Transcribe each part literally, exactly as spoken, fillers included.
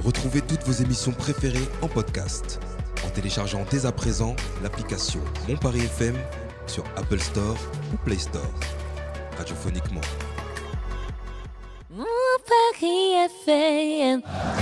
Retrouvez toutes vos émissions préférées en podcast en téléchargeant dès à présent l'application Mon Paris F M sur Apple Store ou Play Store. Radiophoniquement. Mon Paris F M.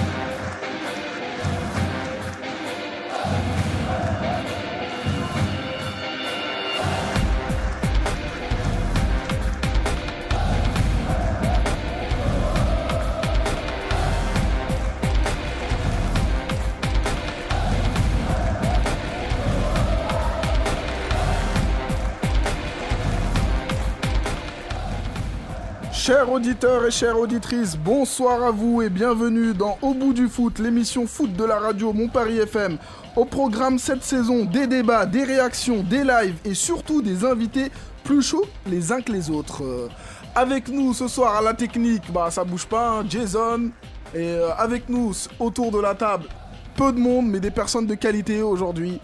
Chers auditeurs et chères auditrices, bonsoir à vous et bienvenue dans Au bout du foot, l'émission foot de la radio Mon Paris F M. Au programme cette saison, des débats, des réactions, des lives et surtout des invités plus chauds les uns que les autres. Euh, avec nous ce soir à la technique, bah ça bouge pas, hein, Jason. Et euh, avec nous autour de la table, peu de monde mais des personnes de qualité aujourd'hui.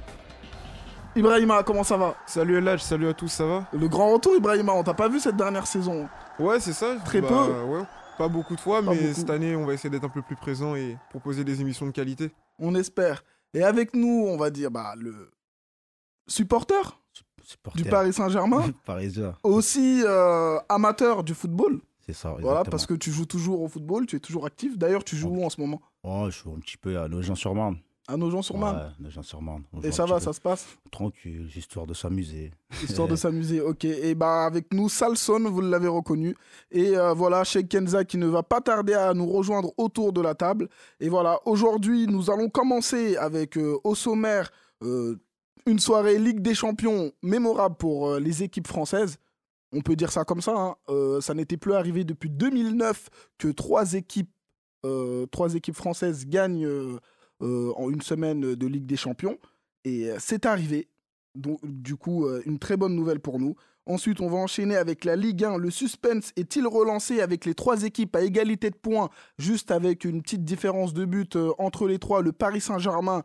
Ibrahima, comment ça va? Salut Eladj, salut à tous, ça va? Le grand retour Ibrahima, on t'a pas vu cette dernière saison? Ouais, c'est ça. Très bah, peu. Ouais, pas beaucoup de fois, Pas mais beaucoup. cette année, on va essayer d'être un peu plus présent et proposer des émissions de qualité. On espère. Et avec nous, on va dire, bah, le supporter Supporter. du Paris Saint-Germain, Parisien. aussi euh, amateur du football. C'est ça, exactement. Voilà, parce que tu joues toujours au football, tu es toujours actif. D'ailleurs, tu joues où en ce moment? Oh, je suis un petit peu à Nogent-sur-Marne. À Nogent-sur-Marne. Ouais, Nogent-sur-Marne. On Et joue ça un va, petit ça peu se passe? tranquille, histoire de s'amuser. Histoire de s'amuser, ok. Et bah avec nous, Salson, vous l'avez reconnu. Et euh, voilà, Sheikh Kenza qui ne va pas tarder à nous rejoindre autour de la table. Et voilà, aujourd'hui, nous allons commencer avec euh, au sommaire euh, une soirée Ligue des Champions mémorable pour euh, les équipes françaises. On peut dire ça comme ça. Hein. Euh, ça n'était plus arrivé depuis deux mille neuf que trois équipes, euh, trois équipes françaises gagnent euh, euh, en une semaine de Ligue des Champions. Et euh, c'est arrivé. Donc, du coup, euh, une très bonne nouvelle pour nous. Ensuite, on va enchaîner avec la Ligue un. Le suspense est-il relancé avec les trois équipes à égalité de points, juste avec une petite différence de but euh, entre les trois, le Paris Saint-Germain,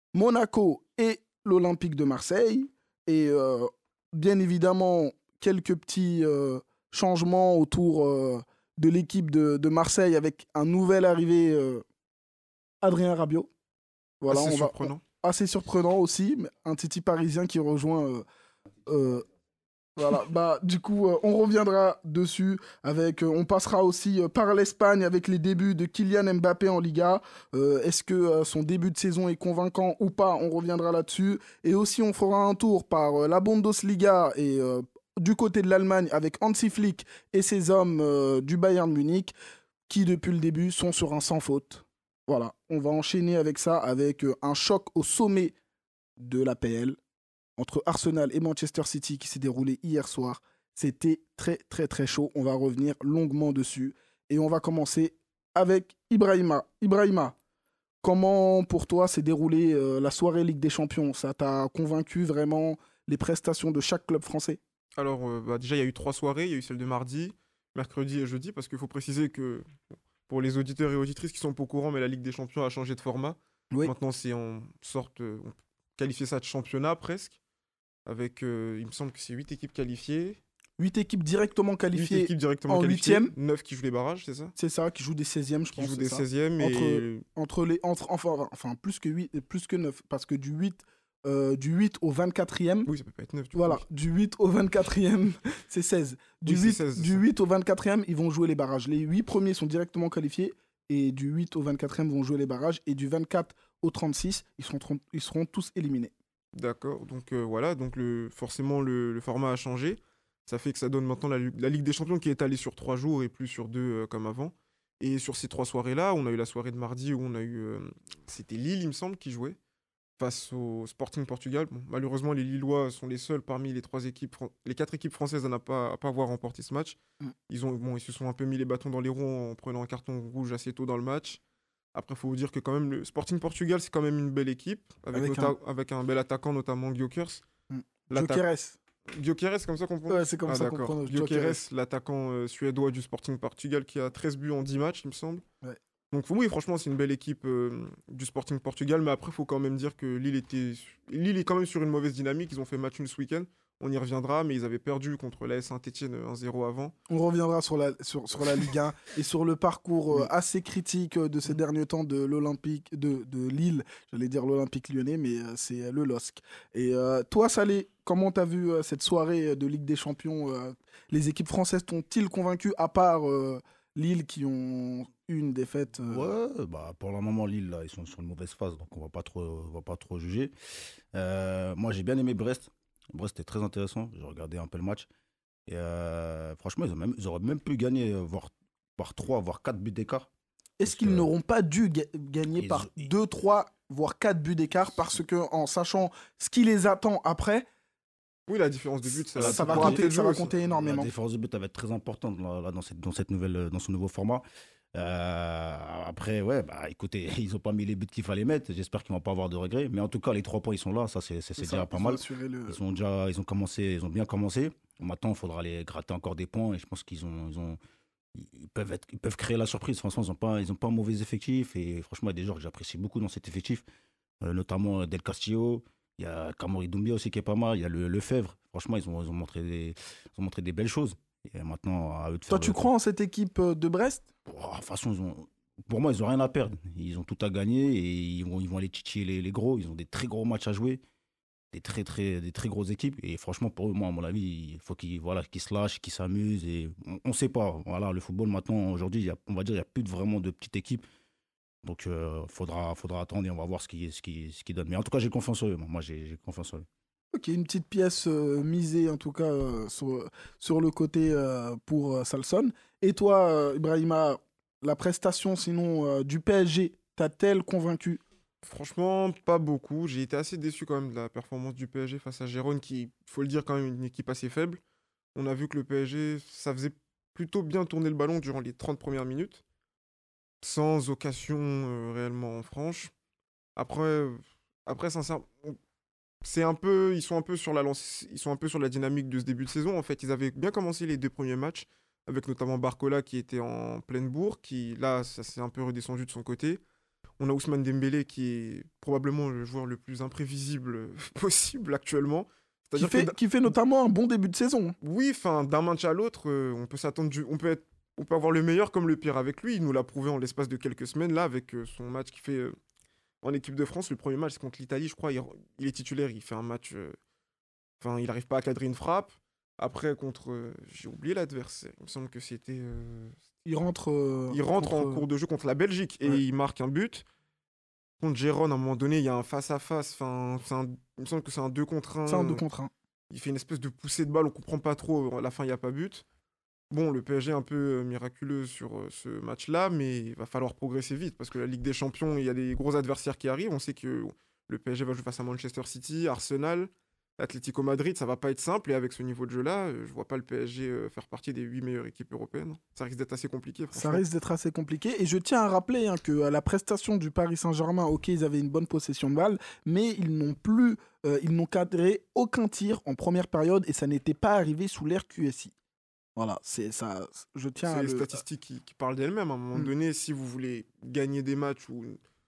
Monaco et l'Olympique de Marseille. Et euh, bien évidemment, quelques petits euh, changements autour euh, de l'équipe de, de Marseille avec un nouvel arrivé, euh, Adrien Rabiot. Voilà, Assez on va, surprenant. assez surprenant aussi, mais un Titi parisien qui rejoint. Euh, euh, voilà, bah du coup, euh, on reviendra dessus. Avec, euh, on passera aussi euh, par l'Espagne avec les débuts de Kylian Mbappé en Liga. Euh, est-ce que euh, son début de saison est convaincant ou pas? On reviendra là-dessus. Et aussi, on fera un tour par euh, la Bundesliga et euh, du côté de l'Allemagne avec Hansi Flick et ses hommes euh, du Bayern Munich qui, depuis le début, sont sur un sans faute. Voilà, on va enchaîner avec ça, avec euh, un choc au sommet de l'A P L entre Arsenal et Manchester City qui s'est déroulé hier soir. C'était très très très chaud, on va revenir longuement dessus. Et on va commencer avec Ibrahima. Ibrahima, comment pour toi s'est déroulée euh, la soirée Ligue des Champions? Ça t'a convaincu vraiment les prestations de chaque club français? Alors, euh, bah, déjà, il y a eu trois soirées. Il y a eu celle de mardi, mercredi et jeudi, parce qu'il faut préciser que pour les auditeurs et auditrices qui sont pas au courant, mais la Ligue des Champions a changé de format. Oui. Maintenant, c'est en sorte, euh, on peut qualifier ça de championnat presque, avec, euh, il me semble que c'est huit équipes qualifiées. Huit équipes directement huit qualifiées, équipes directement en qualifiées, huitième. neuf qui jouent les barrages, c'est ça? c'est ça, qui jouent des seizièmes, je Qui pense. jouent c'est des ça. seizièmes et Entre- Entre les, entre, enfin, enfin, plus que huit, plus que neuf, parce que du huit, euh, du huit au vingt-quatrième, oui, ça peut pas être neuf du voilà, coup. du huit au vingt-quatrième, c'est seize. Du, Oui, c'est huit, seize, c'est du ça. huit au vingt-quatrième, ils vont jouer les barrages. Les huit premiers sont directement qualifiés, et du huit au vingt-quatrième vont jouer les barrages, et du vingt-quatre au trente-six, ils seront, trom- ils seront tous éliminés. D'accord, donc euh, voilà, donc le, forcément le, le format a changé. Ça fait que ça donne maintenant la, Lu- la Ligue des Champions qui est allée sur trois jours et plus sur deux euh, comme avant. Et sur ces trois soirées-là, on a eu la soirée de mardi où on a eu, euh, c'était Lille, il me semble, qui jouait face au Sporting Portugal. Bon, malheureusement, les Lillois sont les seuls parmi les trois équipes, fran- les quatre équipes françaises à ne pas, à pas avoir remporté ce match. Mm. Ils ont, bon, ils se sont un peu mis les bâtons dans les roues en prenant un carton rouge assez tôt dans le match. Après, il faut vous dire que quand même, le Sporting Portugal, c'est quand même une belle équipe, avec, Avec nota- avec un bel attaquant, notamment Gyökeres. Mm. L'atta- Jokeres. Gyökeres, c'est comme ça qu'on prononce? Ouais, c'est comme Ah, ça qu'on d'accord. prononce. Gyökeres, Gyökeres. l'attaquant euh, suédois du Sporting Portugal qui a treize buts en dix matchs, il me semble. Ouais. Donc oui, franchement, c'est une belle équipe euh, du Sporting Portugal, mais après, il faut quand même dire que Lille, était... Lille est quand même sur une mauvaise dynamique. Ils ont fait match nul ce week-end. On y reviendra, mais ils avaient perdu contre l'A S Saint-Etienne un zéro avant. On reviendra sur la, sur, sur la Ligue un et sur le parcours euh, Oui. assez critique euh, de ces derniers temps de l'Olympique, de, de Lille. J'allais dire l'Olympique lyonnais, mais euh, c'est euh, le L O S C. Et euh, toi, Salé, comment t'as vu euh, cette soirée de Ligue des Champions euh, Les équipes françaises t'ont-ils convaincu, à part euh, Lille qui ont eu une défaite euh, Ouais, bah pour le moment, Lille, là, ils sont sur une mauvaise phase, donc on va pas trop, on va pas trop juger. Euh, moi, j'ai bien aimé Brest. Brest était très intéressant. J'ai regardé un peu le match. Et euh, franchement, ils, ont même, ils auraient même pu gagner, euh, voire, voire trois, voire quatre buts d'écart. Est-ce Parce qu'ils que n'auront pas dû ga- gagner ils- par ils- deux, trois, voire quatre buts d'écart parce que en sachant ce qui les attend après, Oui, la différence de but, ça, ça, ça va pourra compter, peut-être ça jouer va aussi. compter énormément. La différence de but elle va être très importante là, là, dans, cette, dans, cette nouvelle, dans ce nouveau format. Euh, après, ouais, bah écoutez, ils n'ont pas mis les buts qu'il fallait mettre. J'espère qu'ils ne vont pas avoir de regrets. Mais en tout cas, les trois points, ils sont là. Ça, c'est c'est- c'est ça, déjà pas ils ont mal. assuré le- Ils ont déjà, ils ont commencé, ils ont bien commencé. Maintenant, il faudra aller gratter encore des points. Et je pense qu'ils ont, ils ont, ils peuvent être, ils peuvent créer la surprise. Franchement, ils n'ont pas, ils ont pas un mauvais effectif. Et franchement, il y a des joueurs que j'apprécie beaucoup dans cet effectif, euh, notamment Del Castillo. Il y a Kamori Doumbia aussi qui est pas mal. Il y a le Lefebvre. Franchement, ils ont, ils ont montré des, ils ont montré des belles choses. Et maintenant, à eux de faire Toi, le- tu crois en cette équipe euh, de Brest? Oh, de toute façon, ils ont... pour moi, ils n'ont rien à perdre. Ils ont tout à gagner et ils vont, ils vont aller titiller les, les gros. Ils ont des très gros matchs à jouer, des très, très, des très grosses équipes. Et franchement, pour eux, moi, à mon avis, il faut qu'ils voilà, qu'ils se lâchent, qu'ils s'amusent. Et on ne sait pas. Voilà, le football, maintenant, aujourd'hui, il y a- on va dire il n'y a plus de, vraiment de petites équipes. Donc, il euh, faudra, faudra attendre et on va voir ce qu'ils ce qui, ce qui donne. Mais en tout cas, j'ai confiance en eux. Moi, j'ai j'ai confiance en eux. Ok, une petite pièce euh, misée en tout cas euh, sur, sur le côté euh, pour euh, Salson. Et toi, euh, Ibrahima, la prestation sinon euh, du P S G, t'a-t-elle convaincu? Franchement, pas beaucoup. J'ai été assez déçu quand même de la performance du P S G face à Gérone, qui, il faut le dire, quand même une équipe assez faible. On a vu que le P S G, ça faisait plutôt bien tourner le ballon durant les trente premières minutes, sans occasion euh, réellement franche. Après, euh, après sincèrement, c'est un peu, ils sont un peu sur la lance, ils sont un peu sur la dynamique de ce début de saison. En fait, ils avaient bien commencé les deux premiers matchs, avec notamment Barcola qui était en pleine bourre, qui là, ça s'est un peu redescendu de son côté. On a Ousmane Dembélé qui est probablement le joueur le plus imprévisible possible actuellement. Qui C'est-à-dire fait, que, qui fait notamment un bon début de saison. oui, enfin, d'un match à l'autre, euh, on peut s'attendre, du- on peut être, on peut avoir le meilleur comme le pire avec lui. Il nous l'a prouvé en l'espace de quelques semaines là, avec euh, son match qu'il fait euh, en équipe de France. Le premier match c'est contre l'Italie, je crois. Il, il est titulaire, il fait un match. euh, Enfin, il n'arrive pas à cadrer une frappe. Après, contre, euh, j'ai oublié l'adversaire. Il me semble que c'était. euh, Il rentre, euh, il rentre contre- en cours de jeu contre la Belgique et Ouais. il marque un but. Contre Gérone, à un moment donné, il y a un face-à-face. Enfin, c'est un- il me semble que c'est un deux contre un. C'est un deux contre un. Il fait une espèce de poussée de balle, on comprend pas trop. À la fin, il n'y a pas but. Bon, le P S G est un peu euh, miraculeux sur euh, ce match-là, mais il va falloir progresser vite parce que la Ligue des Champions, il y a des gros adversaires qui arrivent. On sait que le P S G va jouer face à Manchester City, Arsenal, Atlético Madrid. Ça va pas être simple et avec ce niveau de jeu-là, euh, je vois pas le P S G euh, faire partie des huit meilleures équipes européennes. Ça risque d'être assez compliqué, Ça franchement. risque d'être assez compliqué. Et je tiens à rappeler hein, que à la prestation du Paris Saint-Germain, ok, ils avaient une bonne possession de balle, mais ils n'ont plus, euh, ils n'ont cadré aucun tir en première période et ça n'était pas arrivé sous l'ère Q S I. Voilà, c'est ça. Je tiens C'est à les le. statistiques qui, qui parlent d'elles-mêmes. À un moment Mm. donné, si vous voulez gagner des matchs ou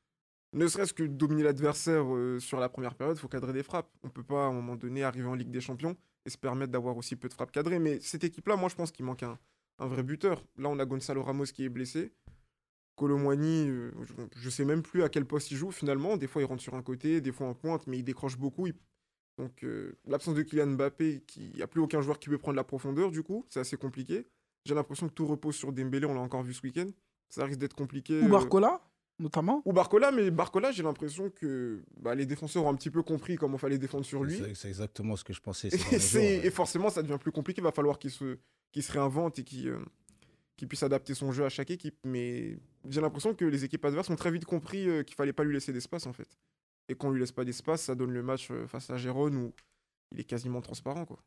ne serait-ce que dominer l'adversaire euh, sur la première période, il faut cadrer des frappes. On peut pas, à un moment donné, arriver en Ligue des Champions et se permettre d'avoir aussi peu de frappes cadrées. Mais cette équipe-là, moi, je pense qu'il manque un, un vrai buteur. Là, on a Gonzalo Ramos qui est blessé. Kolo Muani, euh, je, je sais même plus à quel poste il joue finalement. Des fois, il rentre sur un côté, des fois en pointe, mais il décroche beaucoup. Il- Donc, euh, l'absence de Kylian Mbappé, il n'y a plus aucun joueur qui peut prendre la profondeur, du coup, c'est assez compliqué. J'ai l'impression que tout repose sur Dembélé, on l'a encore vu ce week-end. Ça risque d'être compliqué. Ou euh, Barcola, notamment. ou Barcola, mais Barcola, j'ai l'impression que bah, les défenseurs ont un petit peu compris comment fallait défendre sur lui. C'est c'est exactement ce que je pensais. Et, ces derniers c'est- jours, et forcément, ça devient plus compliqué. Il va falloir qu'il se, qu'il se réinvente et qu'il euh, qu'il puisse adapter son jeu à chaque équipe. Mais j'ai l'impression que les équipes adverses ont très vite compris euh, qu'il fallait pas lui laisser d'espace, en fait. Et qu'on lui laisse pas d'espace, ça donne le match euh, face à Gérone où il est quasiment transparent, quoi.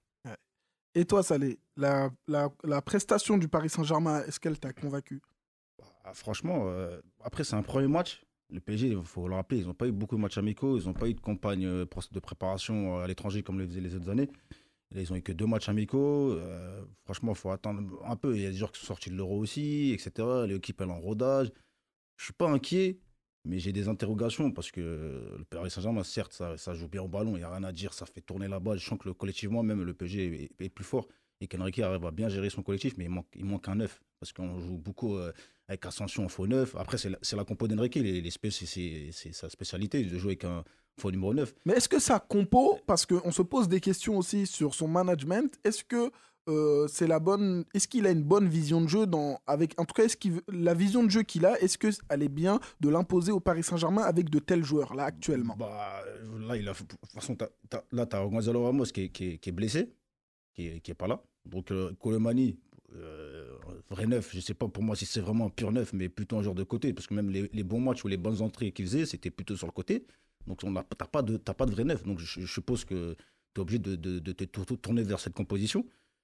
Et toi, Salé, la, la, la prestation du Paris Saint-Germain, est-ce qu'elle t'a convaincu? Ah, franchement, euh, après, c'est un premier match. Le P S G, il faut le rappeler, ils n'ont pas eu beaucoup de matchs amicaux, ils n'ont pas eu de campagne euh, pro- de préparation à l'étranger comme le faisaient les autres années. Là, ils ont eu que deux matchs amicaux. Euh, franchement, il faut attendre un peu. Il y a des joueurs qui sont sortis de l'Euro aussi, et cetera. L'équipe, elle est en rodage. Je suis pas inquiet, Mais j'ai des interrogations parce que le Paris Saint-Germain, certes, ça, ça joue bien au ballon, il n'y a rien à dire, ça fait tourner la balle. Je sens que le, collectivement, même le P S G est, est plus fort et qu'Enrique arrive à bien gérer son collectif, mais il manque, il manque un neuf parce qu'on joue beaucoup euh, avec Ascension en faux neuf. Après, c'est la, c'est la compo d'Enrique, les, les spé- c'est, c'est, c'est sa spécialité de jouer avec un faux numéro neuf. Mais est-ce que ça compo, parce qu'on se pose des questions aussi sur son management, est-ce que euh, c'est la bonne, est-ce qu'il a une bonne vision de jeu dans, avec, en tout cas, est-ce qu'il, veut- la vision de jeu qu'il a, est-ce qu'elle est bien de l'imposer au Paris Saint-Germain avec de tels joueurs là actuellement? Bah, là, il a, de toute façon, t'as, t'as, là, tu as Gonzalo Ramos qui est, qui est, qui est blessé, qui n'est qui est pas là. Donc, euh, Colomani, euh, vrai neuf, je ne sais pas pour moi si c'est vraiment un pur neuf, mais plutôt un joueur de côté, parce que même les, les bons matchs ou les bonnes entrées qu'il faisait, c'était plutôt sur le côté. Donc, tu n'as pas, de, t'as pas de vrai neuf. Donc, je, je suppose que tu es obligé de, de, de te tourner vers cette composition.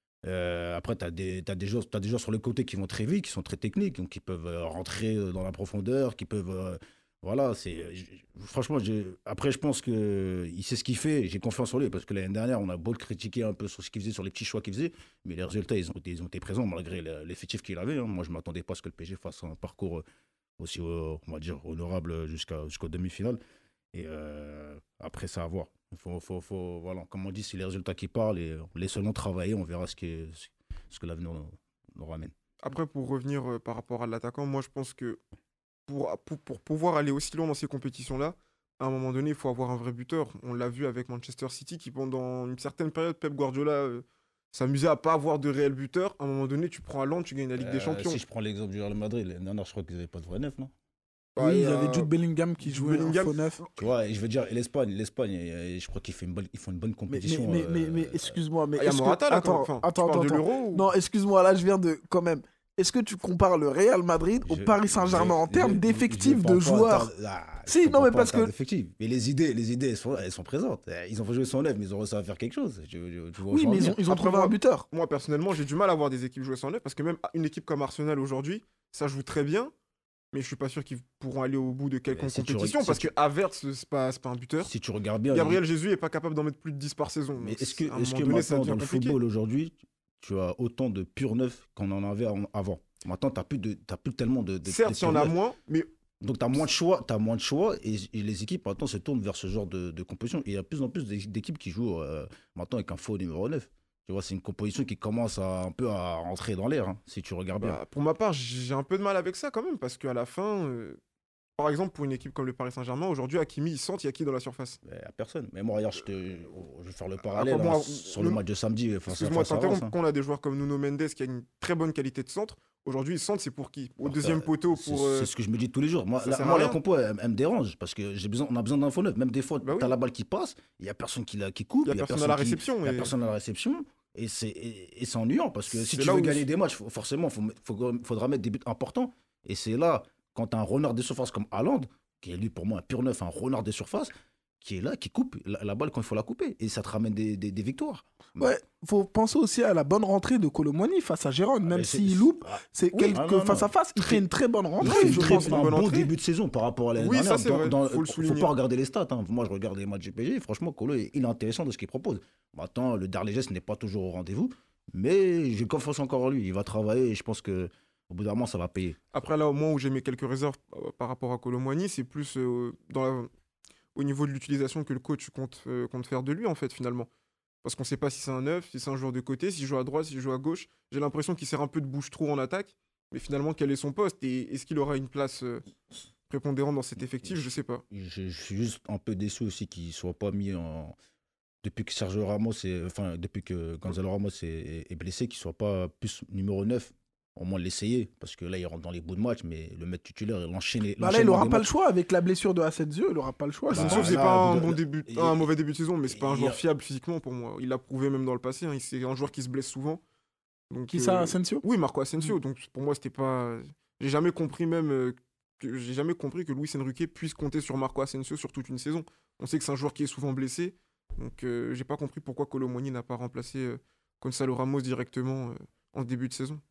Euh, après, tu as des, t'as des, joueurs, t'as des joueurs sur le côté qui vont très vite, qui sont très techniques, donc qui peuvent euh, rentrer dans la profondeur, qui peuvent. Euh, voilà, c'est. j- Franchement, j'ai- après, je pense qu'il sait ce qu'il fait, j'ai confiance en lui, parce que l'année dernière, on a beau le critiquer un peu sur ce qu'il faisait, sur les petits choix qu'il faisait, mais les résultats, ils ont été, ils ont été présents malgré le- l'effectif qu'il avait. Hein. Moi, je ne m'attendais pas à ce que le P S G fasse un parcours euh, aussi, euh, on va dire, honorable jusqu'à, jusqu'aux demi-finales. Et euh, après, ça à voir. Il faut, faut, faut, voilà, comme on dit, c'est les résultats qui parlent et euh, laissons-nous travailler, on verra ce, qui est- ce que l'avenir nous, nous ramène. Après, pour revenir euh, par rapport à l'attaquant, moi je pense que pour, pour, pour pouvoir aller aussi loin dans ces compétitions-là, à un moment donné, il faut avoir un vrai buteur. On l'a vu avec Manchester City qui, pendant une certaine période, Pep Guardiola euh, s'amusait à pas avoir de réel buteur. À un moment donné, tu prends Haaland, tu gagnes la Ligue des Euh, Champions. si je prends l'exemple du Real Madrid, l'année dernière, je crois qu'ils n'avaient pas de vrai neuf, non? Bah, Oui, et, ils avaient euh, Jude Bellingham qui Jude jouait Bellingham, en faux neuf. Tu vois, et je veux dire, et l'Espagne, l'Espagne, et- et je crois qu'ils font une bonne, ils font une bonne Mais, mais, compétition. mais, mais, euh, mais excuse-moi, mais Ah, il y a est-ce que- Morata là quand même. attends, Enfin, tu attends, parles de attends, l'Euro ou- Non, excuse-moi, là je viens de quand même. Est-ce que tu compares le Real Madrid au je- Paris Saint-Germain en je- termes je- d'effectifs je de parle pas en joueurs? termes- ah, je Si, non, parle mais pas en parce termes que- d'effectifs. Mais les idées, les idées elles, sont, elles sont présentes. Ils ont fait jouer son neuf, mais ils ont réussi à faire quelque chose. Je, je, je vois où Oui, je veux en mais ils venir. ont, ils ont Après, trouvé moi- un buteur. Moi, personnellement, j'ai du mal à voir des équipes jouer sans neuf parce que même une équipe comme Arsenal aujourd'hui, ça joue très bien, mais je suis pas sûr qu'ils pourront aller au bout de quelconque si tu compétition reg- si parce tu- que Havertz, c'est pas, c'est pas un buteur. Si tu regardes bien. Gabriel il- Jesus est pas capable d'en mettre plus de dix par saison. Mais Donc, est-ce que, à un est-ce moment que donné, ça maintenant, devient dans le compliqué. football aujourd'hui, tu as autant de purs neufs qu'on en avait en- avant? Maintenant, tu n'as plus, de- t'as plus tellement de. de Certes, de il y en purs a neufs. moins, mais Donc, tu as moins de choix, t'as moins de choix et, et les équipes maintenant se tournent vers ce genre de, de composition. Et il y a de plus en plus d'é- d'équipes qui jouent euh, maintenant avec un faux numéro neuf. Tu vois, c'est une composition qui commence à, un peu à rentrer dans l'air, hein, si tu regardes bien. bah, pour ma part, j'ai un peu de mal avec ça quand même parce qu'à la fin, euh, par exemple, pour une équipe comme le Paris Saint-Germain, aujourd'hui, Hakimi, il centre, il y a qui dans la surface? Il n'y a personne. Mais moi, regarde, je, te, je vais faire le parallèle Après, moi, hein, sur nous- le match de samedi face à Excuse-moi de face à t'interrompre, Reims, hein. quand on a des joueurs comme Nuno Mendes qui a une très bonne qualité de centre, aujourd'hui, le centre, c'est pour qui? Au Alors, deuxième ça, poteau C'est pour. euh, c'est ce que je me dis tous les jours. Moi, ça la, sert à moi la rien. compo, elle, elle me dérange parce que j'ai besoin, on a besoin d'un faux neuf. Même des fois, Bah oui. tu as la balle qui passe, il n'y a personne qui, la, qui coupe, Il y a personne à la qui- réception. il y a et- personne à la réception. Et c'est et, et c'est ennuyant parce que si C'est tu là veux où- gagner des matchs, faut- forcément, il faut, faut- faudra mettre des buts importants. Et c'est là, quand tu as un renard des surfaces comme Haaland, qui est lui pour moi un pur neuf, un renard des surfaces, qui est là, qui coupe la, la balle quand il faut la couper. Et ça te ramène des, des, des victoires. Ouais, faut penser aussi à la bonne rentrée de Colomboigny face à Gérone. Même Mais c'est- s'il loupe, Ah, c'est oui, quelques ah non, non. face à face, il Très- fait une très bonne il rentrée, fait une je très- pense. une un bonne bon entrée. début de saison par rapport à l'année Oui, ça, dernière. c'est Dans- vrai, dans- faut le faut souligner. pas regarder les stats. hein. Moi, je regarde les matchs du P S G. Franchement, Colo, il est intéressant de ce qu'il propose. Maintenant, le dernier geste n'est pas toujours au rendez-vous. Mais j'ai confiance encore en lui. Il va travailler et je pense que au bout d'un moment, ça va payer. Après, là, au moins où j'ai mis quelques réserves euh, par rapport à Colomboigny, c'est plus euh, dans la- au niveau de l'utilisation que le coach compte, euh, compte faire de lui, en fait, finalement. Parce qu'on ne sait pas si c'est un neuf, si c'est un joueur de côté, s'il joue à droite, s'il joue à gauche. J'ai l'impression qu'il sert un peu de bouche-trou en attaque. Mais finalement, quel est son poste? Et est-ce qu'il aura une place euh, prépondérante dans cet effectif? Je sais pas. Je, je suis juste un peu déçu aussi qu'il ne soit pas mis en. Depuis que Sergio Ramos, est... enfin, depuis que Gonzalo Ramos est, est blessé, qu'il ne soit pas plus numéro neuf. Au moins l'essayer, parce que là, il rentre dans les bouts de match, mais le mettre titulaire, il enchaîne. Bah là, il n'aura pas le choix avec la blessure de Asensio, il n'aura pas le choix. Bah, c'est Asensio, sûr. c'est là, pas un de- bon de- début, il- un mauvais début de saison, mais c'est pas un il y joueur a- fiable physiquement pour moi. Il l'a prouvé même dans le passé. hein. Il- C'est un joueur qui se blesse souvent. Donc, Qui euh, ça, Asensio? Oui, Marco Asensio. Donc pour moi, c'était pas. J'ai jamais compris même. euh, que- J'ai jamais compris que Luis Enrique puisse compter sur Marco Asensio sur toute une saison. On sait que c'est un joueur qui est souvent blessé. Donc euh, j'ai pas compris pourquoi Colomboigny n'a pas remplacé euh, Gonzalo Ramos directement euh, en début de saison.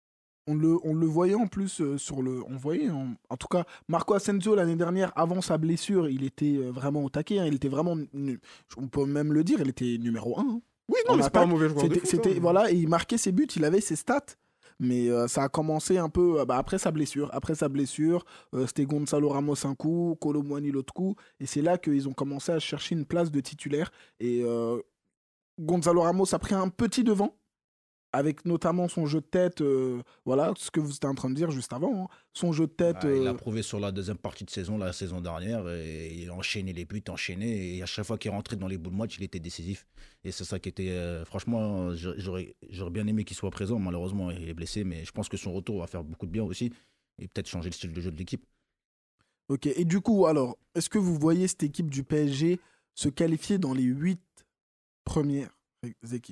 On le, on le voyait en plus euh, sur le. On voyait, en, en tout cas, Marco Asensio l'année dernière, avant sa blessure, il était euh, vraiment au taquet. hein, il était vraiment. nu- On peut même le dire, il était numéro un. hein. Oui, non, En mais c'est pas un attaque, mauvais joueur de C'était, foot. c'était- hein. voilà, et il marquait ses buts, il avait ses stats. Mais euh, ça a commencé un peu euh, bah, après sa blessure. Après sa blessure, euh, c'était Gonzalo Ramos un coup, Kolo Muani l'autre coup. Et c'est là qu'ils ont commencé à chercher une place de titulaire. Et euh, Gonzalo Ramos a pris un petit devant, avec notamment son jeu de tête. Euh, voilà, ce que vous étiez en train de dire juste avant. Hein. Son jeu de tête. Bah, il a euh, prouvé sur la deuxième partie de saison, la saison dernière, et il a enchaîné les buts, enchaîné, et à chaque fois qu'il rentrait dans les bouts de match, il était décisif. Et c'est ça qui était, euh, franchement, j'aurais, j'aurais bien aimé qu'il soit présent. Malheureusement, il est blessé, mais je pense que son retour va faire beaucoup de bien aussi, et peut-être changer le style de jeu de l'équipe. Ok, et du coup, alors, est-ce que vous voyez cette équipe du P S G se qualifier dans les huit premières équipes?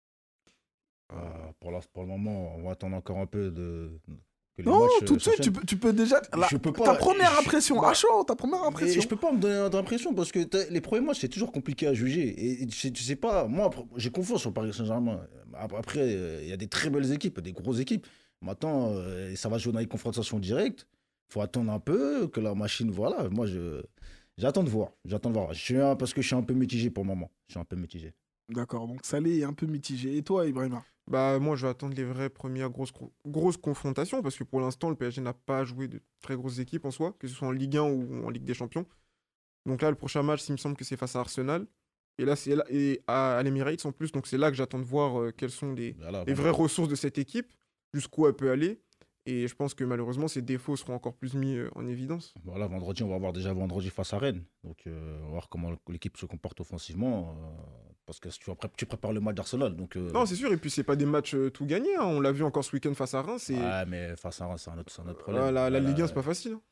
Euh, pour, la- pour le moment, on va attendre encore un peu de, que les Non, matchs tout euh, de suite, tu s'enchaînent. peux, tu peux déjà. La- Je peux ta pas- première je- impression, bah, à chaud, ta première Mais impression. je peux pas me donner d'impression parce que t'as- les premiers matchs c'est toujours compliqué à juger et tu sais, tu sais pas, moi après, j'ai confiance sur le Paris Saint-Germain. Après euh, il y a des très belles équipes, des grosses équipes. Maintenant euh, ça va jouer dans les confrontations directes. Faut attendre un peu que la machine, voilà. Moi je j'attends de voir, j'attends de voir. Je suis un- parce que je suis un peu mitigé pour le moment. Je suis un peu mitigé. D'accord, donc Salé est un peu mitigé. Et toi, Ibrahima? Bah, moi, je vais attendre les vraies premières grosses, cro- grosses confrontations parce que pour l'instant, le P S G n'a pas joué de très grosses équipes en soi, que ce soit en Ligue un ou en Ligue des Champions. Donc là, le prochain match, il me semble que c'est face à Arsenal. Et là, c'est là, et à, à l'Emirates en plus. Donc c'est là que j'attends de voir euh, quelles sont les, Voilà, les bon, vraies ressources de cette équipe, jusqu'où elle peut aller. Et je pense que malheureusement, ses défauts seront encore plus mis euh, en évidence. voilà, vendredi, on va voir déjà vendredi face à Rennes. Donc, euh, on va voir comment l'équipe se comporte offensivement. euh, parce que tu, tu prépares le match d'Arsenal. Donc, euh, Non, c'est sûr. Et puis, c'est pas des matchs euh, tout gagnés. Hein. On l'a vu encore ce week-end face à Reims. Et ouais, mais face à Rennes, c'est un autre, c'est un autre problème. euh, la, la Voilà, Ligue un, c'est pas facile. Hein.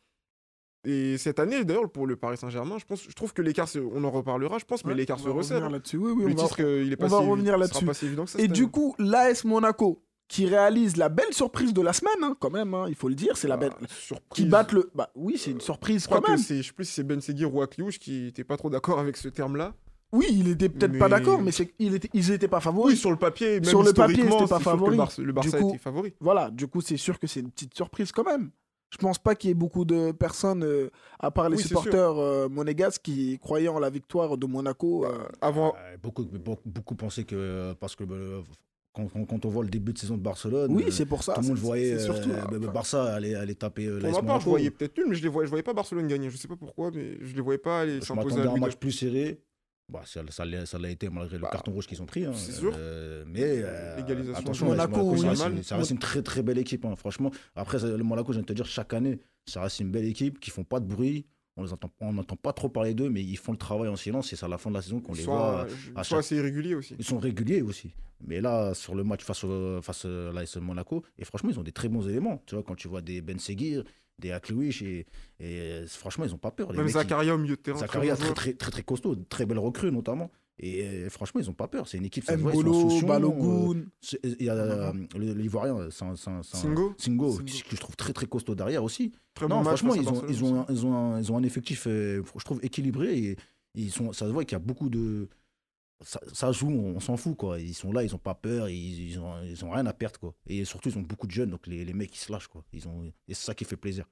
Et cette année, d'ailleurs, pour le Paris Saint-Germain, je pense, je trouve que l'écart, se- on en reparlera, je pense, mais Ouais, l'écart on se va resserre. revenir Hein. là-dessus. Oui, oui, Le on va, titre, euh, il est pas on va si- revenir sera là-dessus. pas si évident que ça. Et cette du année. coup, l'A S Monaco, qui réalise la belle surprise de la semaine, hein, quand même, hein, il faut le dire, c'est la belle. Bah, surprise. Qui battent le. Bah oui, c'est une surprise Je crois quand que même. c'est, je sais plus si c'est Ben Seguir ou Akliouche qui était pas trop d'accord avec ce terme-là. Oui, il était peut-être pas Mais- d'accord, mais c'est, il était, ils étaient pas favoris. Oui, sur le papier, même Sur le papier, historiquement, c'était pas c'est sûr que favori. le Barça, le Barça Du coup- était favori. Voilà, du coup, c'est sûr que c'est une petite surprise quand même. Je pense pas qu'il y ait beaucoup de personnes, euh, à part les Oui, c'est supporters euh, monégasques, qui croyaient en la victoire de Monaco. euh. Avant, Ouais, beaucoup, beaucoup, beaucoup pensaient que. euh, Parce que euh, quand, quand- quand on voit le début de saison de Barcelone, Oui, euh, c'est pour ça. tout le monde c'est- voyait c'est surtout, euh, là. le Enfin, Barça aller, aller taper euh, pour l'A S ma part, je Monaco. voyais peut-être nul, mais je les voyais, je voyais pas Barcelone gagner. Je sais pas pourquoi, mais je les voyais pas aller Je s'imposer m'attendais à à un lui. match plus serré. Bah, ça, ça, l'est- ça l'a été malgré Bah, le carton rouge qu'ils ont pris. Hein. c'est sûr. Euh, mais euh, L'égalisation attention, de l'A S Monaco, Monaco, ça, oui. reste, Mal. une- ça reste une très très belle équipe. Hein. Franchement, après ça, le Monaco, je viens de te dire, chaque année, ça reste une belle équipe qui font pas de bruit. On les entend, on n'entend pas trop parler d'eux, mais ils font le travail en silence. Et c'est à la fin de la saison qu'on les voit. Soit, je- à soit chaque- assez irrégulier aussi. Ils sont réguliers aussi. Mais là, sur le match face, au, face à l'A S Monaco, et franchement, ils ont des très bons éléments. Tu vois, quand tu vois des Ben Seguir, des Akliouche, et, et franchement, ils n'ont pas peur. Les Même mecs, ils- Zakaria au milieu de terrain. très Zakaria, bon très, joueur. très, très, très costaud, très belle recrue notamment. Et euh, franchement, ils n'ont pas peur. C'est une équipe, ça se voit, ils sont N'Golo, insouciants, euh, Balogun. c'est- Il y a euh, le- l'Ivoirien, c'est un- c'est un- c'est un- Singo. Singo, Singo. que je trouve très très costaud derrière aussi. Très Non, bon match franchement, face à ils ont, Barcelone ils, ont, aussi. un- ils, ont un, ils ont un effectif, euh, je trouve, équilibré. Et ils sont, ça se voit qu'il y a beaucoup de. Ça, ça joue, on, on s'en fout, quoi. Ils sont là, ils n'ont pas peur, ils, ils, ont, ils ont rien à perdre, quoi. Et surtout, ils ont beaucoup de jeunes, donc les, les mecs, ils se lâchent, quoi. Ils ont, et c'est ça qui fait plaisir.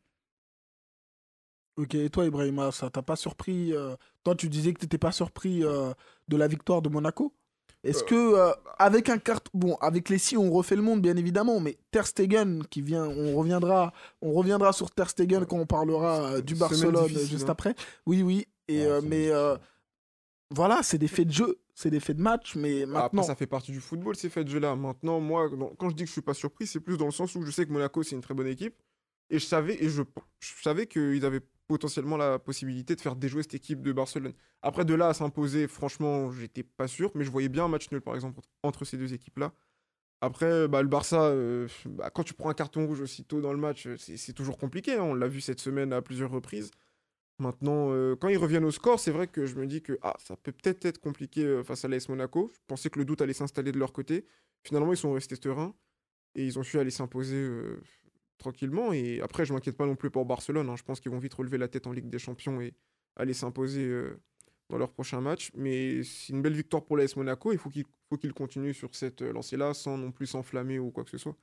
Ok, et toi, Ibrahima, ça t'a pas surpris euh, Toi, tu disais que t'étais pas surpris euh, de la victoire de Monaco. Est-ce Euh, que, euh, avec un carte. Bon, avec les si, on refait le monde, bien évidemment, mais Ter Stegen, qui vient, on reviendra, on reviendra sur Ter Stegen quand on parlera euh, du Semaine Barcelone difficile, juste hein. après. Oui, oui. Et, Ouais, euh, c'est mais difficile. euh, voilà, c'est des faits de jeu, c'est des faits de match, mais Après, maintenant. ça fait partie du football, ces faits de jeu-là. Maintenant, moi, dans- quand je dis que je suis pas surpris, c'est plus dans le sens où je sais que Monaco, c'est une très bonne équipe. Et je savais, et je, je savais qu'ils avaient potentiellement la possibilité de faire déjouer cette équipe de Barcelone. Après, de là à s'imposer, franchement, j'étais pas sûr. Mais je voyais bien un match nul, par exemple, entre ces deux équipes-là. Après, bah, le Barça, euh, bah, quand tu prends un carton rouge aussitôt dans le match, euh, c'est c'est toujours compliqué. Hein. On l'a vu cette semaine à plusieurs reprises. Maintenant, euh, quand ils reviennent au score, c'est vrai que je me dis que ah, ça peut peut-être être compliqué euh, face à l'A S Monaco. Je pensais que le doute allait s'installer de leur côté. Finalement, ils sont restés sereins et ils ont su aller s'imposer euh, tranquillement. Et après, je m'inquiète pas non plus pour Barcelone. Hein. Je pense qu'ils vont vite relever la tête en Ligue des Champions et aller s'imposer euh, dans leur prochain match. Mais c'est une belle victoire pour l'A S Monaco. Il faut qu'ils faut qu'ils continuent sur cette euh, lancée-là sans non plus s'enflammer ou quoi que ce soit.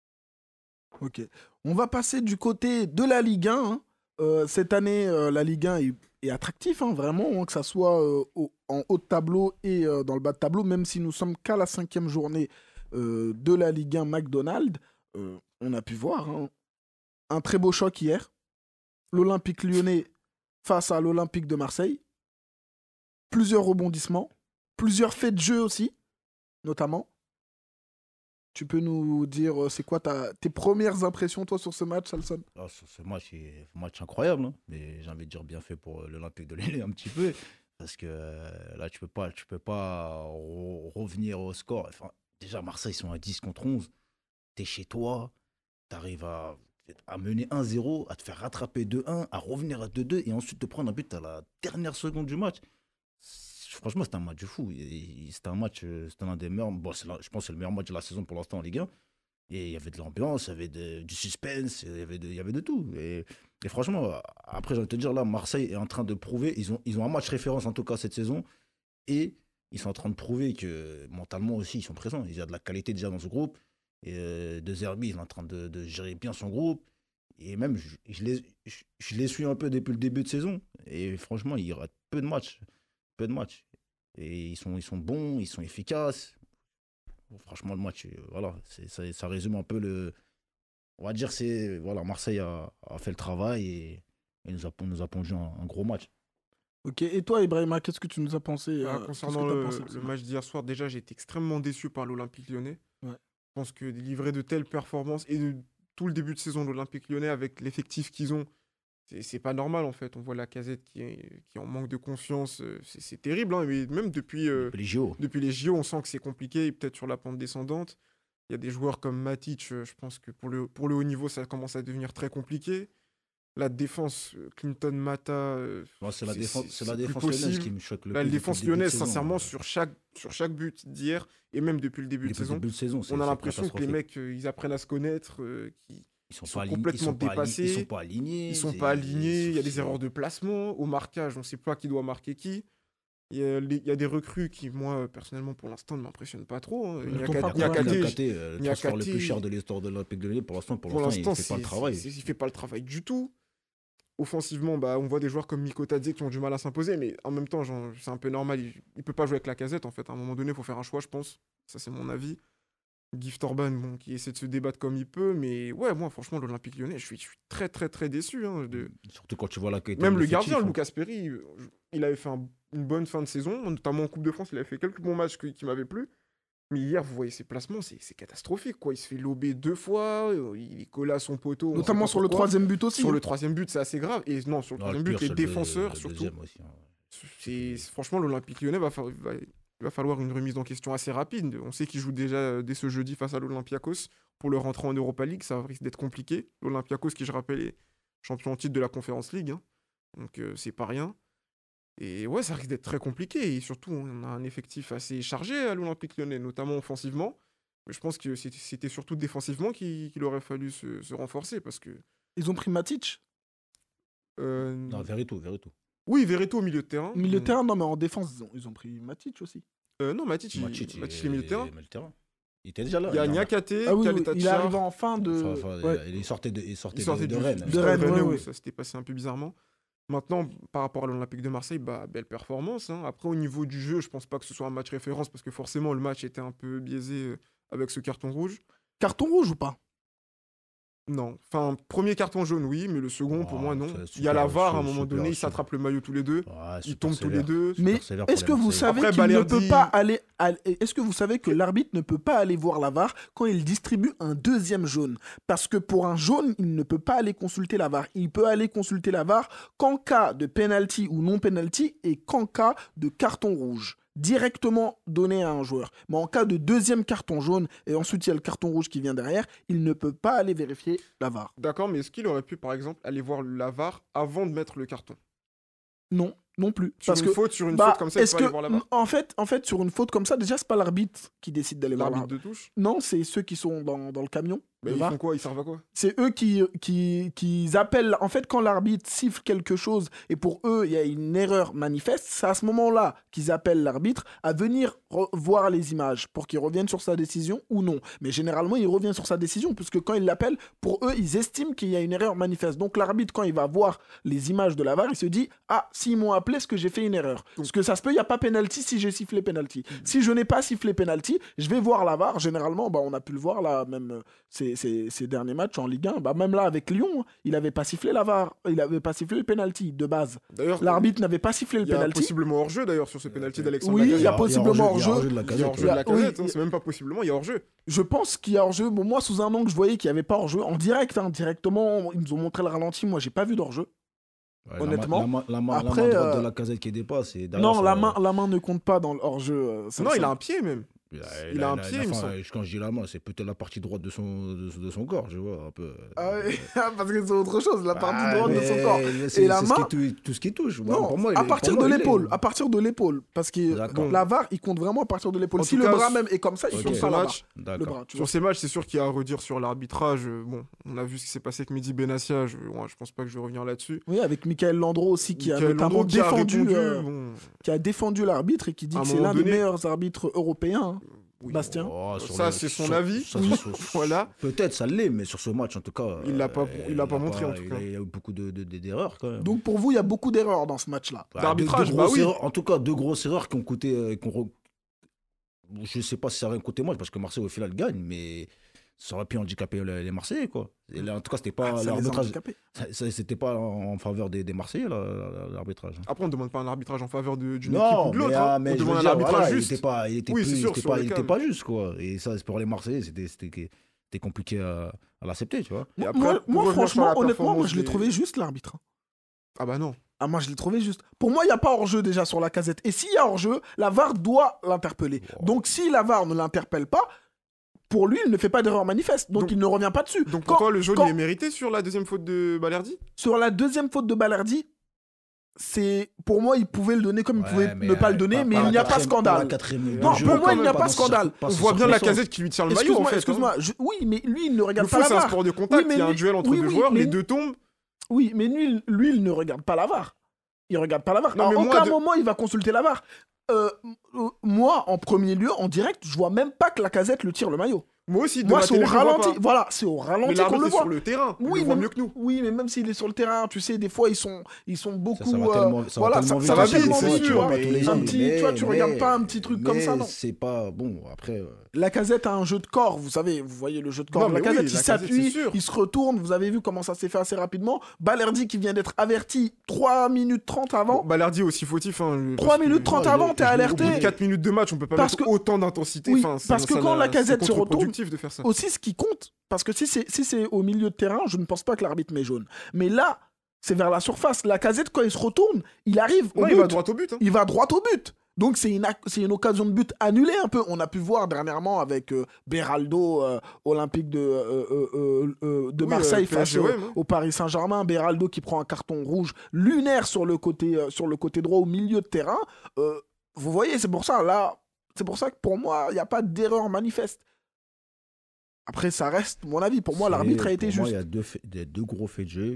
Ok. On va passer du côté de la Ligue un. Hein. Euh, cette année, euh, la Ligue un est, est attractif, hein, vraiment, hein, que ça soit euh, au- en haut de tableau et euh, dans le bas de tableau, même si nous sommes qu'à la cinquième journée euh, de la Ligue un McDonald's. euh, on a pu voir hein, un très beau choc hier. L'Olympique lyonnais face à l'Olympique de Marseille. Plusieurs rebondissements, plusieurs faits de jeu aussi, notamment. Tu peux nous dire, euh, c'est quoi ta, tes premières impressions, toi, sur ce match, Salson? Ah, ce, ce match, c'est un match incroyable. Hein. Mais j'ai envie de dire bien fait pour l'Olympique de Lille un petit peu. Parce que euh, là, tu peux pas, tu peux pas re- revenir au score. Enfin, déjà, Marseille, ils sont à dix contre onze. T'es chez toi, t'arrives à, à mener un zéro, à te faire rattraper deux un, à revenir à deux deux et ensuite te prendre un but à la dernière seconde du match. Franchement, c'était un match de fou. C'était un match, c'était l'un des meilleurs. Bon, la, je pense que c'est le meilleur match de la saison pour l'instant en Ligue un. Et il y avait de l'ambiance, il y avait de, du suspense, il y avait de, il y avait de tout. Et, et franchement, après, j'ai envie de te dire, là, Marseille est en train de prouver. Ils ont, ils ont un match référence, en tout cas, cette saison. Et ils sont en train de prouver que mentalement aussi, ils sont présents. Il y a de la qualité déjà dans ce groupe. Et euh, De Zerbi, il est en train de, de gérer bien son groupe. Et même, je, je, les, je, je les suis un peu depuis le début de saison. Et franchement, il rate peu de matchs. Peu de matchs. Et ils sont, ils sont bons, ils sont efficaces. Franchement, le match, voilà, c'est, ça, ça résume un peu le. On va dire c'est voilà, Marseille a, a fait le travail et, et nous, a, nous a pondu un, un gros match. Ok, et toi, Ibrahima, qu'est-ce que tu nous as pensé Bah, euh, concernant qu'est-ce que le, t'as pensé de ce le match match d'hier soir, déjà, j'ai été extrêmement déçu par l'Olympique lyonnais. Ouais. Je pense que livrer de telles performances et de tout le début de saison de l'Olympique lyonnais avec l'effectif qu'ils ont, c'est, c'est pas normal en fait. On voit la Casette qui est, qui est en manque de confiance. euh, C'est, c'est terrible, hein, mais même depuis, euh, Les J O. depuis les J O, on sent que c'est compliqué et peut-être sur la pente descendante. Il y a des joueurs comme Matic, euh, je pense que pour le, pour le haut niveau, ça commence à devenir très compliqué. La défense, euh, Clinton Mata, euh, Moi, c'est la c'est- défense, c'est- c'est la c'est plus défense lyonnaise possible. qui me choque le La plus. depuis défense le début de lyonnaise, saison. sincèrement, Euh, sur chaque, sur chaque but d'hier, et même depuis le début de Depuis le saison, début de saison, c'est- on a c'est l'impression que les catastrophique. mecs, euh, ils apprennent à se connaître, euh, qu'ils Ils sont, ils sont pas alignés, ils complètement sont pas ali- dépassés, Ils sont pas alignés. ils sont c'est- pas alignés, il y a des c'est- erreurs de placement, au marquage, on ne sait pas qui doit marquer qui. Il y, a les- il y a des recrues qui, moi, personnellement, pour l'instant, ne m'impressionnent pas trop. hein. Elles Niakate- t'ont pas Niakate, convaincu. Niakate, euh, le transfert le Niakate, plus cher de l'histoire de l'Olympique de Lille, pour l'instant, pour pour l'instant, il l'instant, ne fait pas le c'est- travail. c'est- il fait pas le travail du tout. Offensivement, bah, on voit des joueurs comme Miko Tadze qui ont du mal à s'imposer, mais en même temps, genre, c'est un peu normal. Il, il peut pas jouer avec la Casette, en fait. À un moment donné, il faut faire un choix, je pense. Ça, c'est mon avis. Gift Orban, bon, qui essaie de se débattre comme il peut, mais ouais, moi, franchement, l'Olympique lyonnais, je suis, je suis très, très, très déçu. hein, de... Surtout quand tu vois la qualité Même de le l'effectif, gardien, hein. Lucas Perry, euh, il avait fait un- une bonne fin de saison, notamment en Coupe de France. Il avait fait quelques bons matchs qui, qui m'avaient plu. Mais hier, vous voyez ses placements, c'est c'est catastrophique, quoi. Il se fait lober deux fois, euh, il est collé à son poteau. on sait Notamment pas sur le pourquoi. troisième but aussi. Sur hein. le troisième but, c'est assez grave. Et non, sur le Non, troisième pire, but, les c'est le- défenseurs, le surtout. deuxième aussi, hein. C'est c'est- franchement, l'Olympique lyonnais va, fa- va- il va falloir une remise en question assez rapide. On sait qu'ils jouent déjà euh, dès ce jeudi face à l'Olympiakos pour le rentrer en Europa League. Ça risque d'être compliqué. L'Olympiakos, qui je rappelle, est champion en titre de la Conference League. hein. Donc euh, c'est pas rien. Et ouais, ça risque d'être très compliqué. Et surtout, on a un effectif assez chargé à l'Olympique lyonnais, notamment offensivement. Mais je pense que c'était- c'était surtout défensivement qu'il qu'il aurait fallu se, se renforcer parce que. Ils ont pris Matic. euh, Non, Verito, Verito. Oui, Verretou au milieu de terrain. Milieu de Donc, terrain, non, mais en défense, ils ont, ils ont pris Matic aussi. euh, non, Matic, il, Matic, Matic, il il est milieu de terrain. milieu de terrain. Il était déjà là. Il y a il Niakate, Ah oui, oui, Khaled il est Tachar. arrivé en fin de. Enfin, enfin, Ouais. il sortait de, il sortait Il sortait de, de du, Rennes. du De Stade Rennes, Rennais ouais, où ouais. ça s'était passé un peu bizarrement. Maintenant, par rapport à l'Olympique de Marseille, bah, belle performance. hein. Après, au niveau du jeu, je pense pas que ce soit un match référence parce que forcément, le match était un peu biaisé euh, avec ce carton rouge. Carton rouge ou pas? Non. Enfin, premier carton jaune, oui, mais le second, pour Oh, moi, non. c'est Il y a la super, V A R, à un c'est moment super, donné, ils super. s'attrapent le maillot tous les deux. Ouais, Ils super tombent tous les sévère. deux. Mais sévère pour est-ce les que vous Marseillais. savez Après, qu'il ne Balerdi- peut pas aller, aller- est-ce que vous savez que l'arbitre ne peut pas aller voir la V A R quand il distribue un deuxième jaune? Parce que pour un jaune, il ne peut pas aller consulter la V A R. Il peut aller consulter la V A R qu'en cas de penalty ou non penalty et qu'en cas de carton rouge directement donné à un joueur. Mais en cas de deuxième carton jaune et ensuite il y a le carton rouge qui vient derrière, il ne peut pas aller vérifier la V A R. D'accord, mais est-ce qu'il aurait pu, par exemple, aller voir la V A R avant de mettre le carton? Non, non plus. Sur Parce une que faute, sur une Bah, faute comme ça, il est-ce peut que, aller voir la V A R. en fait, en fait, sur une faute comme ça, déjà, c'est pas l'arbitre qui décide d'aller voir la V A R. L'arbitre de touche. Non, c'est ceux qui sont dans, dans le camion. Mais de ils V A R. font quoi? Ils servent à quoi? C'est eux qui, qui, qui appellent. En fait, quand l'arbitre siffle quelque chose et pour eux, il y a une erreur manifeste, c'est à ce moment-là qu'ils appellent l'arbitre à venir re- voir les images pour qu'il revienne sur sa décision ou non. Mais généralement, il revient sur sa décision puisque quand il l'appelle, pour eux, ils estiment qu'il y a une erreur manifeste. Donc, l'arbitre, quand il va voir les images de la V A R, il se dit ah, s'ils m'ont appelé, est-ce que j'ai fait une erreur? Parce que ça se peut, il n'y a pas pénalty si j'ai sifflé pénalty. Si je n'ai pas sifflé pénalty, je vais voir la V A R. Généralement, bah, on a pu le voir là, même. euh, C'est ces, ces, ces derniers matchs en Ligue un. Bah, même là, avec Lyon, il n'avait pas sifflé la V A R, il n'avait pas sifflé le penalty de base. D'ailleurs, L'arbitre n'avait pas sifflé le il y a penalty. possiblement hors-jeu d'ailleurs sur ce penalty d'Alexandre Oui, il y a Lacazette. possiblement hors-jeu, hors-jeu. de la Il y a Casette. hors-jeu de la Oui, casette, hein, il- c'est même pas possiblement, il y a hors-jeu. Je pense qu'il y a hors-jeu. Bon, moi, sous un angle, je voyais qu'il n'y avait pas hors-jeu. En direct, hein, directement, ils nous ont montré le ralenti. Moi, j'ai pas vu d'hors-jeu. Ouais, la Honnêtement, main- la, main, la, main, après, la main droite euh, de la casette qui dépasse. Et derrière, Non, ça- la main, la main ne compte pas dans le hors-jeu. euh, ça Non, me il a semble. un pied même. Il a, Il a un la- pied, la il me fin, semble. quand je dis la main, c'est peut-être la partie droite de son, de, de son corps, je vois, un peu. Ah oui, parce que c'est autre chose, la partie Ah, droite de son mais corps. c'est- Et la c'est main- ce qui tou- tout ce qui touche. Bon, Non, pour moi, il à est- partir pour de moi, il est- l'épaule, à partir de l'épaule, parce que D'accord. la V A R, il compte vraiment à partir de l'épaule. En Si tout le cas, bras sur- même est comme ça, il Ok. compte Sur pas ce la match, le D'accord. bras. Tu Sur vois. ces matchs, c'est sûr qu'il y a à redire sur l'arbitrage. Euh, Bon, on a vu ce qui s'est passé avec Mehdi Benassia. Je, ouais, je pense pas que je vais revenir là-dessus. Oui, avec Michael Landreau aussi, qui a Michael notamment Landreau qui a défendu, répondu, euh, bon, qui a défendu l'arbitre et qui dit À un que c'est moment l'un des donné- meilleurs arbitres européens. hein. oui. Bastien. Oh, sur Ça, le- c'est son sur- avis. ça, Oui. c'est sur- Voilà. Peut-être ça l'est, mais sur ce match, en tout cas. Il l'a euh, pas- il l'a pas montré, en tout il cas. a- Il y a eu beaucoup de- de- de- d'erreurs, quand même. Donc pour vous, il y a beaucoup d'erreurs dans ce match-là. Bah, d'arbitrage, deux- deux bah grosses oui. erreurs- en tout cas, deux grosses erreurs qui ont coûté. euh, qui ont re- Je ne sais pas si ça aurait coûté moi, parce que Marseille, au final, gagne, mais ça aurait pu handicaper les les Marseillais, quoi. Et là, en tout cas, c'était pas Ah, ça les a l'arbitrage. handicapés. ça- ça- C'était pas en, en faveur des, des Marseillais, là, l'arbitrage. Après, on ne demande pas un arbitrage en faveur de- d'une équipe Non, ou de mais, l'autre. ah, hein. mais On je veux demande un dire, arbitrage voilà, il juste. était pas, il était Oui, plus- c'est il sûr, était sur pas, les il était câbles. pas juste, quoi. Et ça, c'est pour les Marseillais, c'était, c'était, c'était compliqué à, à l'accepter, tu vois. Et après, Moi, pour moi, revenir sur franchement, la honnêtement, moi, performance je l'ai des- trouvé juste l'arbitre. hein. Ah bah non. Ah, moi, je l'ai trouvé juste. Pour moi, il n'y a pas hors-jeu déjà sur la casette. Et s'il y a hors-jeu, la V A R doit l'interpeller. Donc, si la V A R ne l'interpelle pas, pour lui, il ne fait pas d'erreur manifeste. Donc, Donc- il ne revient pas dessus. Donc Quand- pour toi, le jaune quand- il est mérité sur la deuxième faute de Balerdi? Sur la deuxième faute de Balerdi, c'est pour moi, il pouvait le donner comme il Ouais, pouvait mais, ne pas euh, le donner, pas- mais pas il la n'y a pas quatrième- pas la scandale. quatrième minute Non, du jeu, pour moi, quand il n'y a même, pas dans ce scandale. circo- pas On ce voit bien la circonstance. casette qui lui tire le maillot en Excuse-moi, fait. excuse-moi. je- Oui, mais lui, il ne Le regarde foot, pas la c'est V un A R. sport de contact. Oui, mais Il y a un lui- duel entre oui, deux oui, joueurs, mais- les deux tombent. Oui, mais lui, lui, il ne regarde pas la V A R. Il regarde pas la V A R. Non, à mais moi, aucun de- moment, il va consulter la V A R. Euh, euh, moi, en premier lieu, en direct, je vois même pas que la casette le tire le maillot. Moi aussi, de Moi, ma c'est télé, au je le vois ralenti. pas. Voilà, c'est au Mais ralenti qu'on l'arbitre le est voit. sur le terrain. Il Oui, le voit mais- mieux que nous. Oui, mais même s'il est sur le terrain, tu sais, des fois, ils sont, ils sont beaucoup. Ça, ça va euh, tellement, ça voilà, va tellement ça- vite, ça va aussi, vite, des c'est fois, tu sûr, vois, mais tous les un ans, petit- mais- tu vois, tu mais- regardes pas un petit truc comme mais ça, non. C'est pas bon. Après, euh, La casette a un jeu de corps, vous savez, vous voyez le jeu de corps Non, de la mais oui, casette, il la Casette, s'appuie, c'est sûr. il se retourne, vous avez vu comment ça s'est fait assez rapidement. Balerdi qui vient d'être averti trois minutes trente avant. Bon, Balerdi est aussi fautif. Hein, trois parce que- minutes trente moi, avant, je- t'es je- au bout de alerté. Au bout de quatre minutes de match, on peut pas Parce mettre que- autant d'intensité. Oui, Enfin, ça- parce que ça quand n'a- la Casette c'est se retourne- contre-productif de faire ça. Aussi, ce qui compte, parce que si c'est si c'est au milieu de terrain, je ne pense pas que l'arbitre met jaune. Mais là, c'est vers la surface. La Casette, quand il se retourne, il arrive au Non, but. il va droit au but. hein. Il va droit au but. Donc c'est une, ac- c'est une occasion de but annulée un peu. On a pu voir dernièrement avec euh, Beraldo, euh, Olympique de, euh, euh, euh, euh, de Oui, Marseille euh, face P S G, au, ouais, ouais. au Paris Saint-Germain. Beraldo qui prend un carton rouge lunaire sur le côté, euh, sur le côté droit au milieu de terrain. Euh, vous voyez, c'est pour ça, là, c'est pour ça que pour moi, il n'y a pas d'erreur manifeste. Après, ça reste mon avis. Pour moi, c'est- l'arbitre a été pour moi, juste. il y a deux, faits- des- deux gros faits de jeu.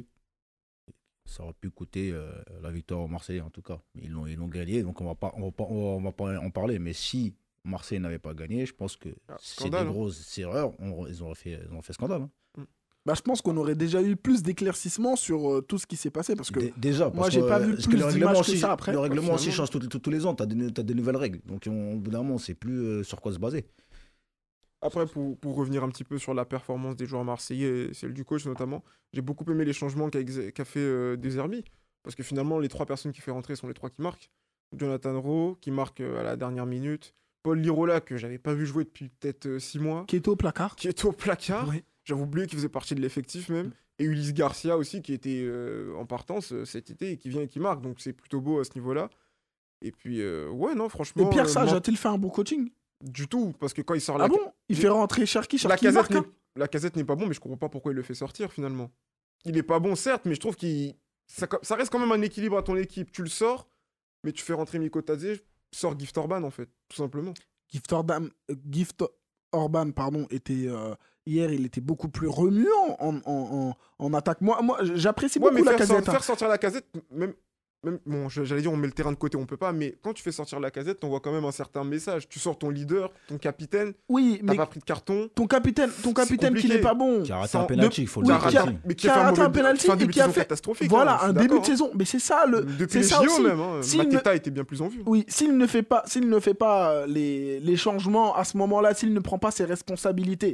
Ça aurait pu coûter euh, la victoire aux Marseillais, en tout cas. Mais ils l'ont, ils l'ont gagné, donc on va pas, on va pas, on va pas en parler. Mais si Marseille n'avait pas gagné, je pense que Ah, c'est scandale, des hein. grosses erreurs. On- ils auraient fait, ils ont fait scandale. hein. Bah, je pense qu'on aurait déjà eu plus d'éclaircissements sur euh, tout ce qui s'est passé. Parce que Dé- Déjà, parce moi, j'ai que, pas vu parce que plus le règlement d'images que aussi, ça après. Le règlement Ouais, aussi finalement. change tous, tous- tous les ans. Tu as des, t'as des nouvelles règles. Donc, on- au bout d'un moment, on ne sait plus euh, sur quoi se baser. Après, pour, pour revenir un petit peu sur la performance des joueurs marseillais, et celle du coach notamment, j'ai beaucoup aimé les changements qu'a, exe- qu'a fait euh, Deserbi. Parce que finalement, les trois personnes qui fait rentrer sont les trois qui marquent. Jonathan Rowe, qui marque euh, à la dernière minute. Paul Lirola, que j'avais pas vu jouer depuis peut-être euh, six mois. qui était au placard. Qui est au placard. Oui. J'avais oublié qu'il faisait partie de l'effectif même. Et Ulysse Garcia aussi, qui était euh, en partance euh, cet été et qui vient et qui marque. Donc c'est plutôt beau à ce niveau-là. Et puis, euh, ouais, non, franchement. Et Pierre euh, Sage moi, a-t-il fait un bon coaching? du tout, parce que quand il sort Ah la, bon? Il j'ai- fait rentrer Cherki, la Cherki casette marque. n'est... hein. la casette n'est pas bon, mais je comprends pas pourquoi il le fait sortir finalement. Il est pas bon, certes, mais je trouve qu'il. Ça, ça reste quand même un équilibre à ton équipe. Tu le sors, mais tu fais rentrer Miko Tadze, sors Gift Orban en fait, tout simplement. Gift Orban, euh, Gift Orban pardon, était, euh, hier, il était beaucoup plus remuant en, en, en, en attaque. Moi, moi j'apprécie Ouais, beaucoup mais la faire, sor- casette. hein. faire sortir la casette, même. Même, bon, je- j'allais dire on met le terrain de côté, on peut pas, mais quand tu fais sortir la casette, t'envoies quand même un certain message. Tu sors ton leader, ton capitaine, Oui, t'as mais pas pris de carton. ton capitaine, ton capitaine qui compliqué. n'est pas bon. Qui a raté Sans- un penalty, il faut oui, le qui a dire. qui a- aussi. mais qui a fait un raté un mauvais- penalty fait un et début qui a de saison fait- catastrophique. Voilà, hein, je un suis début d'accord, de hein. saison. Mais c'est ça le. Depuis c'est les ça J O aussi. même, hein. S'il ne- Mateta était bien plus en vue. Oui, s'il ne fait pas, s'il ne fait pas euh, les, les changements à ce moment-là, s'il ne prend pas ses responsabilités,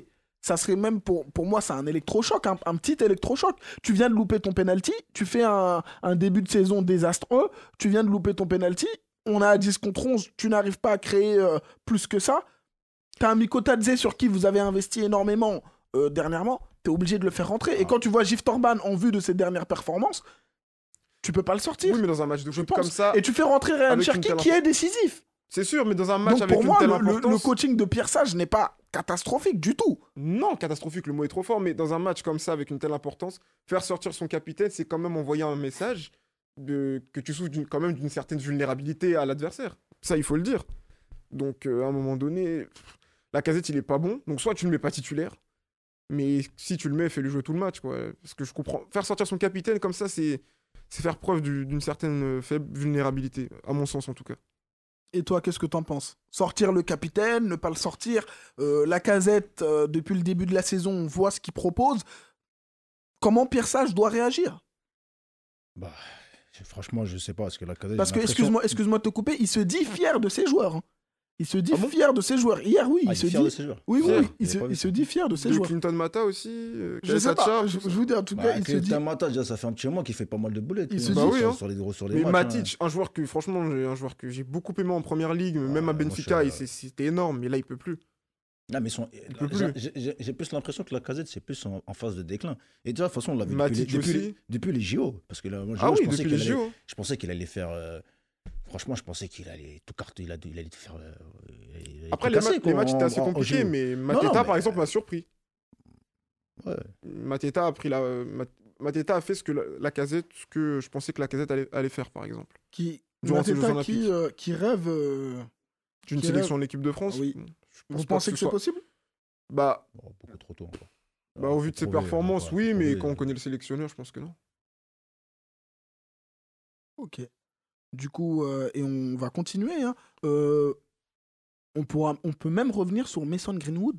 ça serait même pour, pour moi, c'est un électrochoc, un, un petit électrochoc. Tu viens de louper ton penalty, tu fais un, un début de saison désastreux, tu viens de louper ton penalty, on a à dix contre onze, tu n'arrives pas à créer euh, plus que ça. T'as un Mikotadze sur qui vous avez investi énormément euh, dernièrement, t'es obligé de le faire rentrer. Et quand tu vois Gif Torban en vue de ses dernières performances, tu peux pas le sortir. Oui, mais dans un match de je foot pense. comme ça. Et tu fais rentrer Ryan avec une Cherki telle qui est décisif. C'est sûr, mais dans un match Donc avec pour une moi, telle le, le- importance. le coaching de Pierre Sage n'est pas catastrophique du tout. Non, catastrophique, le mot est trop fort, mais dans un match comme ça, avec une telle importance, faire sortir son capitaine, c'est quand même envoyer un message de... que tu souffres d'une- quand même d'une certaine vulnérabilité à l'adversaire. Ça, il faut le dire. Donc, euh, à un moment donné, pff, Lacazette, il est pas bon. Donc, soit tu ne le mets pas titulaire, mais si tu le mets, fais-le jouer tout le match, quoi. Parce que je comprends. Faire sortir son capitaine comme ça, c'est c'est faire preuve du- d'une certaine euh, faible vulnérabilité, à mon sens en tout cas. Et toi, qu'est-ce que t'en penses? Sortir le capitaine, ne pas le sortir. euh, Lacazette, euh, depuis le début de la saison, on voit ce qu'il propose. Comment Pierre Sage doit réagir? Bah, franchement, je sais pas. Parce que la Lacazette, Parce j'ai que, l'impression- excuse-moi excuse-moi de te couper, il se dit fier de ses joueurs. hein. Il se dit Ah bon fier de ses joueurs. Hier, oui, Ah, il il se est fier dit... de ses joueurs. Oui, oui, Fier. oui, il, J'ai se, pas vu il ça. se dit fier de ses De joueurs. Clinton Mata aussi, euh, Je sais pas, Kagasacha, je, tout ça. je vous dis en tout Bah, cas, il se dit... Clinton Mata, déjà, ça fait un petit moment qu'il fait pas mal de boulettes. Il lui, se hein, dit- sur, Bah oui, hein. sur les gros sur les Mais matchs. hein. Matic, un joueur que, franchement, j'ai- un joueur que j'ai beaucoup aimé en première ligue, même Ah, à moi, Benfica, je- et c'est- c'était énorme, mais là, il peut plus. Non, mais son- peut j'ai- plus. j'ai j'ai- j'ai plus l'impression que la Lacazette, c'est plus en, en phase de déclin. Et déjà, de toute façon, on l'a vu depuis les, Matic depuis, aussi. les, depuis les J O. Parce que là, moi, Ah je oui, pensais depuis qu'il les allait, J O. hein. je pensais qu'il allait faire. euh, franchement, je pensais qu'il allait tout carton. Il, a- il allait faire. euh, il allait Après, tout les, casser, ma- quoi, les matchs étaient en- assez en- en compliqués, J O. mais non, Mateta, mais- par exemple, m'a surpris. Ouais. Mateta a pris la. Mat- Mateta a fait ce que la, la casette, ce que je pensais que la casette allait, allait faire, par exemple. Qui, Durant ces Jeux Mateta Olympiques. qui, euh, qui rêve... euh, D'une Qui sélection rêve- en équipe de France. Oui. Je pense Vous pas pensez que ce c'est soit- possible? Bah, Bon, beaucoup trop tôt encore. bah, au vu de ses Prouver, performances, encore, oui, faut mais prouver. quand on connaît le sélectionneur, je pense que non. Ok. Du coup, euh, et on va continuer. hein. Euh, on, pourra, on peut même revenir sur Mason Greenwood,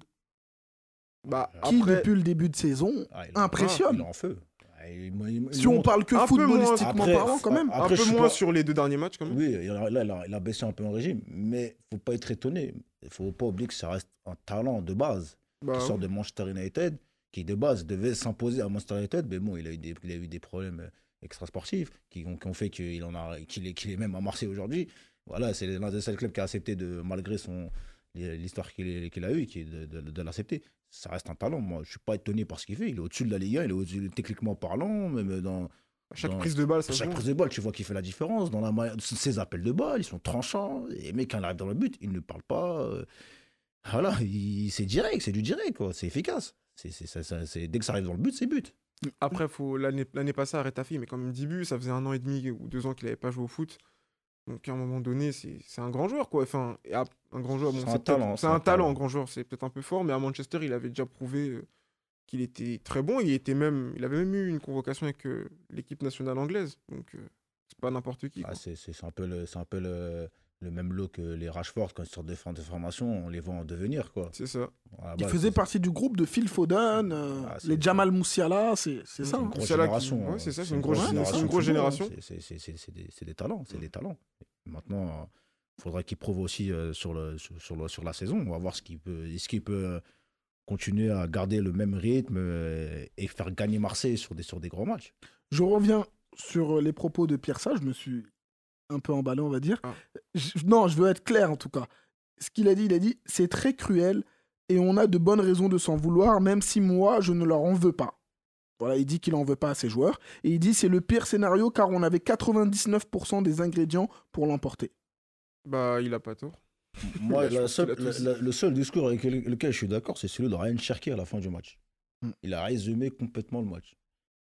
Bah, qui après, depuis le début de saison Ah, il est en- impressionne. Il est en feu. Ah, il- il- il Si on montre- parle que un peu moins. footballistiquement Après, parlant, quand même. après, un je peu suis moins pas- sur les deux derniers matchs, quand même. Oui, il a- là, il a, il a baissé un peu en régime, mais faut pas être étonné. Il faut pas oublier que ça reste un talent de base Bah, qui sort de Manchester United, qui de base devait s'imposer à Manchester United, mais bon, il a eu des, il a eu des problèmes euh, extrasportifs qui ont, qui ont fait qu'il en a, qu'il est, qu'il est même à Marseille aujourd'hui. Voilà, c'est l'un des seuls clubs qui a accepté de, malgré son l'histoire qu'il est- qu'il a eue, qui est de, de- de l'accepter. Ça reste un talent. Moi, je suis pas étonné par ce qu'il fait. Il est au-dessus de la Ligue un, il est au-dessus techniquement parlant, même dans à chaque dans- prise de balle, ça se chaque voit. prise de balle, tu vois qu'il fait la différence. Dans la ma- ses appels de balle, ils sont tranchants. Et mec, quand il arrive dans le but, il ne parle pas. euh, Voilà, il- c'est direct, c'est du direct, quoi. C'est efficace. C'est, c'est, ça- ça- c'est- dès que ça arrive dans le but, c'est but. Après, faut... l'année l'année passée, arrête ta fille, mais quand même dix buts, ça faisait un an et demi ou deux ans qu'il n'avait pas joué au foot. Donc, à un moment donné, c'est c'est un grand joueur, quoi. Enfin, et à- un grand joueur, bon, C'est c'est un peut-être- talent, C'est c'est un un talent, talent. un grand joueur, c'est peut-être un peu fort, mais à Manchester, il avait déjà prouvé euh, qu'il était très bon. Il, était même... il avait même eu une convocation avec euh, l'équipe nationale anglaise. Donc, euh, c'est pas n'importe qui. Ah, quoi. c'est, c'est, c'est un peu, le, c'est un peu le, le même lot que les Rashford, quand ils sortent de fin de formation, on les voit en devenir, quoi. C'est ça. À la Il base, faisait c'est- partie du groupe de Phil Foden, euh, Ah, c'est- les Jamal Moussiala, c'est c'est Mm. ça. C'est une hein. grosse Moussiala qui- génération. ouais, hein. c'est ça, c'est une grosse- c'est une grosse tu vois, génération. C'est, c'est, c'est, c'est, c'est des, c'est des talents, c'est des talents. Maintenant, il faudra qu'il prouve aussi euh, sur, le, sur, sur le- sur la saison. On va voir ce qu'il peut, est-ce qu'il peut euh, continuer à garder le même rythme euh, et faire gagner Marseille sur des, sur des gros matchs. Je reviens sur les propos de Pierre Sage, je me suis un peu emballé, on va dire. Ah. Je- non, je veux être clair en tout cas. Ce qu'il a dit, il a dit c'est très cruel et on a de bonnes raisons de s'en vouloir, même si moi, je ne leur en veux pas. Voilà, il dit qu'il en veut pas à ses joueurs. Et il dit c'est le pire scénario car on avait quatre-vingt-dix-neuf pour cent des ingrédients pour l'emporter. Bah, il a pas tort. Moi, Je la pense seule- qu'il a tous- la- la- le seul discours avec le- lequel je suis d'accord, c'est celui de Ryan Cherki à la fin du match. Mm. Il a résumé complètement le match.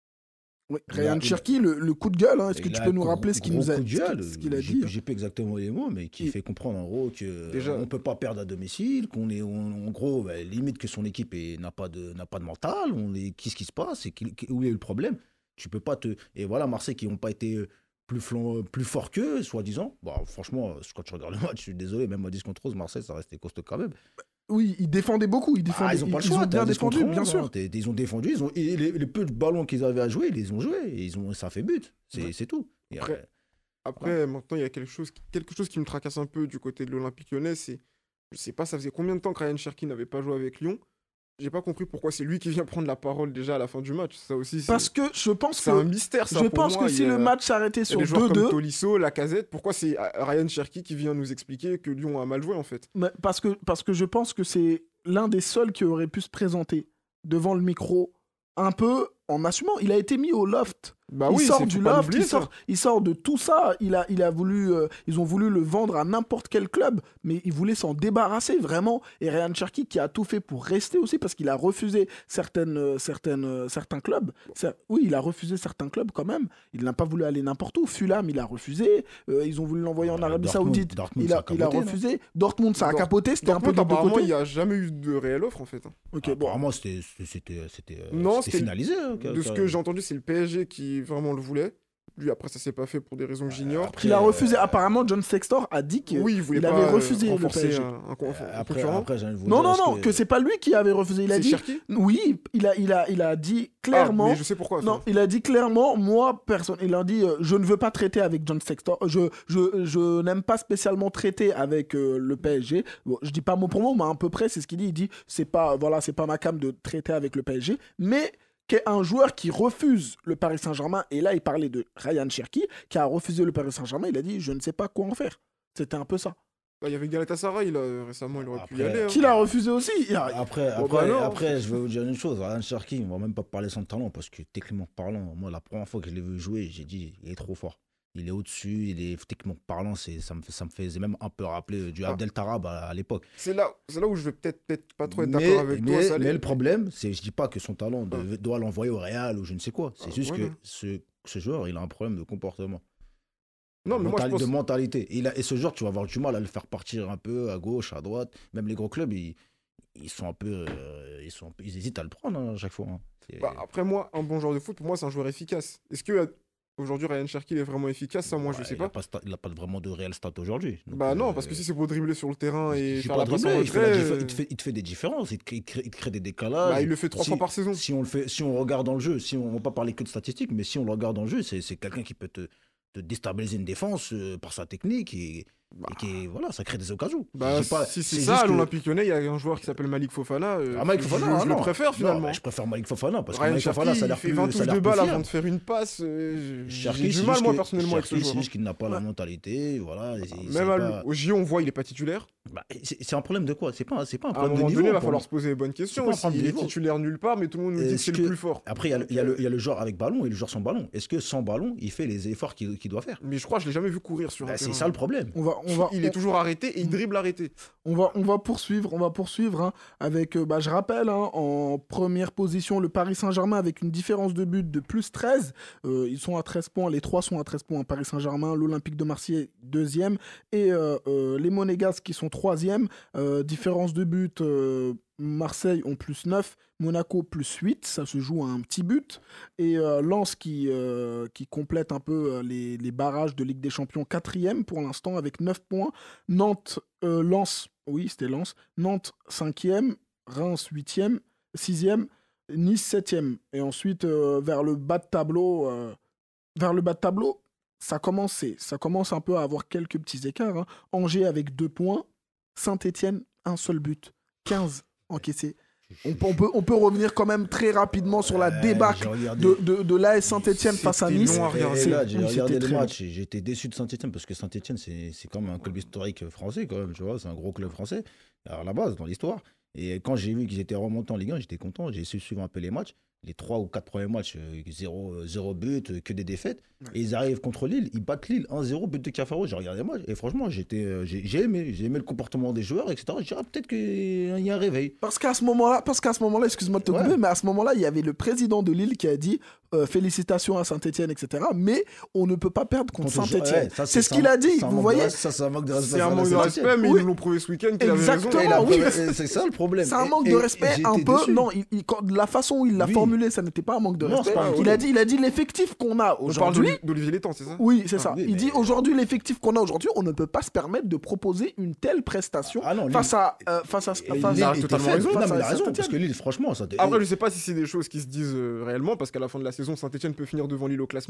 Oui, Il a- Ryan il a- Cherki, le, le coup de gueule, hein, est-ce que Il tu a peux un nous gros- rappeler ce qu'il gros nous a, coup de ce qu'il- gueule. ce qu'il a J'ai dit plus- hein. J'ai plus exactement les mots, mais qui Il- fait comprendre en gros que Déjà- on peut pas perdre à domicile, qu'on est on- en gros bah, limite que son équipe est- n'a pas de n'a pas de mental. On est qu'est-ce qui se passe et qu'il- où est le problème. Tu peux pas te et voilà Marseille qui n'ont pas été euh, plus flan- plus forts qu'eux soi-disant. Bon, franchement, quand tu regardes le match, je suis désolé, même à dix contre onze, Marseille ça restait costaud quand même. Oui, ils défendaient beaucoup, ils Ah, défendaient, ils ont pas le ils choix, ont bien t'as dix défendu, contre bien onze, sûr. hein. T'es- Ils ont défendu, ils ont, et les, les peu de ballons qu'ils avaient à jouer, ils les ont joués, et ils ont, ça fait but, c'est Ouais. c'est tout. Et Après- après, Après, maintenant, il y a quelque chose, qui- quelque chose qui me tracasse un peu du côté de l'Olympique lyonnais. C'est, je sais pas, ça faisait combien de temps que Ryan Cherki n'avait pas joué avec Lyon. j'ai pas compris pourquoi c'est lui qui vient prendre la parole déjà à la fin du match. Ça aussi, c'est, Parce que je pense c'est que, un mystère. Ça, je pour pense moi. que Il si y a- le match s'arrêtait il y a sur des joueurs deux deux, comme Tolisso, Lacazette, pourquoi c'est euh, Ryan Cherki qui vient nous expliquer que Lyon a mal joué en fait? mais parce que, parce que je pense que c'est l'un des seuls qui aurait pu se présenter devant le micro un peu en assumant. Il a été mis au loft. Bah il oui, sort c'est- du faut pas loft, l'oublier, il sort, ça. il sort de tout ça. Il a, il a voulu, euh, ils ont voulu le vendre à n'importe quel club, mais il voulait s'en débarrasser vraiment. Et Ryan Cherki qui a tout fait pour rester aussi parce qu'il a refusé certaines, euh, certaines, euh, certains clubs. Cer- Oui, il a refusé certains clubs quand même. Il n'a pas voulu aller n'importe où. Fulham, il a refusé. Euh, ils ont voulu l'envoyer en Ouais, Arabie Dortmund- Saoudite. Dortmund, il a, ça a il a capoté, non refusé. Dortmund, ça a Dort- capoté. C'était un peu Dortmund, des deux apparemment, côtés. il n'y a jamais eu de réelle offre en fait. hein. Ok, bon. Apparemment, c'était c'était- c'était, euh, Non, c'était c'était- finalisé. hein, De ce car- que j'ai entendu, c'est le P S G qui vraiment le voulait. Lui, après, ça s'est pas fait pour des raisons que j'ignore. Après, Il a refusé. euh, Apparemment, John Sextor a dit qu'il Oui, il voulait pas avait euh, refusé le P renforcer S G. un, un con- euh, un Après, concurrent. après j'ai envie de vous Non, dire, non, est-ce non, que c'est pas lui qui avait refusé. Il a C'est dit. Cherki Oui, il a, il a, il a dit Ah, clairement. mais je sais pourquoi. ça. Non, il a dit clairement, moi, personne. Il a dit, euh, je ne veux pas traiter avec John Sextor. Euh, Je, je, je n'aime pas spécialement traiter avec euh, le P S G. Bon, je dis pas mot pour mot, mais à peu près, c'est ce qu'il dit. Il dit, c'est pas, voilà, c'est pas ma came de traiter avec le P S G, mais qu'un joueur qui refuse le Paris Saint-Germain, et là, il parlait de Ryan Cherki, qui a refusé le Paris Saint-Germain. Il a dit, je ne sais pas quoi en faire. C'était un peu ça. Bah, il y avait Galatasaray là, récemment, il aurait pu y Après- aller. hein. Qui l'a refusé aussi. Il y a- Après, Bon, après, bah non. après, je vais vous dire une chose. Ryan Cherki, on va même pas parler son talent parce que techniquement parlant, moi, la première fois que je l'ai vu jouer, j'ai dit, il est trop fort. Il est au-dessus, il est techniquement parlant, c'est, ça, me, fait- ça me faisait même un peu rappeler du Ah. Abdel Tarab à, à l'époque. C'est là, c'est là où je vais peut-être peut-être pas trop être Mais, d'accord avec mais, toi. Salé. mais le problème, c'est, je dis pas que son talent de- doit l'envoyer au Real ou je ne sais quoi. C'est Ah, juste ouais, que ouais. ce, ce joueur, il a un problème de comportement. Non, mais moi je Mentali- pense. de mentalité. Et, il a- et ce joueur, tu vas avoir du mal à le faire partir un peu à gauche, à droite. Même les gros clubs, ils, ils sont un peu, euh, ils sont, un peu- ils hésitent à le prendre hein, à chaque fois. hein. C'est- Bah, après moi, un bon joueur de foot, pour moi, c'est un joueur efficace. Est-ce que euh, aujourd'hui Ryan Cherki il est vraiment efficace? Ça, moi, je Ouais, sais il a pas. pas, sta- il a pas vraiment de réel stat aujourd'hui. Donc, Bah non, euh, parce que si c'est pour dribbler sur le terrain je et dis faire pas la passe en dribbler, il, fait la retrait, diffé- euh, il te fait, il te fait des différences, il te crée, il crée- il te crée des décalages. bah, il le fait trois Si- fois par saison. Si on, le fait, si on regarde dans le jeu, si on ne va pas parler que de statistiques, mais si on le regarde dans le jeu, c'est c'est quelqu'un qui peut te, te déstabiliser une défense euh, par sa technique et, et qui, voilà, ça crée des occasions. Bah, Je dis pas- si c'est c'est ça, juste à que- l'Olympique Lyonnais, il y a un joueur qui s'appelle Malik Fofana. euh, Ah, Malik je- Fofana, je, ah, je non. le préfère Non, finalement. bah, je préfère Malik Fofana parce que Ryan Malik Cherki, Fofana, ça a il l'air fait plus, vingt ça a touches l'air de plus balle avant fiable. de faire une passe. euh, J'ai Cherki, j'ai du c'est mal, juste moi, que- personnellement, avec ce Cherki, joueur. c'est hein. juste qu'il n'a pas la Ouais. mentalité. Voilà, et c'est- c'est Même à pas- lui- au J O, on voit, il est pas titulaire. Bah, c'est c'est un problème de quoi? C'est pas, c'est pas un À un problème de moment niveau. donné, il va pour falloir moi. se poser les bonnes questions. pas un aussi. problème de Il est niveau. titulaire nulle part, mais tout le monde nous dit que Est-ce c'est que- le plus fort. Après, il y a le- il y, a le- il y a le joueur avec ballon et le joueur sans ballon. Est-ce que sans ballon, il fait les efforts qu'il qu'il doit faire? Mais je crois que je l'ai jamais vu courir sur Bah, un c'est terrain. ça le problème. On va, on va, Il est toujours arrêté et il dribble arrêté. On va, on va poursuivre, on va poursuivre hein, avec, euh, bah, je rappelle, hein, en première position, le Paris Saint-Germain avec une différence de but de plus treize. Euh, ils sont à treize points, les trois sont à treize points. Paris Saint-Germain, l'Olympique de Marseille, deuxième. Et euh, euh, les Monégasques qui sont troisième. Euh, différence de but, euh, Marseille ont plus neuf, Monaco plus huit. Ça se joue à un petit but. Et euh, Lens qui, euh, qui complète un peu euh, les, les barrages de Ligue des Champions, quatrième pour l'instant avec neuf points. Nantes, euh, Lens, oui, c'était Lens. Nantes, cinquième. Reims, huitième. sixième. Nice, septième. Et ensuite, euh, vers le bas de tableau, euh, vers le bas de tableau, ça commence, c'est- ça commence un peu à avoir quelques petits écarts. hein. Angers avec deux points. Saint-Étienne, un seul but. quinze encaissés. On, peut- on peut, on peut revenir quand même très rapidement sur la Euh, débâcle j'ai regardé- de, de, de l'A S Saint-Étienne face à C'était Nice. long à Et- regarder. et là, j'ai Oui, regardé c'était le très match et j'étais déçu de Saint-Etienne parce que Saint-Etienne, c'est c'est quand même un club historique français, quand même, tu vois, c'est un gros club français, à la base, dans l'histoire. Et quand j'ai vu qu'ils étaient remontés en Ligue un, j'étais content, j'ai su suivre un peu les matchs. Les trois ou quatre premiers matchs, euh, zéro, euh, zéro but, euh, que des défaites. Et ils arrivent contre Lille, ils battent Lille un zéro, but de Cafaro. J'ai regardé le match et franchement, j'étais, euh, j'ai j'ai aimé, j'ai aimé le comportement des joueurs, et cetera. Je dirais peut-être qu'il y a un réveil. Parce qu'à ce moment-là, parce qu'à ce moment-là, excuse-moi de te couper, Ouais. mais à ce moment-là, il y avait le président de Lille qui a dit euh, félicitations à Saint-Étienne, et cetera. Mais on ne peut pas perdre contre Contre- Saint-Étienne. ouais, ça, c'est ce ça- qu'il a dit. ça, un Vous manque de voyez, respect, ça, c'est un manque de respect. C'est un face à manque de Saint-Étienne. respect, mais Oui. ils nous l'ont prouvé ce week-end qu'il avait Exactement. raison. Et la oui. preuve, et c'est ça le problème. c'est un Et- manque et- de et respect j'ai un été peu. déçu. Non, il, il- quand- la façon où il l'a Oui. formulé, ça n'était pas un manque de Non, c'est respect. pas un manque il de- a dit, il a dit l'effectif qu'on a On parle aujourd'hui. d'Oli- d'Olivier Létang, c'est ça? Oui, c'est Ah, ça. oui, il mais- dit aujourd'hui l'effectif qu'on a aujourd'hui, on ne peut pas se permettre de proposer une telle prestation Ah non, Lille- face à euh, face à Et face Lille à- était totalement faible. raison. Non, mais il a face à raison, Saint-Étienne. parce que Lille, franchement, ça. Après, je sais pas si c'est des choses qui se disent euh, réellement, parce qu'à la fin de la saison, Saint-Etienne peut finir devant Lille au classement.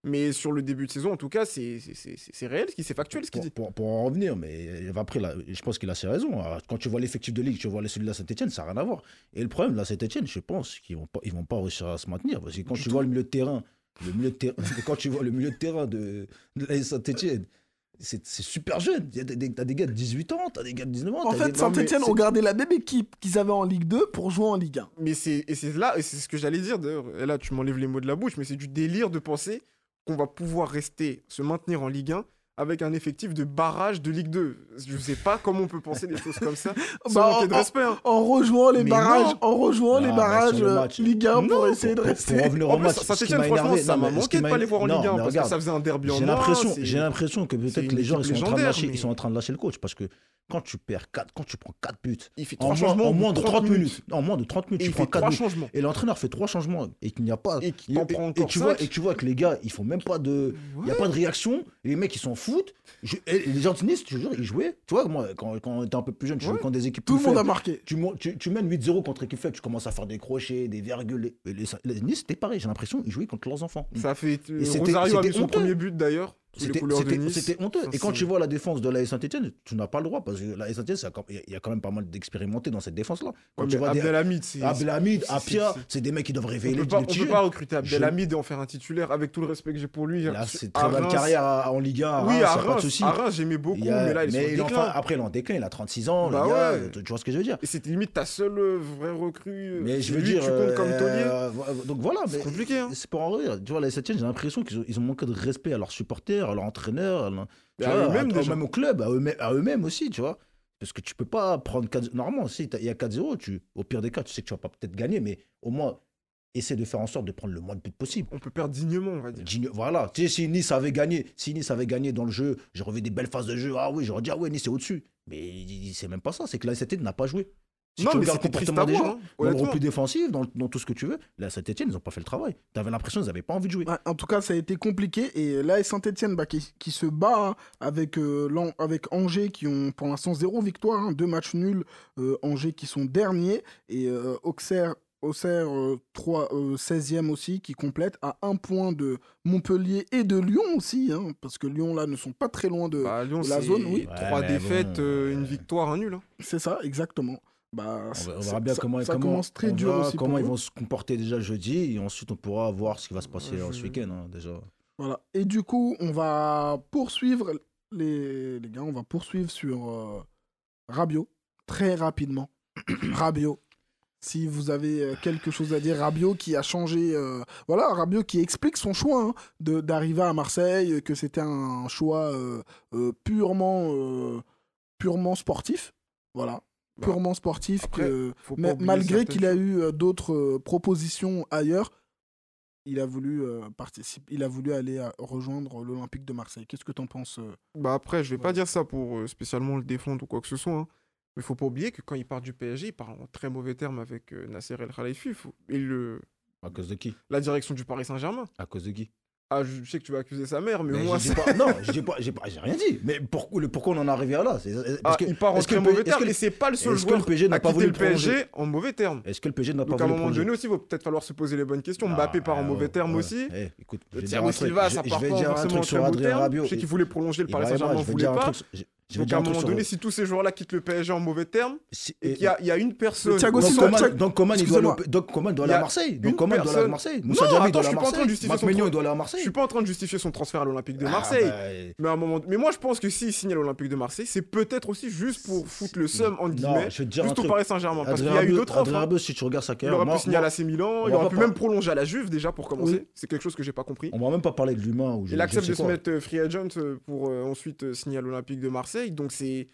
Mais sur le début de saison, en tout cas, c'est c'est- c'est- c'est réel, ce qui- c'est factuel ce qu'il Pour, dit. pour, pour en revenir, mais après, là, je pense qu'il a ses raisons. Alors, quand tu vois l'effectif de Ligue, tu vois celui de la Saint-Etienne, ça n'a rien à voir. Et le problème de la Saint-Etienne, je pense qu'ils ne vont, pas- ils vont pas réussir à se maintenir. Parce que quand Du tu tout. vois le milieu de terrain, le milieu de terrain quand tu vois le milieu de terrain de, de la Saint-Etienne, c'est c'est super jeune. Il y a des, des- t'as des gars de dix-huit ans, t'as des gars de dix-neuf ans. En t'as fait, des- Saint-Etienne c'est- ont gardé la même équipe qu'ils avaient en Ligue deux pour jouer en Ligue un. Mais c'est et c'est là, et c'est ce que j'allais dire d'ailleurs. Et là, tu m'enlèves les mots de la bouche, mais c'est du délire de penser qu'on va pouvoir rester, se maintenir en Ligue un avec un effectif de barrage de Ligue deux. Je sais pas comment on peut penser des choses comme ça sans Bah, manquer de en- respect. hein. En rejoignant les Mais barrages, non. en rejoignant Non, les mais barrages sur le euh, match- Ligue un pour Non, essayer de Pour- rester. Pour revenir En au plus, match, Saint-Etienne, ce qui m'a franchement, énervé, ça non, m'a mais ce manqué qui de m'a pas les voir en énervé- Ligue un non, mais parce regarde, que ça faisait un derby en J'ai moins. l'impression, c'est- j'ai l'impression que c'est peut-être une les gens équipe ils sont, en train de légendaire, lâcher, mais- ils sont en train de lâcher le coach parce que quand tu perds quatre, quand tu prends quatre buts Il fait en trois moins, changements en au bout moins de trente minutes, minutes. en moins de trente minutes, Et tu il prends fait quatre trois buts changements. et l'entraîneur fait trois changements et qu'il n'y a pas Et qu'il t'en et- prend et encore tu vois cinq. et tu vois que les gars ils font même pas de il y a pas de réaction, les mecs ils s'en foutent. Je- et les gens de Nice, je te jure, ils jouaient. Tu vois moi quand quand on était un peu plus jeune, tu jouais Ouais. contre des équipes Tout le plus monde a faibles. marqué. Tu, mon- tu, tu mènes huit zéro contre équipe faible, tu commences à faire des crochets, des virgules. Et les, les Nice, c'était pareil, j'ai l'impression qu'ils jouaient contre leurs enfants. Ça fait. Et c'était- Rosario a c'était mis son honteux. premier but d'ailleurs. sous les C'était couleurs de c'était- Nice. c'était honteux. Enfin, Et quand c'est- tu vois la défense de la Saint-Etienne, tu n'as pas le droit parce que la Saint-Etienne, il y a quand même pas mal d'expérimentés dans cette défense-là. Quand Ouais, tu mais vois des Abdelhamid, c'est. Abdelhamid, c'est- Apia, c'est- c'est des mecs qui doivent On réveiller peut les pas, les on petits peut jeunes. pas recruter Abdelhamid et en faire un titulaire avec tout le respect que j'ai pour lui. Il a À- c'est à très bonne Reims- carrière à- en Ligue un. à Oui, Reims, à y a pas de Reims, souci. à Reims, j'aimais beaucoup, Il y a- mais là, il est sur il le en déclin. fait- après, il est en déclin, il a trente-six ans, Bah le gars, ouais. tu tu vois ce que je veux dire. Et c'était limite ta seule euh, vraie recrue. Mais C'est je veux lui dire, que tu comptes comme euh, taulier. euh, donc voilà, C'est mais compliqué, hein. c'est pour en rire. Tu vois, la Saint-Etienne, j'ai l'impression qu'ils ont, ils ont manqué de respect à leurs supporters, à leurs entraîneurs, à leur- Mais tu à vois, eux-mêmes, à- déjà. même au club, à eux-mêmes, à eux-mêmes aussi, tu vois. Parce que tu peux pas prendre quatre. Normalement, si t'as- il y a quatre zéro, tu, au pire des cas, tu sais que tu vas pas peut-être gagner, mais au moins, essaie de faire en sorte de prendre le moins de buts possible. On peut perdre dignement, on va dire. Digne- Voilà, tu sais, si Nice avait gagné, si Nice avait gagné dans le jeu, j'aurais vu des belles phases de jeu, ah oui, j'aurais dit, ah ouais, Nice est au-dessus. Mais c'est même pas ça, c'est que la Saint-Etienne n'a pas joué. Si Non, tu mais regardes le c'était triste comportement à des voir, gens, hein, dans le honnêtement. repli défensif, dans, dans tout ce que tu veux, la Saint-Etienne, ils n'ont pas fait le travail. Tu avais l'impression qu'ils n'avaient pas envie de jouer. Ouais, en tout cas, ça a été compliqué. Et là, Saint-Etienne bah, qui, qui se bat hein, avec, euh, Lan- avec Angers qui ont pour l'instant zéro victoire, hein, deux matchs nuls. euh, Angers qui sont derniers. Et euh, Auxerre, Auxerre euh, trois, euh, seizième aussi, qui complète à un point de Montpellier et de Lyon aussi. Hein, parce que Lyon, là, ne sont pas très loin de. Bah, Lyon, la c'est zone, oui. trois Ouais, mais défaites, bon, euh, euh, une victoire, un nul. hein. C'est ça, exactement. Bah, On, ça- va- on ça- verra bien ça- comment, ça comment, commence très on dur verra aussi. comment pour ils eux. vont se comporter déjà jeudi et ensuite on pourra voir ce qui va se passer Ouais, euh, je- ce week-end hein, déjà. Voilà. Et du coup, on va poursuivre, les, les gars, on va poursuivre sur euh, Rabiot, très rapidement. Rabiot. Si vous avez euh, quelque chose à dire, Rabiot qui a changé, euh, voilà, Rabiot qui explique son choix hein, de- d'arriver à Marseille, que c'était un choix euh, euh, purement, euh, purement sportif, voilà, Bah, purement sportif, après, que Faut pas mais oublier malgré certaines qu'il a choses. eu euh, d'autres euh, propositions ailleurs, il a voulu euh, participer, il a voulu aller euh, rejoindre l'Olympique de Marseille. Qu'est-ce que t'en penses euh Bah après, je vais Ouais. pas dire ça pour euh, spécialement le défendre ou quoi que ce soit. hein. Mais faut pas oublier que quand il part du P S G, il part en très mauvais termes avec euh, Nasser El Khelaifi faut- et le, À cause de qui la direction du Paris Saint-Germain. À cause de qui Ah, je sais que tu vas accuser sa mère, mais, Mais moi, je dis c'est- pas, non, je dis pas, j'ai pas, j'ai rien dit. Mais pourquoi, le, pourquoi on en est arrivé à là C'est- est- Ah, Parce que, il part en est-ce que très le P- mauvais est-ce termes que le- et c'est pas le seul est-ce que joueur le P S G n'a à pas quitter voulu le le P S G prolonger en mauvais termes. Est-ce que le P S G n'a pas Donc à un voulu moment prolonger donné aussi, il va peut-être falloir se poser les bonnes questions. Ah, Mbappé part en ouais, mauvais ouais, termes ouais. aussi. Eh, écoute, je Le vais dire Thiago un truc. Silva, Je- ça je part vais pas dire un forcément en truc très sur beau Adrien terme. Rabiot. Je sais qu'il voulait prolonger, le Paris Ibrahima, Saint-Germain je vais voulait dire un pas. truc- je- je vais Donc dire à un un truc moment sur- donné, si tous ces joueurs-là quittent le P S G en mauvais termes, si- et et- qu'il y a- il y a une personne... Thiago au Donc Silva, centre- Coman, Thiago- donc Coman, il doit aller au- Excusez-moi. donc Coman doit Il y aller a à Marseille. une Donc Coman doit aller à personne- Marseille. Non, Moussa Diaby attends, doit je aller suis à pas en train de Marseille. justifier Marc son Maignan, pro- il doit aller à Je Marseille. suis pas en train de justifier son transfert à l'Olympique de Ah, Marseille. bah, Mais à un moment, mais moi je pense que s'il signe à l'Olympique de Marseille, c'est peut-être aussi juste pour foutre le seum entre Non, guillemets, je vais te dire un juste au truc. Paris Saint-Germain, parce qu'il y Adrien a eu Rabiot- d'autres offres. Adrien hein. Rabiot, si tu regardes sa Il carrière, aurait moi- pu signer à moi- l'A C Milan, on il va aurait pas pu par- même prolonger à la Juve déjà pour commencer. Oui. C'est quelque chose que j'ai pas compris. on va même pas parler de l'humain. ou je- Il je accepte sais de se quoi. mettre euh, free agent euh, pour euh, ensuite euh, signer à l'Olympique de Marseille. Donc c'est,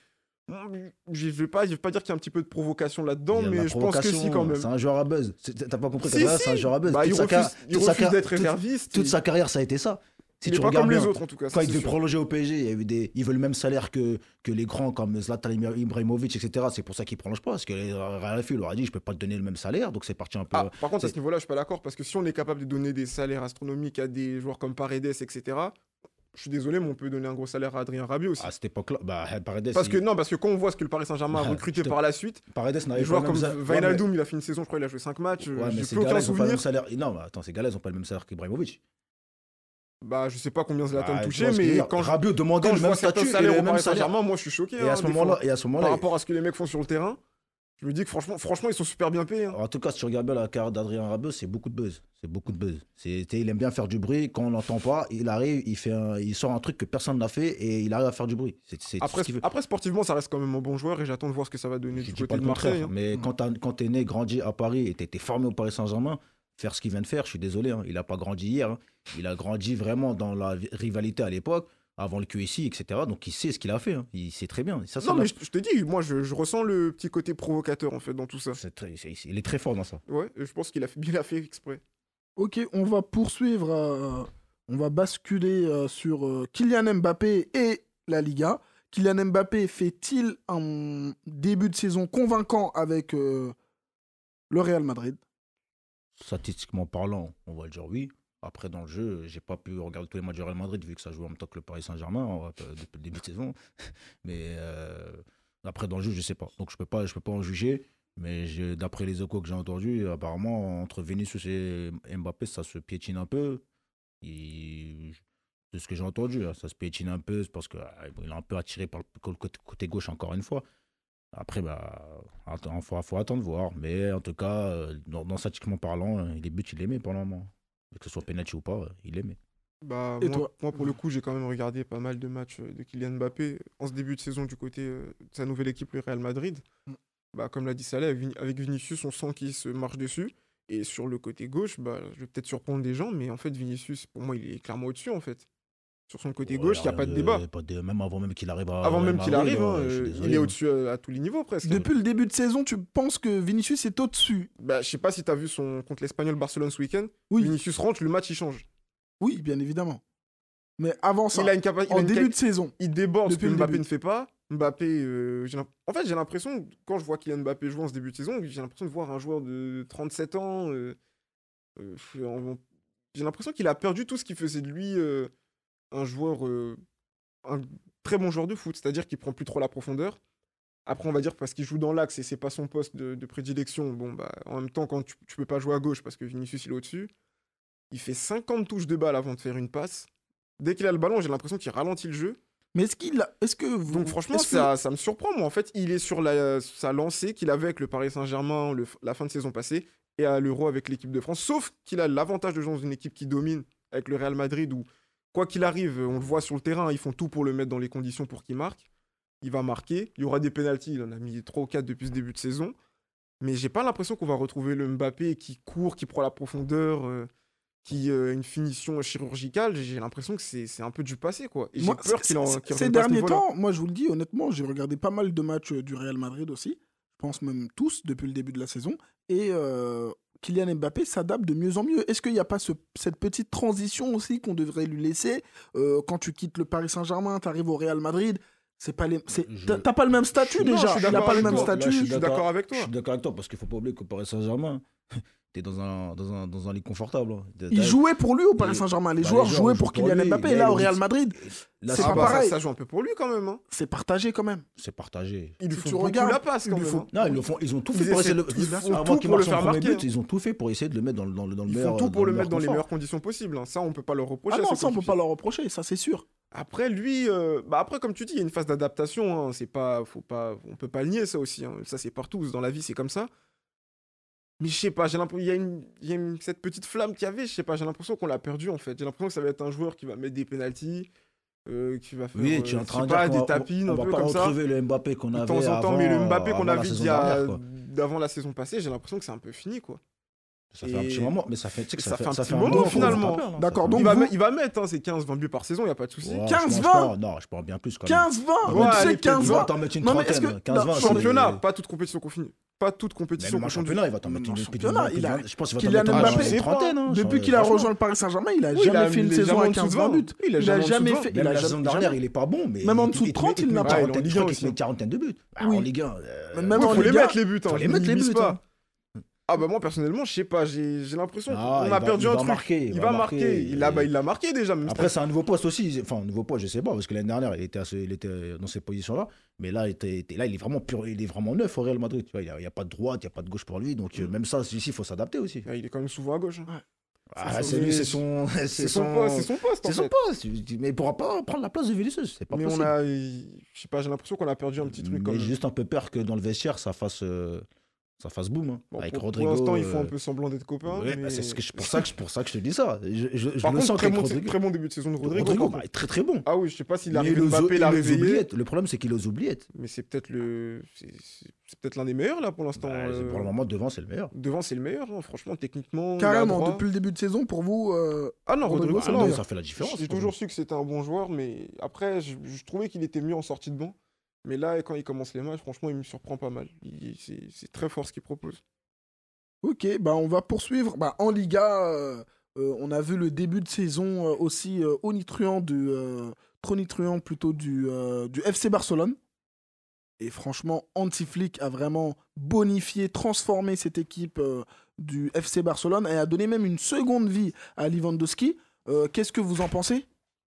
je vais pas, je vais pas dire qu'il y a un petit peu de provocation là-dedans, Il y a de la mais je pense que si provocation, quand même. C'est un joueur à buzz. C'est- T'as pas compris Si, qu'Adrien, si. c'est un joueur à buzz. Bah, Toute il sa refuse, carrière- il toute sa refuse carrière- d'être toute- réserviste. Toute il- sa carrière, ça a été ça. Si il est tu pas regardes comme les bien, autres en tout cas. quand ça, il c'est devait sûr. prolonger au P S G, il y a eu des, il veut le même salaire que, que les grands comme Zlatan Ibrahimovic, et cetera. C'est pour ça qu'il prolonge pas, parce que Real F leur a dit, je peux pas te donner le même salaire, donc c'est parti un peu. Ah, par contre, à c'est- ce niveau-là, je suis pas d'accord parce que si on est capable de donner des salaires astronomiques à des joueurs comme Paredes, et cetera. Je suis désolé, mais on peut donner un gros salaire à Adrien Rabiot aussi. À cette époque-là, bah, Paredes, Parce il- que non, parce que quand on voit ce que le Paris Saint-Germain a Ouais, recruté je te- par la suite, Paredes des n'avait pas joueurs le comme même salaire. Ouais, mais- Wijnaldum, il a fait une saison, je crois, il a joué cinq matchs. Ouais, euh, mais J'ai ces plus gars-là, aucun ils ont pas le même souvenir. salaire. Non, mais attends, ces gars-là, ils ont pas le même salaire qu'Ibrahimovic. Bah, je sais pas combien Zlatan Bah, tu touchait, vois ce que je veux mais dire. quand je, Rabiot demandait quand le je même vois certains statut et salaires le au même Paris salaire. Saint-Germain, moi, je suis choqué. Et à hein, ce des moment-là, fois. et à ce Par moment-là, rapport à ce que les mecs font sur le terrain, je me dis que franchement, franchement ils sont super bien payés. hein. en tout cas, si tu regardes bien la carrière d'Adrien Rabiot, c'est beaucoup de buzz. C'est beaucoup de buzz. C'est, t'sais, il aime bien faire du bruit. Quand on l'entend pas, il arrive, il, fait un- il sort un truc que personne n'a fait et il arrive à faire du bruit. C'est, c'est tout Après, ce qu'il veut. après, sportivement, ça reste quand même un bon joueur et j'attends de voir ce que ça va donner Je du dis côté pas de le contraire, Marseille. hein. mais Mm. quand, t'as- quand t'es né, grandi à Paris et t'étais formé au Paris Saint-Germain, faire ce qu'il vient de faire, je suis désolé, hein, il a pas grandi hier. hein. Il a grandi vraiment dans la vi- rivalité à l'époque, avant le Q S I, et cetera. Donc il sait ce qu'il a fait. hein. Il sait très bien. Ça, ça Non, l'a- mais je, je te dis, moi, je, je ressens le petit côté provocateur en fait dans tout ça. c'est très- c'est- il est très fort dans ça. Ouais, et je pense qu'il a fait, il a fait exprès. Ok, on va poursuivre. euh, on va basculer euh, sur euh, Kylian Mbappé et la Liga. Kylian Mbappé fait-il un début de saison convaincant avec euh, le Real Madrid? Statistiquement parlant, on va le dire oui. Après, dans le jeu, j'ai pas pu regarder tous les matchs du Real Madrid vu que ça joue en même temps que le Paris Saint-Germain on va- depuis le début de saison. Mais euh, après, dans le jeu, je sais pas. Donc, je peux pas, je peux pas en juger. Mais j'ai- d'après les échos que j'ai entendus, apparemment, entre Vinicius et Mbappé, ça se piétine un peu. Et de ce que j'ai entendu, hein, ça se piétine un peu. C'est parce qu'il est un peu attiré par le côté, côté gauche, encore une fois. Après, bah, il faut, faut attendre voir. Mais en tout cas, euh, dans, dans statistiquement parlant, euh, les buts, il les met pour le moment. Que ce soit penalty ou pas, euh, il les met. Bah, Et moi, toi moi, pour le coup, j'ai quand même regardé pas mal de matchs euh, de Kylian Mbappé en ce début de saison du côté euh, de sa nouvelle équipe, le Real Madrid. Mm. Bah, comme l'a dit Saleh, avec Vin- avec Vinicius, on sent qu'il se marche dessus. Et sur le côté gauche, bah, je vais peut-être surprendre des gens, mais en fait, Vinicius, pour moi, il est clairement au-dessus, en fait. Sur son côté Ouais, gauche, il n'y a pas de euh, débat. pas de- même avant même qu'il arrive à. Avant au Real même qu'il Madrid, arrive, hein, hein, je suis euh, désolé, il est hein. au-dessus à, à tous les niveaux, presque. Depuis le début de saison, tu penses que Vinicius est au-dessus? Bah, je sais pas si tu as vu son contre l'Espagnol Barcelone ce week-end. Oui, Vinicius rentre, le match, il change. oui, bien évidemment. Mais avant ça, Il a une capa- il a en une début ca- de saison, il déborde ce Depuis que le Mbappé début. ne fait pas. Mbappé, euh, j'ai l'imp- en fait, j'ai l'impression, quand je vois Kylian Mbappé jouer en ce début de saison, j'ai l'impression de voir un joueur de trente-sept ans. euh, euh, en- j'ai l'impression qu'il a perdu tout ce qui faisait de lui euh, un joueur, euh, un très bon joueur de foot, c'est-à-dire qu'il prend plus trop la profondeur. Après, on va dire parce qu'il joue dans l'axe et c'est pas son poste de, de prédilection. Bon, bah, en même temps, quand tu, tu peux pas jouer à gauche parce que Vinicius il est au-dessus, il fait cinquante touches de balle avant de faire une passe. Dès qu'il a le ballon, j'ai l'impression qu'il ralentit le jeu. mais est-ce qu'il a... Est-ce que vous... Donc franchement, est-ce que- ça, ça me surprend. Moi, en fait, il est sur la, sa lancée qu'il avait avec le Paris Saint-Germain le- la fin de saison passée et à l'Euro avec l'équipe de France. Sauf qu'il a l'avantage de jouer dans une équipe qui domine avec le Real Madrid où, quoi qu'il arrive, on le voit sur le terrain, ils font tout pour le mettre dans les conditions pour qu'il marque. Il va marquer. Il y aura des pénaltys. Il en a mis trois ou quatre depuis ce début de saison. Mais j'ai pas l'impression qu'on va retrouver le Mbappé qui court, qui prend la profondeur, euh, qui euh, a une finition chirurgicale. J'ai l'impression que c'est c'est un peu du passé, quoi. Et j'ai Moi, peur c- qu'il en c- qu'il Ces revienne pas à ce derniers niveau-là. temps, moi je vous le dis honnêtement, j'ai regardé pas mal de matchs euh, du Real Madrid aussi. Je pense même tous depuis le début de la saison. Et euh, Kylian Mbappé s'adapte de mieux en mieux. Est-ce qu'il n'y a pas ce- cette petite transition aussi qu'on devrait lui laisser euh, quand tu quittes le Paris Saint-Germain, tu arrives au Real Madrid? C'est pas les... c'est- Je- T'as t'as pas le même statut Non, je déjà. suis Il n'a d'accord pas le avec même toi. Là, statut. je Je suis d'accord avec Je toi. suis d'accord avec toi parce qu'il faut pas oublier qu'au Paris Saint-Germain, t'es dans un, dans, un, dans un lit confortable. hein. Il T'as- jouait pour lui au Paris Et- Saint-Germain. Les bah, joueurs les joueurs jouaient jouent pour pour Kylian lui. Mbappé. Mais Là, au il- Real Madrid, Là, c'est Ah pas bah, ça, pareil. ça joue un peu pour lui quand même. Hein. c'est partagé quand même. c'est partagé. Ils lui Si font tu beaucoup regardes, la passe il quand lui même. faut- hein. Non, ils, le font, ils ont tout Ils fait pour essaient- essayer de ils le font avant tout qu'il pour marque le son faire premier marquer, but, hein. ils ont tout fait pour essayer de le mettre dans, le- dans, le- dans le Ils meilleur. font tout pour dans le meilleur mettre dans les confort. meilleures conditions possibles. hein. Ça, on peut pas leur reprocher. Ah non, c'est ça on peut compliqué. pas leur reprocher, ça c'est sûr. Après, lui, euh, bah après, comme tu dis, il y a une phase d'adaptation. Hein. C'est pas, faut pas, on peut pas le nier ça aussi. hein. Ça, c'est partout dans la vie, c'est comme ça. Mais je sais pas, j'ai l'impression, il y a, une, il y a une- cette petite flamme qu'il y avait. Je sais pas, j'ai l'impression qu'on l'a perdu en fait. J'ai l'impression que ça va être un joueur qui va mettre des pénaltys, euh, qui va faire, Oui, euh, tu es en je train sais de dire pas, qu'on des va- tapines on un va peu pas comme ça. retrouver le Mbappé qu'on De avait temps en temps, avant, mais le Mbappé avant qu'on a la vu saison d'il y a- dernière, quoi. d'avant la saison passée, j'ai l'impression que c'est un peu fini quoi. Ça fait un petit Et- moment, mais ça fait, tu sais que ça ça fait fait, un ça petit fait un moment, moment qu'on finalement. le rappelle, hein. D'accord, Ça fait donc il, va vous- me- il va mettre hein, ses quinze vingt buts par saison, il y a pas de souci. Ouais, quinze, je pense vingt. pas. Non, je pense bien plus quand même. quinze vingt, Ouais, mais tu sais, allez, quinze Il va vingt. t'en mettre une Non, mais est-ce trentaine. que- quinze non, vingt, c'est- Championnat, pas toute compétition confondue. Pas toute compétition Même en confondue. championnat, il va t'en Même mettre en une championnat, plus de- il a- plus de- Je pense qu'il va Kylian t'en mettre Mbappé, une je sais pas. trentaine. hein, Depuis sur- qu'il a franchement. rejoint le Paris Saint-Germain, il a Oui, il jamais a- fait une il est saison jamais à en dessous de quinze vingt vingt. buts. Il a Il jamais a en dessous de jamais vingt. fait. Même Il a la jamais- saison dernière, il est pas bon, mais. Même en il- dessous de il- trente, il- il n'a il- pas. il- Ouais, en je Ligue crois un qu'il te aussi. met une quarantaine de buts. Ah, Oui. En Ligue un. euh, Mais même Ouais, en faut les Ligue un, mettre les buts. hein, faut les je mettre les limite buts, pas. hein. Ah bah moi personnellement, je sais pas, j'ai j'ai l'impression Ah, qu'on il a va- perdu il un va truc. marquer, il va marquer. Il a bah, il l'a marqué déjà. Même Après, c'est un nouveau poste aussi. Enfin, un nouveau poste, je sais pas, parce que l'année dernière, il était, à ce- il était dans ces positions-là. Mais là, il, était, était- là, il est vraiment pur, il est vraiment neuf au Real Madrid. Tu vois, il n'y a, il y a pas de droite, il n'y a pas de gauche pour lui. Donc, euh, même ça, ici, il faut s'adapter aussi. Ah, il est quand même souvent à gauche. hein. Ah, son- c'est lui, mais c'est son. C'est C'est son poste, c'est son. son poste en C'est son fait. poste. Mais il pourra pas prendre la place de Vinicius. C'est pas Mais possible. on a, je sais pas, j'ai l'impression qu'on a perdu un petit truc quand Mais même. j'ai juste un peu peur que dans le vestiaire, ça fasse, euh, ça fasse boum. Hein. Bon, Avec pour, pour Rodrigo. l'instant, ils font un euh, peu semblant d'être copains. ouais, mais... bah, c'est ce que je- pour, ça que, je- pour ça que je te dis ça. Je, je, je Par le contre, sens très qu'avec bon, Rodrigo. très bon début de saison de Rodrigo. Rodrigo, par bah, très très bon. Ah oui, je sais pas s'il Mais arrive il ose- Mbappé il l'a ose réveillé, oubliettes. Le problème, c'est qu'il ose oubliettes. mais c'est peut-être le, c'est c'est- c'est peut-être l'un des meilleurs là pour l'instant. Bah, euh, Pour le moment, devant, c'est le meilleur. Devant, c'est le meilleur, hein, franchement, techniquement. il est Carrément, adroit. depuis le début de saison, pour vous, euh, Ah non, Rodrigo, Rodrigo, c'est c'est le non, meilleur. Ça fait la différence. J'ai toujours su que c'était un bon joueur, mais après, je, je trouvais qu'il était mieux en sortie de banc. Mais là, quand il commence les matchs, franchement, il me surprend pas mal. Il- C'est c'est très fort ce qu'il propose. Ok, bah on va poursuivre. Bah, en Liga, euh, euh, on a vu le début de saison euh, aussi euh, onitruant du, euh, tronitruant plutôt du, euh, du F C Barcelone. Et franchement, Hansi Flick a vraiment bonifié, transformé cette équipe euh, du F C Barcelone et a donné même une seconde vie à Lewandowski. Euh, Qu'est-ce que vous en pensez?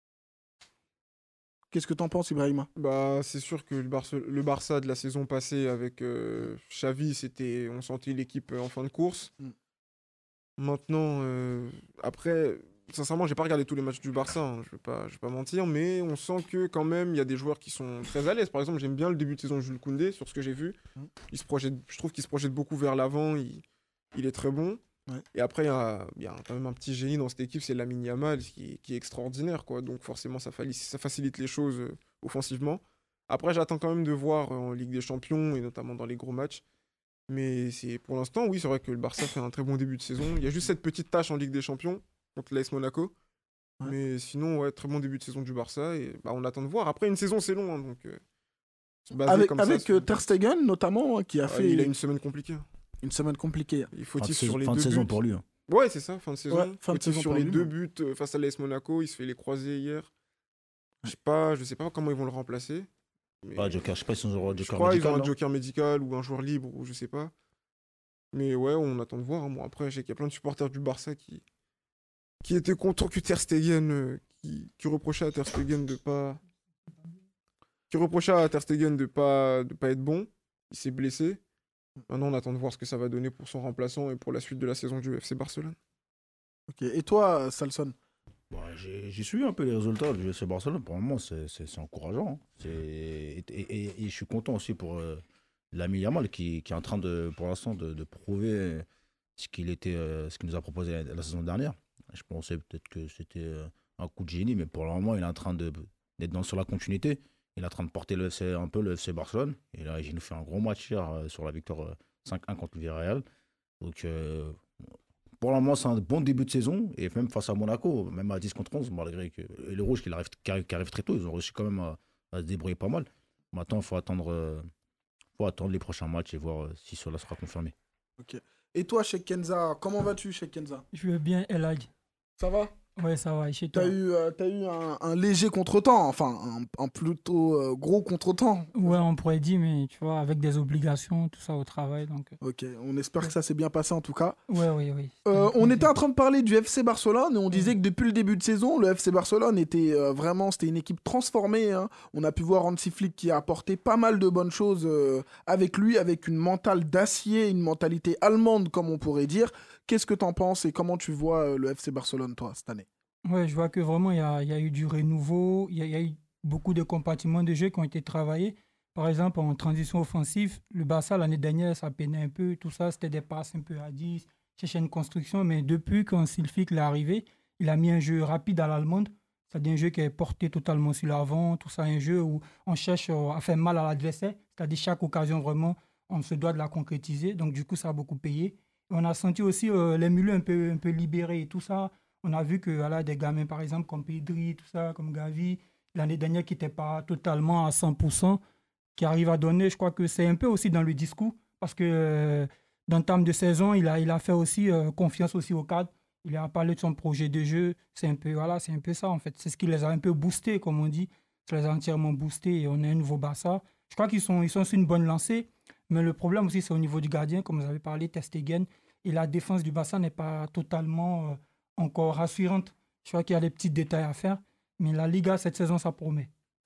Qu'est-ce que t'en penses, Ibrahima? Bah, c'est sûr que le, Barce- le Barça de la saison passée avec euh, Xavi, c'était, on sentait l'équipe euh, en fin de course. Mm. Maintenant, euh, après, sincèrement, j'ai pas regardé tous les matchs du Barça, hein, je vais pas, je vais pas mentir, mais on sent que quand même, il y a des joueurs qui sont très à l'aise. Par exemple, j'aime bien le début de saison de Jules Koundé, sur ce que j'ai vu. Mm. Il se projette, je trouve qu'il se projette beaucoup vers l'avant, il, il est très bon. Ouais. Et après, il y a, il y a quand même un petit génie dans cette équipe, c'est Lamine Yamal, qui, qui est extraordinaire, quoi. Donc forcément, ça, fali- ça facilite les choses euh, offensivement. Après, j'attends quand même de voir euh, en Ligue des Champions, et notamment dans les gros matchs. Mais c'est pour l'instant, oui, c'est vrai que le Barça fait un très bon début de saison. Il y a juste cette petite tâche en Ligue des Champions contre l'A S Monaco. Ouais. Mais sinon, ouais, très bon début de saison du Barça. Et bah, on attend de voir. Après, une saison, c'est long. Hein, donc, euh, se baser Avec, comme ça avec sur- euh, Ter Stegen, notamment, hein, qui a Ah, fait il a une... une semaine compliquée. semaine compliquée. Il Fin de fautif saison, sur les fin de deux saison buts. pour lui. hein. Ouais, c'est ça, fin de saison. Ouais, fin de Fautif saison sur pour les lui, deux ouais. buts euh, face à l'A S Monaco. Il se fait les croisés hier. Je sais pas, je sais pas comment ils vont le remplacer. Mais Ah, Joker, je sais pas si c'est un joueur je Joker crois qu'ils médical. ont un non joker médical ou un joueur libre ou je sais pas. Mais ouais, on attend de voir. hein. Bon, après, je sais qu'il y a plein de supporters du Barça qui, qui étaient contents que Ter Stegen, euh, qui, qui reprochaient à Ter Stegen de pas, qui reprochaient à Ter Stegen de pas, de pas être bon. Il s'est blessé. Maintenant, on attend de voir ce que ça va donner pour son remplaçant et pour la suite de la saison du F C Barcelone. Ok. Et toi, euh, Salson? Bon, j'ai j'ai suivi un peu les résultats du F C Barcelone. Pour le moment, c'est c'est- c'est encourageant. hein. C'est- Et, et- et- et je suis content aussi pour euh, l'ami Yamal qui, qui est en train de, pour l'instant, de, de prouver ce qu'il était, euh, ce qu'il nous a proposé la, la saison dernière. Je pensais peut-être que c'était euh, un coup de génie, mais pour le moment, il est en train de- d'être dans sur la continuité. Il est en train de porter le F C, un peu le F C Barcelone. Et là, il nous fait un gros match hier euh, sur la victoire euh, cinq un contre le Villarreal. Donc, euh, pour le moment, c'est un bon début de saison. Et même face à Monaco, même à dix contre onze, malgré que et les Rouges qui arrivent, qui, arrivent, qui arrivent très tôt, ils ont réussi quand même à, à se débrouiller pas mal. Maintenant, il faut attendre, euh, faut attendre les prochains matchs et voir euh, si cela sera confirmé. Et toi, Sheikh Kenza, comment vas-tu, Sheikh Kenza? Je vais bien, Elhaj. Ça va? Ouais, ça va. Et chez toi? T'as eu, euh, t'as eu un, un léger contretemps, enfin un, un plutôt euh, gros contretemps. Ouais, on pourrait dire, mais tu vois, avec des obligations, tout ça au travail. Donc, euh, Ok, on espère que ça s'est bien passé en tout cas. ouais, ouais, ouais. Euh, on était en train de parler du F C Barcelone et on disait que depuis le début de saison, le F C Barcelone était euh, vraiment, c'était une équipe transformée. hein. On a pu voir Hansi Flick qui a apporté pas mal de bonnes choses euh, avec lui, avec une mentale d'acier, une mentalité allemande comme on pourrait dire. Qu'est-ce que t'en penses et comment tu vois euh, le F C Barcelone toi cette année? Ouais, je vois que vraiment, il y a, il y a eu du renouveau, il y a, il y a eu beaucoup de compartiments de jeu qui ont été travaillés. Par exemple, en transition offensive, le Barça, l'année dernière, ça peinait un peu, tout ça, c'était des passes un peu à dix, chercher une construction, mais depuis qu'un Silfic est arrivé, il a mis un jeu rapide à l'allemande, c'est-à-dire un jeu qui est porté totalement sur l'avant, tout ça, un jeu où on cherche euh, à faire mal à l'adversaire, c'est-à-dire chaque occasion, vraiment, on se doit de la concrétiser, donc du coup, ça a beaucoup payé. Et on a senti aussi euh, les milieux un peu, un peu libérés et tout ça. On a vu que voilà, des gamins, par exemple, comme Pedri, tout ça, comme Gavi, l'année dernière, qui n'étaient pas totalement à cent pour cent, qui arrivent à donner, je crois que c'est un peu aussi dans le discours, parce que euh, dans le terme de saison, il a, il a fait aussi euh, confiance aussi au cadre. Il a parlé de son projet de jeu. C'est un peu, voilà, c'est un peu ça, en fait. C'est ce qui les a un peu boostés, comme on dit. Ça les a entièrement boostés et on est un nouveau Barça. Je crois qu'ils sont, ils sont sur une bonne lancée, mais le problème aussi, c'est au niveau du gardien, comme vous avez parlé, Ter Stegen. Et la défense du Barça n'est pas totalement... Euh, encore rassurante. Je crois qu'il y a des petits détails à faire, mais la Liga, cette saison, ça promet.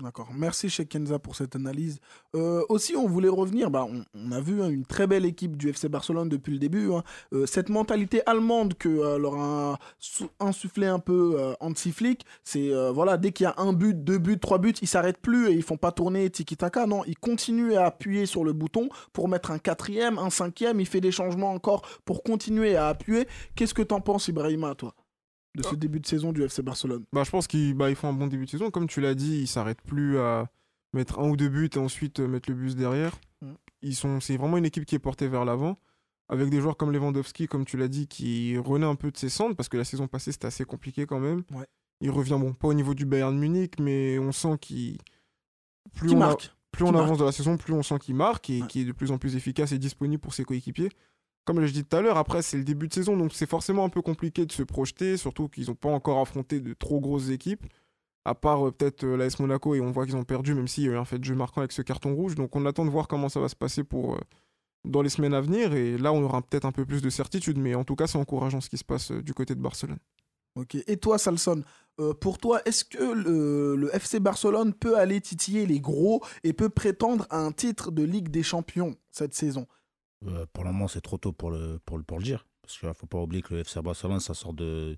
D'accord. Merci Cheikh Kenza pour cette analyse. Euh, aussi, on voulait revenir, bah, on, on a vu hein, une très belle équipe du F C Barcelone depuis le début. Hein. Euh, cette mentalité allemande que euh, leur a sou- insufflé un peu euh, Hansi Flick, c'est euh, voilà, dès qu'il y a un but, deux buts, trois buts, ils s'arrêtent plus et ils font pas tourner tiki-taka. Non, ils continuent à appuyer sur le bouton pour mettre un quatrième, un cinquième. Il fait des changements encore pour continuer à appuyer. Qu'est-ce que t'en penses, Ibrahima, toi, de ce début de saison du F C Barcelone? Bah, je pense qu'ils bah, ils font un bon début de saison. Comme tu l'as dit, ils s'arrêtent plus à mettre un ou deux buts et ensuite euh, mettre le bus derrière. Mm. Ils sont, c'est vraiment une équipe qui est portée vers l'avant, avec des joueurs comme Lewandowski, comme tu l'as dit, qui renaît un peu de ses cendres, parce que la saison passée, c'était assez compliqué quand même. Ouais. Il revient, bon, pas au niveau du Bayern Munich, mais on sent qu'il... Plus Qui on, a- marque? plus Qui on marque. avance dans la saison, plus on sent qu'il marque et Ouais. qu'il est de plus en plus efficace et disponible pour ses coéquipiers. Comme je dit tout à l'heure, après, c'est le début de saison, donc c'est forcément un peu compliqué de se projeter, surtout qu'ils n'ont pas encore affronté de trop grosses équipes, à part euh, peut-être euh, l'A S Monaco, et on voit qu'ils ont perdu, même s'il y a eu un fait de jeu marquant avec ce carton rouge. Donc on attend de voir comment ça va se passer pour, euh, dans les semaines à venir, et là, on aura peut-être un peu plus de certitude, mais en tout cas, c'est encourageant ce qui se passe euh, du côté de Barcelone. Ok. Et toi, Salson, euh, pour toi, est-ce que le, le F C Barcelone peut aller titiller les gros et peut prétendre à un titre de Ligue des Champions cette saison? Euh, pour le moment, c'est trop tôt pour le, pour le, pour le dire. Parce qu'il ne faut pas oublier que le F C Barcelone, ça sort de.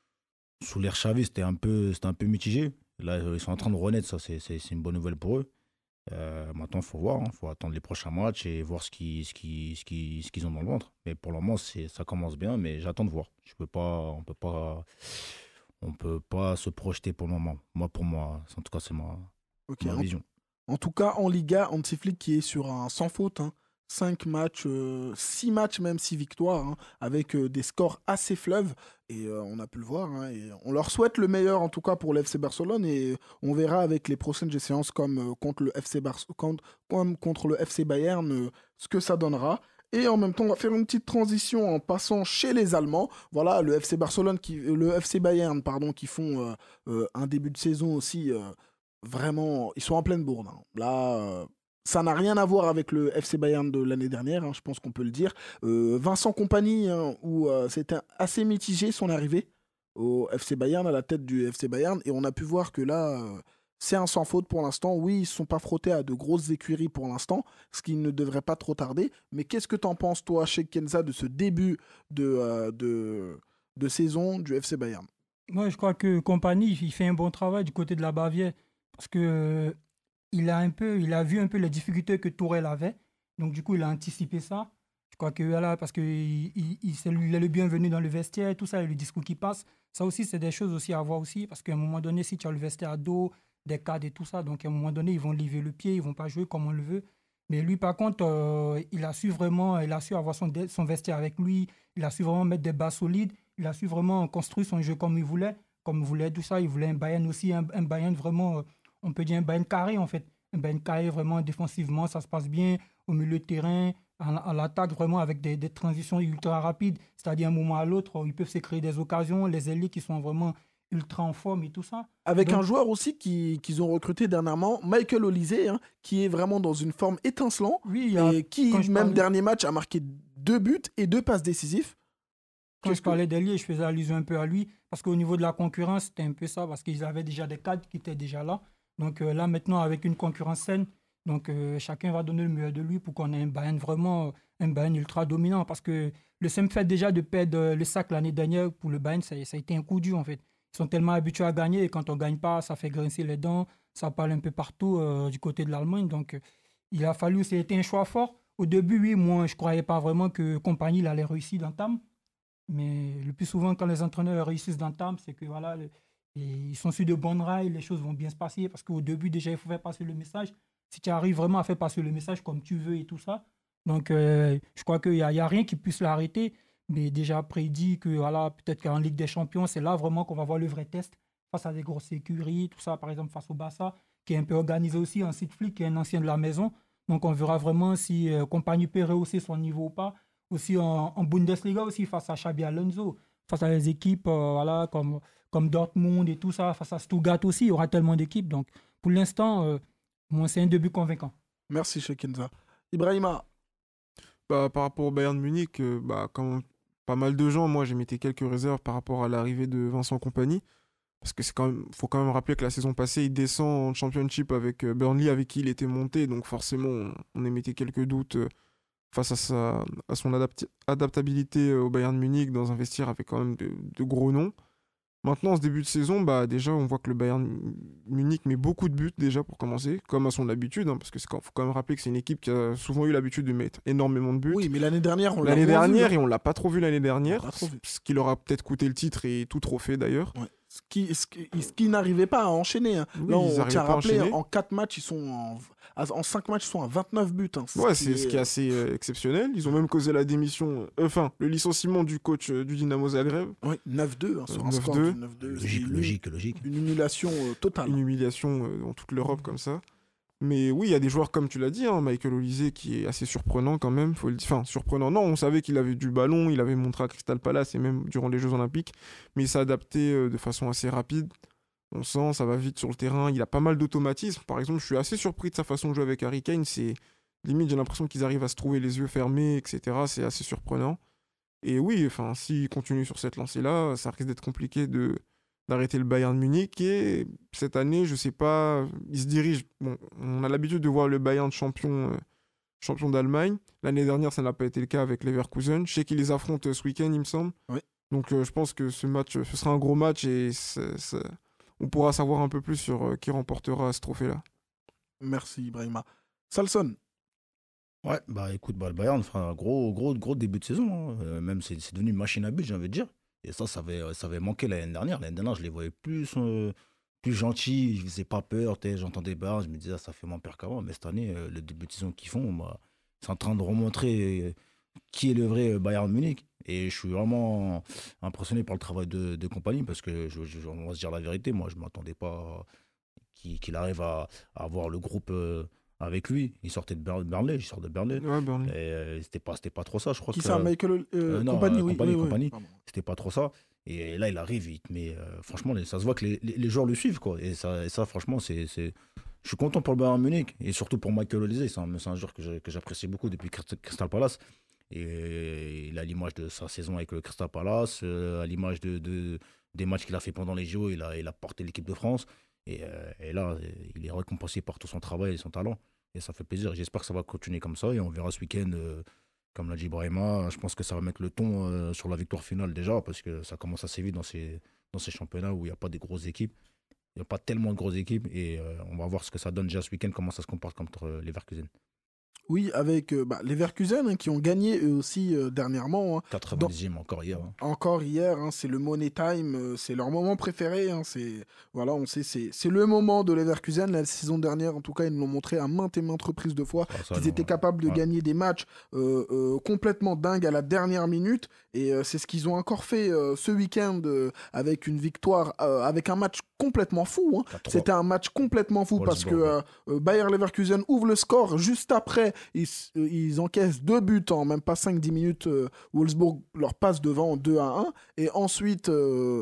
Sous l'ère Xavi, c'était un, peu- c'était un peu mitigé. Là, ils sont en train de renaître, ça, c'est c'est- c'est une bonne nouvelle pour eux. Euh, maintenant, il faut voir. Il faut attendre les prochains matchs et voir ce qu'ils ce qui, ce qui, ce qu'ils ont dans le ventre. Mais pour le moment, c'est- ça commence bien, mais j'attends de voir. Je peux pas, on peut pas, on peut pas se projeter pour le moment. Moi, pour moi, en tout cas, c'est ma, Ok. ma En, vision. en tout cas, en Liga, Hansi Flick qui est sur un sans faute. Hein. cinq matchs, six matchs, même six victoires, hein, avec euh, des scores assez fleuves. Et euh, on a pu le voir. Hein, et on leur souhaite le meilleur, en tout cas, pour le F C Barcelone. Et on verra avec les prochaines échéances comme, euh, contre, le F C Bar- contre, comme contre le F C Bayern euh, ce que ça donnera. Et en même temps, on va faire une petite transition en passant chez les Allemands. Voilà, le F C Barcelone, qui, euh, le F C Bayern, pardon, qui font euh, euh, un début de saison aussi euh, vraiment. Ils sont en pleine bourre. Hein. Là, euh, ça n'a rien à voir avec le F C Bayern de l'année dernière, hein, je pense qu'on peut le dire. Euh, Vincent Kompany, hein, où euh, c'était assez mitigé son arrivée au F C Bayern, à la tête du F C Bayern, et on a pu voir que là, euh, c'est un sans faute pour l'instant. Oui, ils ne sont pas frottés à de grosses écuries pour l'instant, ce qui ne devrait pas trop tarder. Mais qu'est-ce que t'en penses, toi, Cheikh Kenza, de ce début de, euh, de, de saison du F C Bayern? Moi, je crois que Compagnie, il fait un bon travail du côté de la Bavière parce que euh, il a un peu, il a vu un peu les difficultés que Tourelle avait. Donc, du coup, il a anticipé ça. Je crois que voilà, parce que il, il, il- c'est lui- il est le bienvenu dans le vestiaire, tout ça, et le discours qui passe. Ça aussi, c'est des choses aussi à voir aussi, parce qu'à un moment donné, si tu as le vestiaire à dos, des cadres et tout ça, donc à un moment donné, ils vont lever le pied, ils vont pas jouer comme on le veut. Mais lui, par contre, euh, il a su vraiment, il a su avoir son, dé- son vestiaire avec lui, il a su vraiment mettre des bases solides, il a su vraiment construire son jeu comme il voulait, comme il voulait tout ça. Il voulait un Bayern aussi, un, un Bayern vraiment, euh, on peut dire un Bayern carré en fait. Un Bayern carré vraiment défensivement, ça se passe bien au milieu de terrain, à, à l'attaque vraiment avec des, des transitions ultra rapides, c'est-à-dire un moment à l'autre, ils peuvent se créer des occasions, les ailiers qui sont vraiment ultra en forme et tout ça. Avec Donc, un joueur aussi qui- qu'ils ont recruté dernièrement, Michael Olise, hein, qui est vraiment dans une forme étincelante oui, il y a, et qui, quand je même parlais, dernier match, a marqué deux buts et deux passes décisives. quand Qu'est-ce je que... parlais d'ailier, je faisais allusion un peu à lui, parce qu'au niveau de la concurrence, c'était un peu ça, parce qu'ils avaient déjà des cadres qui étaient déjà là. Donc euh, là, maintenant, avec une concurrence saine, donc euh, chacun va donner le meilleur de lui pour qu'on ait un Bayern vraiment, un Bayern ultra dominant. Parce que le simple fait déjà de perdre euh, le sac l'année dernière pour le Bayern, ça, ça a été un coup dur en fait. Ils sont tellement habitués à gagner et quand on ne gagne pas, ça fait grincer les dents, ça parle un peu partout euh, du côté de l'Allemagne. Donc euh, il a fallu, c'était un choix fort. Au début, oui, moi, je ne croyais pas vraiment que Compagnie il allait réussir d'entame. Mais le plus souvent, quand les entraîneurs réussissent d'entame, c'est que voilà, le- et ils sont sur de bonnes rails, les choses vont bien se passer. Parce qu'au début, déjà, il faut faire passer le message. Si tu arrives vraiment à faire passer le message comme tu veux et tout ça, donc euh, je crois qu'il n'y a, il y a rien qui puisse l'arrêter. Mais déjà prédit que voilà, peut-être qu'en Ligue des Champions, c'est là vraiment qu'on va voir le vrai test face à des grosses écuries, tout ça, par exemple face au Barça, qui est un peu organisé aussi, un site flic, qui est un ancien de la maison. Donc on verra vraiment si euh, Compagnie peut rehausser son niveau ou pas aussi en, en Bundesliga aussi face à Xabi Alonso, face à des équipes euh, voilà, comme, comme Dortmund et tout ça, face à Stuttgart aussi, il y aura tellement d'équipes. Donc pour l'instant, euh, moi, c'est un début convaincant. Merci, Cheikh Kenza. Ibrahima, Bah, par rapport au Bayern Munich, euh, bah, comme pas mal de gens, moi j'ai mis quelques réserves par rapport à l'arrivée de Vincent Kompany. Parce que c'est quand même, faut quand même rappeler que la saison passée, il descend en Championship avec euh, Burnley, avec qui il était monté. Donc forcément, on, on émettait quelques doutes euh, face à, sa, à son adapti- adaptabilité euh, au Bayern Munich dans un vestiaire avec quand même de, de gros noms. Maintenant, en ce début de saison, bah, déjà, on voit que le Bayern Munich met beaucoup de buts déjà pour commencer, comme à son habitude, hein, parce qu'il faut quand même rappeler que c'est une équipe qui a souvent eu l'habitude de mettre énormément de buts. Oui, mais l'année dernière, on l'a L'année moins vu, dernière, hein. et on l'a pas trop vu l'année On dernière, l'a pas trop vu. ce qui leur a peut-être coûté le titre et tout trophée d'ailleurs. Ouais. Ce qui, ce qui, ce qui n'arrivait pas à enchaîner, hein. Oui, Là, ils on arrivaient tient à pas à rappeler, enchaîner. en quatre matchs, ils sont en, à- en cinq matchs, ils sont à vingt-neuf buts, hein. Ouais, qui c'est ce qui est assez euh, exceptionnel. Ils ont même causé la démission, euh, enfin, le licenciement du coach euh, du Dynamo Zagreb. Ouais, neuf deux, hein, sur un neuf score deux. de neuf deux. Logique, C'est une- logique, logique. Une humiliation euh, totale. Une humiliation euh, dans toute l'Europe comme ça. Mais oui, il y a des joueurs comme tu l'as dit, hein, Michael Olise qui est assez surprenant quand même. Faut le dire. Enfin, surprenant. Non, on savait qu'il avait du ballon, il avait montré à Crystal Palace et même durant les Jeux Olympiques, mais il s'est adapté euh, de façon assez rapide. On sent, ça va vite sur le terrain. Il a pas mal d'automatisme. Par exemple, je suis assez surpris de sa façon de jouer avec Harry Kane. C'est limite, j'ai l'impression qu'ils arrivent à se trouver les yeux fermés, et cetera. C'est assez surprenant. Et oui, enfin, s'il continue sur cette lancée-là, ça risque d'être compliqué de d'arrêter le Bayern Munich. Et cette année, je sais pas, il se dirige. Bon, on a l'habitude de voir le Bayern champion, euh, champion d'Allemagne. L'année dernière, ça n'a pas été le cas avec Leverkusen. Je sais qu'ils les affrontent euh, ce week-end, il me semble. Oui. Donc, euh, je pense que ce match, ce sera un gros match et c'est- c'est- on pourra savoir un peu plus sur euh, qui remportera ce trophée-là. Merci, Ibrahima. Salson, Ouais, bah écoute, bah, le Bayern fait un gros, gros, gros début de saison, hein. Euh, même c'est c'est devenu une machine à but, j'ai envie de dire. Et ça, ça avait, ça avait manqué l'année dernière. L'année dernière, je les voyais plus, euh, plus gentils, ils faisaient pas peur, t'sais, j'entendais Bayern, je me disais, ah, ça fait moins peur qu'avant. Mais cette année, euh, le début de saison qu'ils font, bah, c'est en train de remontrer euh, qui est le vrai euh, Bayern Munich. Et je suis vraiment impressionné par le travail de, de compagnie parce que, je, je- on va se dire la vérité, moi, je ne m'attendais pas qu'il qu'il arrive à, à avoir le groupe euh, avec lui. Il sortait de Ber- Burnley, il sort de Burnley. Ouais, Burnley. Et euh, c'était pas, c'était pas trop ça, je crois qui que ça, Michael euh, euh, non, Compagnie, euh, oui. Compagnie, oui, oui. Compagnie. Pardon. c'était pas trop ça. Et là, il arrive, il te met. euh, franchement, les- ça se voit que les, les- les joueurs le suivent, quoi. Et ça, et ça franchement, c'est, c'est. Je suis content pour le Bayern Munich et surtout pour Michael Olise. C'est un, c'est un joueur que j'ai- que j'apprécie beaucoup depuis Crystal Crystal Palace. Et il a l'image de sa saison avec le Crystal Palace, euh, à l'image de, de- des matchs qu'il a fait pendant les J O, il a, il a porté l'équipe de France. Et, euh, et là, il est récompensé par tout son travail et son talent. Et ça fait plaisir. J'espère que ça va continuer comme ça. Et on verra ce week-end, euh, comme l'a dit Brahima, je pense que ça va mettre le ton euh, sur la victoire finale déjà, parce que ça commence assez vite dans ces, dans ces championnats où il n'y a pas de grosses équipes. Il n'y a pas tellement de grosses équipes. Et euh, on va voir ce que ça donne déjà ce week-end, comment ça se comporte contre euh, les Leverkusen. Oui, avec euh, bah, les Leverkusen hein, qui ont gagné eux aussi euh, dernièrement. Hein. quatre-vingt-dixième encore hier. Hein. Encore hier, hein, c'est le Money Time, euh, c'est leur moment préféré. Hein, c'est voilà, on sait, c'est c'est le moment de Leverkusen. La saison dernière, en tout cas, ils nous l'ont montré à maintes et maintes reprises de fois Ah, ça, qu'ils non, étaient ouais. capables de Ouais. gagner des matchs euh, euh, complètement dingues à la dernière minute. Et euh, c'est ce qu'ils ont encore fait euh, ce week-end euh, avec une victoire, euh, avec un match complètement fou. Hein. quatre trois. C'était un match complètement fou parce que Wolfsburg, euh, euh, Bayer Leverkusen ouvre le score juste après. Ils, s- euh, ils encaissent deux buts en même pas cinq dix minutes. euh, Wolfsburg leur passe devant deux à un. Et ensuite, euh,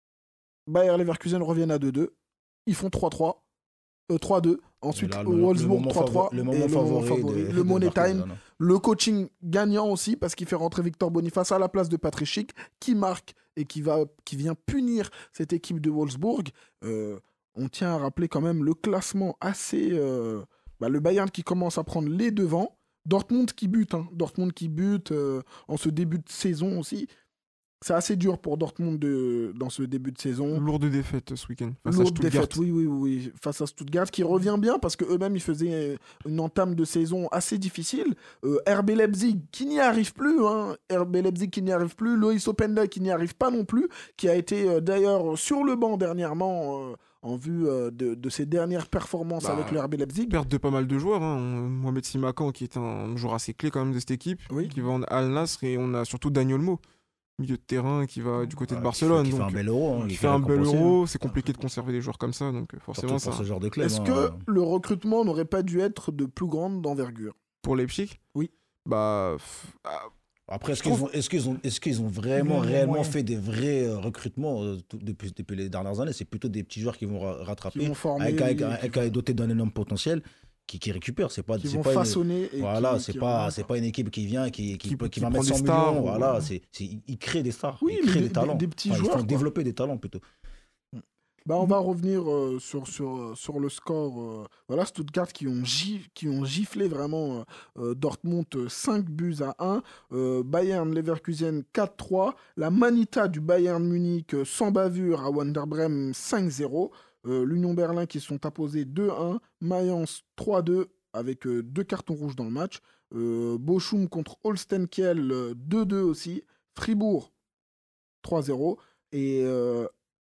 Bayer Leverkusen reviennent à deux deux. Ils font trois trois. Euh, trois deux. Ensuite, Et là, le- le Wolfsburg moment trois trois. favori- Le et moment favori. favori. de- Le de Money Leverkusen, Time. hein. Le coaching gagnant aussi parce qu'il fait rentrer Victor Boniface à la place de Patrick Schick qui marque et qui, va, qui vient punir cette équipe de Wolfsburg. Euh, on tient à rappeler quand même le classement assez... euh, bah, le Bayern qui commence à prendre les devants. Dortmund qui bute. Hein. Dortmund qui bute euh, en ce début de saison aussi. C'est assez dur pour Dortmund de, dans ce début de saison. Lourde défaite ce week-end face à Lourde Stuttgart. défaite, oui, oui, oui, face à Stuttgart, qui revient bien parce qu'eux-mêmes, ils faisaient une entame de saison assez difficile. Euh, R B Leipzig, qui n'y arrive plus, hein. R B Leipzig qui n'y arrive plus, Loïs Openda qui n'y arrive pas non plus, qui a été euh, d'ailleurs sur le banc dernièrement euh, en vue euh, de, de ses dernières performances Bah, avec le R B Leipzig. Perte de pas mal de joueurs. Hein. On- Mohamed Simakan, qui est un joueur assez clé quand même de cette équipe, Oui. qui va en Al Nassr, et on a surtout Daniel Mo, milieu de terrain, qui va du côté Ouais, de qui Barcelone. fait- Qui fait donc, un bel euro. hein, qui il fait un bel récompenser, euro. hein. C'est compliqué de conserver des joueurs comme ça, donc euh, Surtout forcément, pour ça, ce genre de club. Est-ce hein. que le recrutement n'aurait pas dû être de plus grande envergure? pour Leipzig, Oui. Bah, f- ah, Après, est-ce Je qu'ils trouve- ont, est-ce qu'ils ont, est-ce qu'ils ont vraiment, Ils ont les réellement moyens. fait des vrais euh, recrutements euh, tout- depuis, depuis les dernières années? C'est plutôt des petits joueurs qui vont ra- rattraper, Qui vont former, avec, avec, oui, avec- qui avec vont- doté d'un énorme potentiel, qui, qui récupèrent. C'est pas, qui c'est vont pas une- façonner. Et Voilà, qui- c'est qui pas, remontent. c'est pas une équipe qui vient, qui, qui, Qui- peut- qui qui va prend mettre des cent stars, millions. ou- Voilà, c'est, c'est, ils ils créent des stars. Oui, ils mais créent des- des talents. des- des petits Enfin, joueurs, Ils font quoi. développer des talents plutôt. Bah, on va revenir euh, sur, sur, euh, sur le score. euh, voilà, Stuttgart qui ont, gif- qui ont giflé vraiment euh, euh, Dortmund euh, cinq buts à un. Euh, Bayern Leverkusen quatre trois. La Manita du Bayern Munich euh, sans bavure à Werder Bremen cinq zéro. Euh, L'Union Berlin qui se sont imposés deux un. Mayence trois deux avec euh, deux cartons rouges dans le match. Euh, Bochum contre Holstein Kiel euh, deux deux aussi. Fribourg trois zéro. Et euh,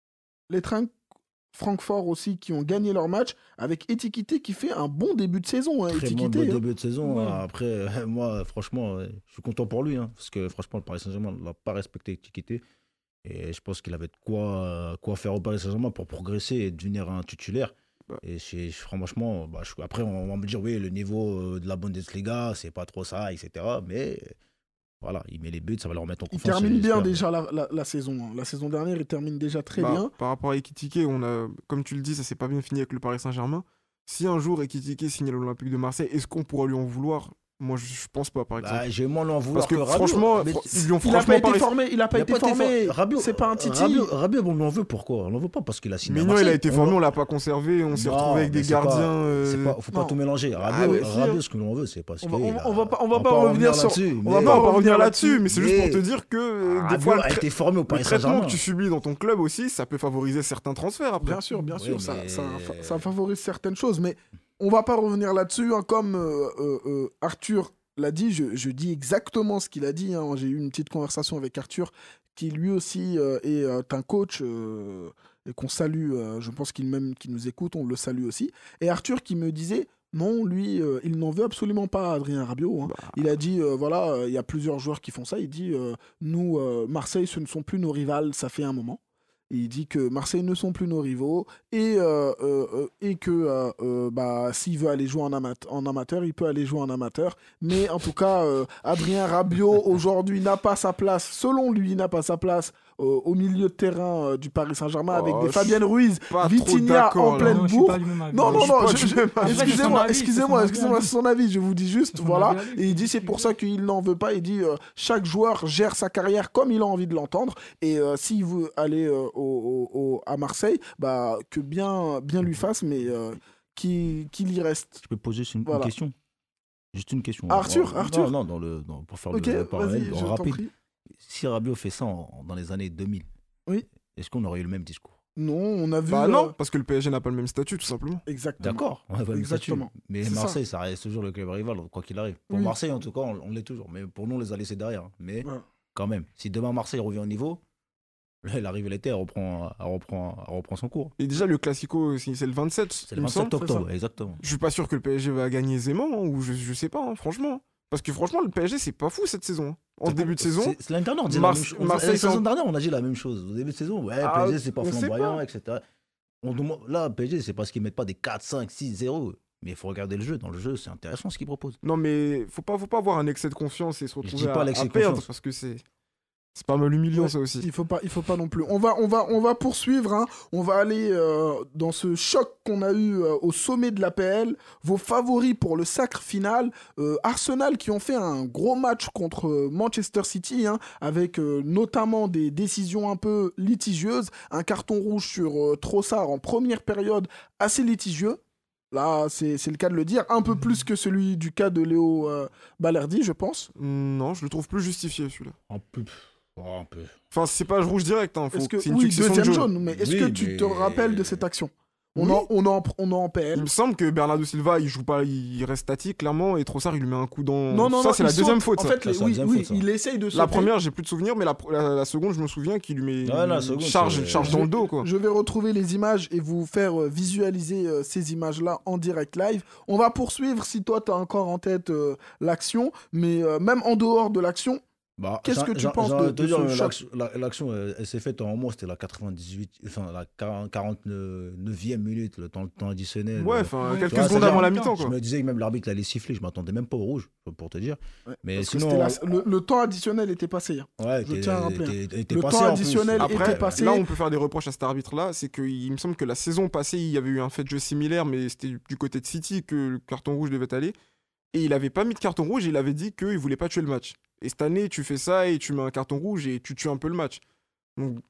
les trains Francfort aussi qui ont gagné leur match avec Etiquité qui fait un bon début de saison. Hein, Très bon Etiquité, hein. début de saison. Ouais. Après, euh, moi, franchement, euh, je suis content pour lui. Hein, parce que franchement, le Paris Saint-Germain ne l'a pas respecté Etiquité. Et je pense qu'il avait de quoi, euh, quoi faire au Paris Saint-Germain pour progresser et devenir un titulaire. Bah. Et c'est- franchement, bah, je- après, on va me dire, oui, le niveau euh, de la Bundesliga, c'est pas trop ça, et cetera. Mais euh, voilà, il met les buts, ça va leur mettre en Il confiance. termine bien j'espère. déjà la, la- la saison. Hein. La saison dernière, il termine déjà très Bah, bien. Par rapport à Ekitike, on a, comme tu le dis, ça s'est pas bien fini avec le Paris Saint-Germain. Si un jour Ekitike signe à l'Olympique de Marseille, est-ce qu'on pourra lui en vouloir? Moi, je, je pense pas, par exemple. Bah, j'ai moins l'en vouloir Parce que, que Rabiot. franchement, Mais fr- c'est- ils lui ont Il n'a franchement pas pas été res- formé. Il a pas il a été pas été formé. for- Rabiot- C'est pas un titi. Rabiot, Rabiot, on l'en veut pourquoi On l'en veut pas parce qu'il a signé à Mignon, il Marseille. a été On formé, l'en- on l'a pas conservé, on s'est Non, retrouvé avec mais des c'est pas- gardiens. euh, c'est pas- faut pas non. tout mélanger. Ah, Rabiot, mais si, Rabiot, hein. ce que l'on veut, c'est parce On que. va- on- il a- on va pas- on va on pas en revenir sur- là-dessus, on mais- va Non, pas on va pas revenir revenir là-dessus, mais c'est juste mais- pour te dire que euh, des Rabiot fois, le, a trai- été formé au le Paris traitement Saint-Germain. que tu subis dans ton club aussi, ça peut favoriser certains transferts après. Bien sûr, bien Oui, sûr, ça, mais- ça, ça favorise certaines choses, mais on va pas revenir là-dessus. Hein, comme euh, euh, euh, Arthur l'a dit, je, je dis exactement ce qu'il a dit. Hein. J'ai eu une petite conversation avec Arthur, qui lui aussi euh, est euh, un coach euh, et qu'on salue. euh, je pense qu'il même qu'il nous écoute, on le salue aussi. Et Arthur qui me disait. Non, lui, euh, il n'en veut absolument pas à Adrien Rabiot. Hein. Bah, Il a dit, euh, voilà, euh, il y a plusieurs joueurs qui font ça. Il dit, euh, nous, euh, Marseille, ce ne sont plus nos rivales, ça fait un moment. Et il dit que Marseille ne sont plus nos rivaux et, euh, euh, euh, et que euh, euh, bah, s'il veut aller jouer en, amate- en amateur, il peut aller jouer en amateur. Mais en tout cas, euh, Adrien Rabiot, aujourd'hui, n'a pas sa place, selon lui, n'a pas sa place euh, au milieu de terrain euh, du Paris Saint-Germain avec Oh, des je Fabienne Ruiz, pas trop Vitinha d'accord, en là. pleine Non, je suis bourre. pas du même avis. Non, non, Je suis non, pas je- du je- même avis. Après, c'est son excusez-moi, avis, c'est excusez-moi, son excusez-moi, avis. c'est son avis, je vous dis juste, C'est son voilà. avis à lui. Et il dit c'est pour ça qu'il n'en veut pas, il dit euh, chaque joueur gère sa carrière comme il a envie de l'entendre, et euh, s'il veut aller euh, au- au- au- à Marseille, bah, que bien, bien lui fasse, mais euh, qu'il qu'il y reste. Je peux poser juste une, une Voilà. question Juste une question. Arthur, Non, Arthur. Non, dans le, dans- pour faire Ok, le parallèle, vas-y, en je t'en rapide. prie. Si Rabiot fait ça en- dans les années deux mille, Oui. est-ce qu'on aurait eu le même discours Non, on a vu... Bah euh, non, parce que le P S G n'a pas le même statut, tout simplement. Exactement. D'accord, on a pas le même statut. Exactement. Mais C'est ça. Marseille, ça. reste toujours le club rival, quoi qu'il arrive. Pour Oui. Marseille, en tout cas, on, on l'est toujours. Mais pour nous, on les a laissés derrière. Mais Ouais. quand même, si demain Marseille revient au niveau, là, la rivalité, elle reprend, elle reprend, elle reprend son cours. Et déjà, le Classico, c'est c'est le vingt-sept, C'est il le me semble. vingt-sept c'est octobre, exactement. Je suis pas sûr que le P S G va gagner aisément, hein, ou je, je sais pas, hein, franchement. Parce que franchement, le P S G, c'est pas fou cette saison. hein. En début de saison, C'est- c'est l'année dernière, on disait Mars- la même chose. On- Marseille, La c'est en- saison dernière, on a dit la même chose. Au début de saison, ouais, Ah, P S G, c'est pas on sait flamboyant, pas. et cetera. On demande... Là, P S G, c'est parce qu'ils mettent pas des quatre, cinq, six, zéro. Mais il faut regarder le jeu. Dans le jeu, c'est intéressant ce qu'ils proposent. non mais faut pas, faut pas avoir un excès de confiance et se retrouver dis pas à, l'excès à de perdre, confiance. parce que c'est c'est pas mal humiliant Ouais, ça aussi. Il faut pas, il faut pas non plus. On va, on va, on va poursuivre. Hein. On va aller euh, dans ce choc qu'on a eu euh, au sommet de l'A P L. Vos favoris pour le sacre final, euh, Arsenal qui ont fait un gros match contre euh, Manchester City, hein, avec euh, notamment des décisions un peu litigieuses, un carton rouge sur euh, Trossard en première période assez litigieux. Là, c'est c'est le cas de le dire, un peu plus que celui du cas de Léo euh, Balerdi, je pense. Non, je le trouve plus justifié celui-là. Un peu. Oh, un peu. Enfin, c'est pas rouge direct, hein, faut Est-ce que, c'est une oui, succession de deuxième jaune. jaune, mais est-ce Oui, que tu mais- te rappelles de cette action on, Oui. en, on, en, on est en P Il L. me semble que Bernardo Silva, il joue pas, il reste statique clairement, et Trossard, il lui met un coup dans. Non, non, ça non, c'est la il deuxième saute. faute. En ça. fait, Ça, les- c'est la oui, deuxième oui, faute, ça. il essaye de sauter. La première, j'ai plus de souvenirs, mais la, la- la seconde, je me souviens qu'il lui met Ouais, la une seconde, charge, c'est- une charge dans le dos, quoi. Je vais retrouver les images et vous faire euh, visualiser euh, ces images-là en direct live. On va poursuivre si toi, tu as encore en tête euh, l'action, mais euh, même en dehors de l'action, Bah, Qu'est-ce j'ai- que tu j'ai- penses j'ai de- envie te de dire, ce euh, choc l'action- la- L'action, elle, elle s'est faite en moment, c'était la quatre-vingt-dix-huit, enfin la quarante-neuvième minute, le temps, le temps additionnel. Ouais, Euh, enfin, Ouais, quelques tu vois, secondes c'est-à-dire- avant la mi-temps, Je quoi. me disais que même l'arbitre allait siffler, je m'attendais même pas au rouge, pour te dire. ouais, Mais parce que sinon, c'était la- le, le temps additionnel était passé. hein. ouais, je t'es- tiens à rappeler, t'es- t'es- t'es Le passé temps en plus. additionnel Après, était Après, passé. là, on peut faire des reproches à cet arbitre-là, c'est qu'il me semble que la saison passée, il y avait eu un fait de jeu similaire, mais c'était du côté de City que le carton rouge devait aller. Et il avait pas mis de carton rouge, il avait dit qu'il voulait pas tuer le match. Et cette année, tu fais ça et tu mets un carton rouge et tu tues un peu le match. Donc,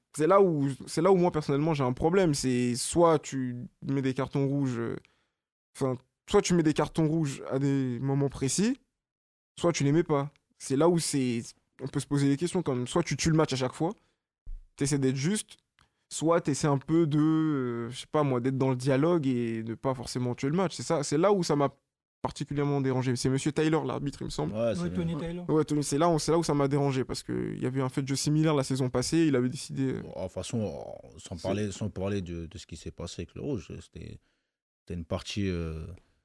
c'est là où, c'est là où moi, personnellement, j'ai un problème. C'est soit tu mets des cartons rouges... euh, Enfin, soit tu mets des cartons rouges à des moments précis, soit tu les mets pas. C'est là où c'est... On peut se poser des questions comme soit tu tues le match à chaque fois, t'essaies d'être juste, soit t'essaies un peu de, euh, je sais pas moi, d'être dans le dialogue et de pas forcément tuer le match. C'est ça, c'est là où ça m'a particulièrement dérangé. C'est Monsieur Taylor, l'arbitre, il me semble. Ouais, c'est Ouais, bien. Tony Taylor. Ouais, Tony, c'est là, où- c'est là où ça m'a dérangé parce qu'il y avait un fait de jeu similaire la saison passée, il avait décidé... euh, Bon, de toute façon, euh, sans C'est- parler, sans parler de, de ce qui s'est passé avec le rouge, c'était c'était une partie. Euh...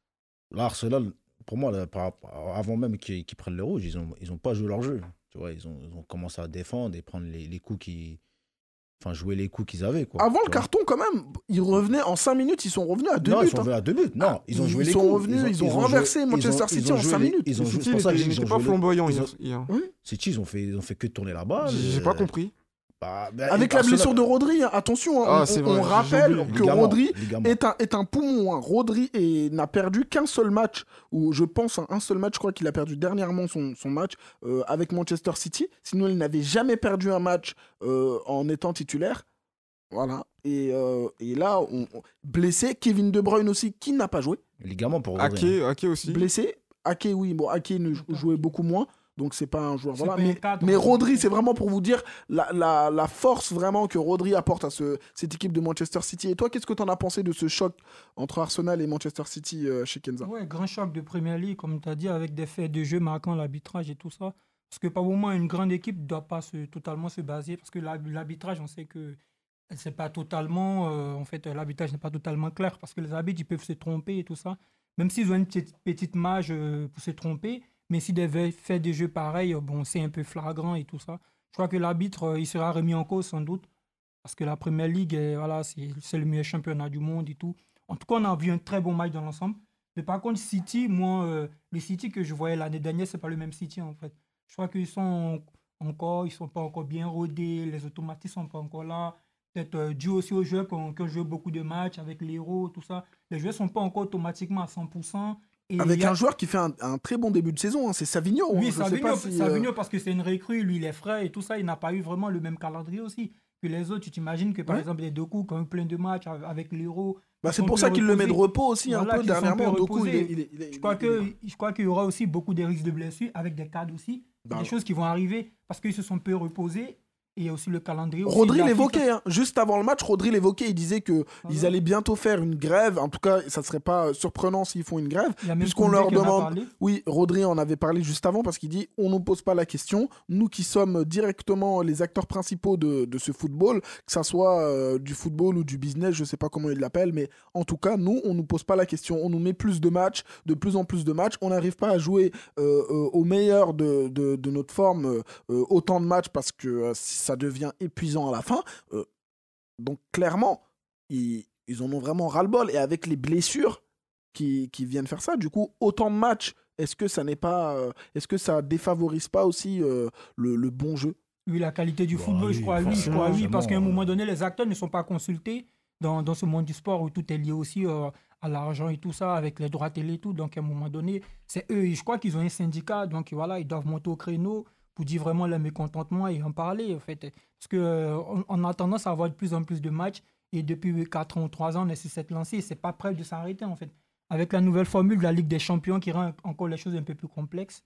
Là, Arsenal, pour moi, là, par- avant même qu'ils qu'ils prennent le rouge, ils n'ont ils ont pas joué leur jeu. Tu vois, ils ont, ils ont commencé à défendre et prendre les, les coups qui. Enfin, jouer les coups qu'ils avaient. Quoi, Avant tu le vois. carton, quand même, ils revenaient en cinq minutes, ils sont revenus à deux non, buts. ils sont hein. revenus à deux buts. Non, ils ont Ils joué les sont coups. revenus, ils ont renversé joué- Manchester ils ont- City ils ont en joué cinq les- minutes. Ils ont joué, City, c'est pour ça que il je dis n'était qu'ils ont pas joué les- flamboyant ils hier. ont- hier. Oui. City, ils ont fait, ils ont fait que tourner la balle. J'ai j'ai euh, pas compris. bah, bah, Avec la Arsenal- blessure de Rodri, hein, attention, hein, Ah, on- c'est on, vrai, on j'ai rappelle oublié. que Ligament, Rodri ligament. est un, est un poumon. Hein. Rodri est- n'a perdu qu'un seul match, ou je pense hein, un seul match, je crois qu'il a perdu dernièrement son, son match euh, avec Manchester City. Sinon, il n'avait jamais perdu un match euh, en étant titulaire. Voilà. Et, euh, et là, on, on- blessé, Kevin De Bruyne aussi, qui n'a pas joué. Ligament pour Rodri, hein. Ake, Ake aussi. Blessé. Ake, oui, bon, Ake ne jou- jouait beaucoup moins. Donc c'est pas un joueur. C'est Voilà. pas un Mais, cadre, mais en fait. Rodri, c'est vraiment pour vous dire la, la, la force vraiment que Rodri apporte à ce, cette équipe de Manchester City. Et toi, qu'est-ce que tu en as pensé de ce choc entre Arsenal et Manchester City euh, chez Kenza? Ouais, grand choc de Premier League, comme tu as dit, avec des faits de jeu marquant l'arbitrage et tout ça. Parce que par moment, une grande équipe ne doit pas se, totalement se baser. Parce que l'ab- l'arbitrage, on sait que c'est pas totalement. euh, en fait, l'arbitrage n'est pas totalement clair. Parce que les arbitres, ils peuvent se tromper et tout ça. Même s'ils ont une petite, petite marge euh, pour se tromper. Mais s'ils devaient faire des jeux pareils, euh, bon, c'est un peu flagrant et tout ça. Je crois que l'arbitre, euh, il sera remis en cause sans doute. Parce que la Premier League, euh, voilà, c'est c'est le meilleur championnat du monde et tout. En tout cas, on a vu un très bon match dans l'ensemble. Mais par contre, City, moi, euh, le City que je voyais l'année dernière, c'est pas le même City en fait. Je crois qu'ils sont encore, ils sont pas encore bien rodés, les automatismes sont pas encore là. Peut-être euh, dû aussi aux joueurs qui ont, qui ont joué beaucoup de matchs avec l'Héros, tout ça. Les joueurs sont pas encore automatiquement à cent pour cent. Et Avec il y a- un joueur qui fait un, un très bon début de saison, hein, c'est Savigno. hein. oui, Je sais Savigno, pas si, euh, Savigno, parce que c'est une recrue, lui il est frais et tout ça, il n'a pas eu vraiment le même calendrier aussi que les autres. Tu t'imagines que par Ouais. exemple les Doku qui ont eu plein de matchs avec l'Euro. bah, ils c'est sont pour peu ça qu'il le met de reposés. repos aussi Voilà, un peu qu'ils sont dernièrement. peu Doku, il est, reposés. il est- il est- Je crois il est- que je crois qu'il y aura aussi beaucoup de risques de blessures avec des cadres aussi. Bah, des choses qui vont arriver parce qu'ils se sont peu reposés et il y a aussi le calendrier. aussi Rodri de la l'évoquait, FIFA. hein. Juste avant le match, Rodri l'évoquait, il disait qu'ils Voilà. allaient bientôt faire une grève. En tout cas, ça ne serait pas euh, surprenant s'ils font une grève. Il y a même Puisqu'on Koundé leur qui en a demande. parlé. Oui, Rodri en avait parlé juste avant parce qu'il dit on ne nous pose pas la question. Nous qui sommes directement les acteurs principaux de, de ce football, que ça soit euh, du football ou du business, je ne sais pas comment il l'appelle, mais en tout cas, nous, on ne nous pose pas la question. On nous met plus de matchs, de plus en plus de matchs. On n'arrive pas à jouer euh, euh, au meilleur de, de, de notre forme euh, euh, autant de matchs parce que euh, ça devient épuisant à la fin. Euh, donc clairement, ils, ils en ont vraiment ras-le-bol. Et avec les blessures qui, qui viennent faire ça, du coup, autant de matchs, est-ce que ça n'est pas, euh, est-ce que ça défavorise pas aussi euh, le, le bon jeu? Oui, la qualité du Bah football, oui, je crois, oui, je forcément, crois, oui, parce qu'à un forcément, moment euh. donné, les acteurs ne sont pas consultés dans, dans ce monde du sport où tout est lié aussi euh, à l'argent et tout ça, avec les droits télé et tout. Donc, à un moment donné, c'est eux, je crois qu'ils ont un syndicat, donc voilà, ils doivent monter au créneau pour dire vraiment leur mécontentement et en parler, en fait. Parce qu'on euh, on- on a tendance à avoir de plus en plus de matchs et depuis quatre ans ou trois ans, on est sur cette lancée, c'est pas prêt de s'arrêter, en fait. Avec la nouvelle formule de la Ligue des Champions qui rend encore les choses un peu plus complexes.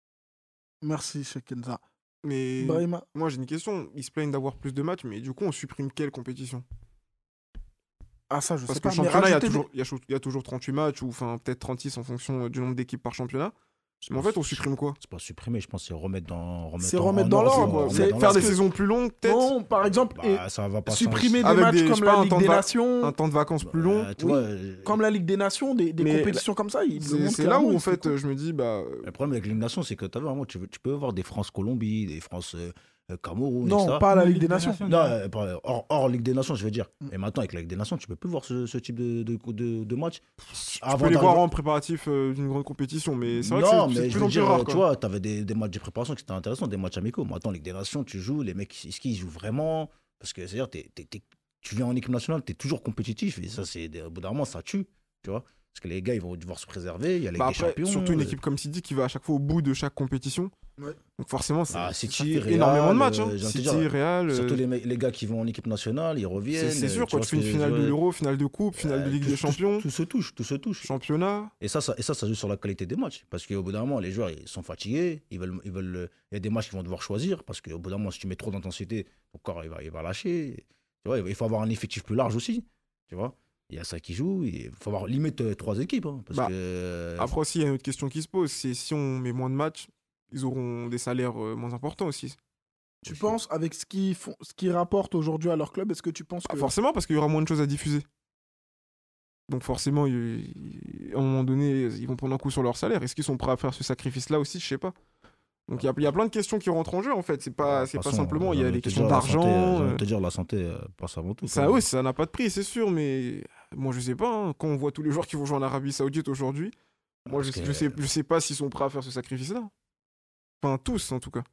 Merci, Cheikh Kenza. Mais Brahima, moi, j'ai une question. Ils se plaignent d'avoir plus de matchs, mais du coup, on supprime quelle compétition? ah ça, je Parce sais que pas. le mais championnat, il y, a rajouter des- toujours, il y a chou- il y a toujours trente-huit matchs, ou enfin peut-être trente-six en fonction euh, du nombre d'équipes par championnat. Mais en fait, on supprime quoi? C'est pas supprimer, je pense que c'est remettre dans. Remettre C'est en- remettre en dans ordre, l'ordre, euh, c'est remettre dans Faire l'ordre. des saisons plus longues, peut-être? Non, par exemple, et Bah, ça va pas supprimer des Avec matchs des- je comme sais la pas, un Ligue temps des de va- Nations, Un temps de vacances plus long. Bah, tu Oui, vois, euh, comme la Ligue des Nations, des, des Mais compétitions comme ça, ils le C'est montrent c'est là clairement, où, en ils font fait, cool. euh, je me dis, bah. euh, Le problème avec l'élimination, c'est que tu vraiment, tu, veux- tu peux avoir des France-Colombie, des France-Cameroun. Non, pas la Oui, Ligue des Nations. Non, euh, pas- hors, hors Ligue des Nations, je veux dire. Mm. Et maintenant, avec la Ligue des Nations, tu peux plus voir ce, ce type de, de, de, de match. Tu peux les voir en préparatif euh, d'une grande compétition, mais c'est vrai non, que c'est- c'est mais de je plus veux en plus dire, rare. tu quoi. vois, tu avais des, des matchs de préparation qui étaient intéressants, des matchs amicaux. Maintenant, Ligue des Nations, tu joues, les mecs, est-ce qu'ils jouent vraiment? Parce que c'est-à-dire, t'es- t'es- t'es- tu viens en équipe nationale, tu es toujours compétitif, et ça, c'est au bout d'un moment, ça tue. Tu vois? Parce que les gars, ils vont devoir se préserver. Il y a les Bah des après, champions. surtout une euh, équipe comme City qui va à chaque fois au bout de chaque compétition. Ouais. Donc forcément, c'est, Ah, ça City, fait Real, énormément de matchs. Hein. euh, j'ai envie de te City, dire, Real. euh, Surtout les, mecs- les gars qui vont en équipe nationale, ils reviennent. c'est, c'est sûr, euh, quand vois tu fais une ce que- finale de ouais. l'Euro, finale de Coupe, finale de Euh, Ligue tout- des tout- Champions, Tout se touche, tout se touche. championnat. Et ça, ça, et ça, ça joue sur la qualité des matchs. Parce qu'au bout d'un moment, les joueurs, ils sont fatigués. Ils veulent, ils veulent, euh, il y a des matchs qu'ils vont devoir choisir. Parce qu'au bout d'un moment, si tu mets trop d'intensité, ton corps, il va, il va lâcher. Tu vois, il faut avoir un effectif plus large aussi. Tu vois, il y a ça qui joue. Il faut avoir limite euh, trois équipes. Hein, parce Bah, que, euh, Après aussi, il y a une autre question qui se pose, c'est si on met moins de matchs, ils auront des salaires euh, moins importants aussi. Tu aussi. penses, avec ce qu'ils font, ce qu'ils rapportent aujourd'hui à leur club, est-ce que tu penses Bah, que. forcément, parce qu'il y aura moins de choses à diffuser. Donc forcément, il- il- à un moment donné, ils vont prendre un coup sur leur salaire. Est-ce qu'ils sont prêts à faire ce sacrifice-là aussi? Je sais pas. Donc il y a, il y a plein de questions qui rentrent en jeu en fait. C'est pas, de c'est toute pas façon, simplement, il y j'ai a envie les de te questions dire, la santé, d'argent. J'ai envie euh, de te dire, la santé euh, passe avant tout. Ça, quoi. oui, ça n'a pas de prix, c'est sûr, mais moi je sais pas. Hein, quand on voit tous les joueurs qui vont jouer en Arabie Saoudite aujourd'hui, moi je, Parce que- je sais, je sais pas s'ils sont prêts à faire ce sacrifice-là. Enfin, tous en tout cas.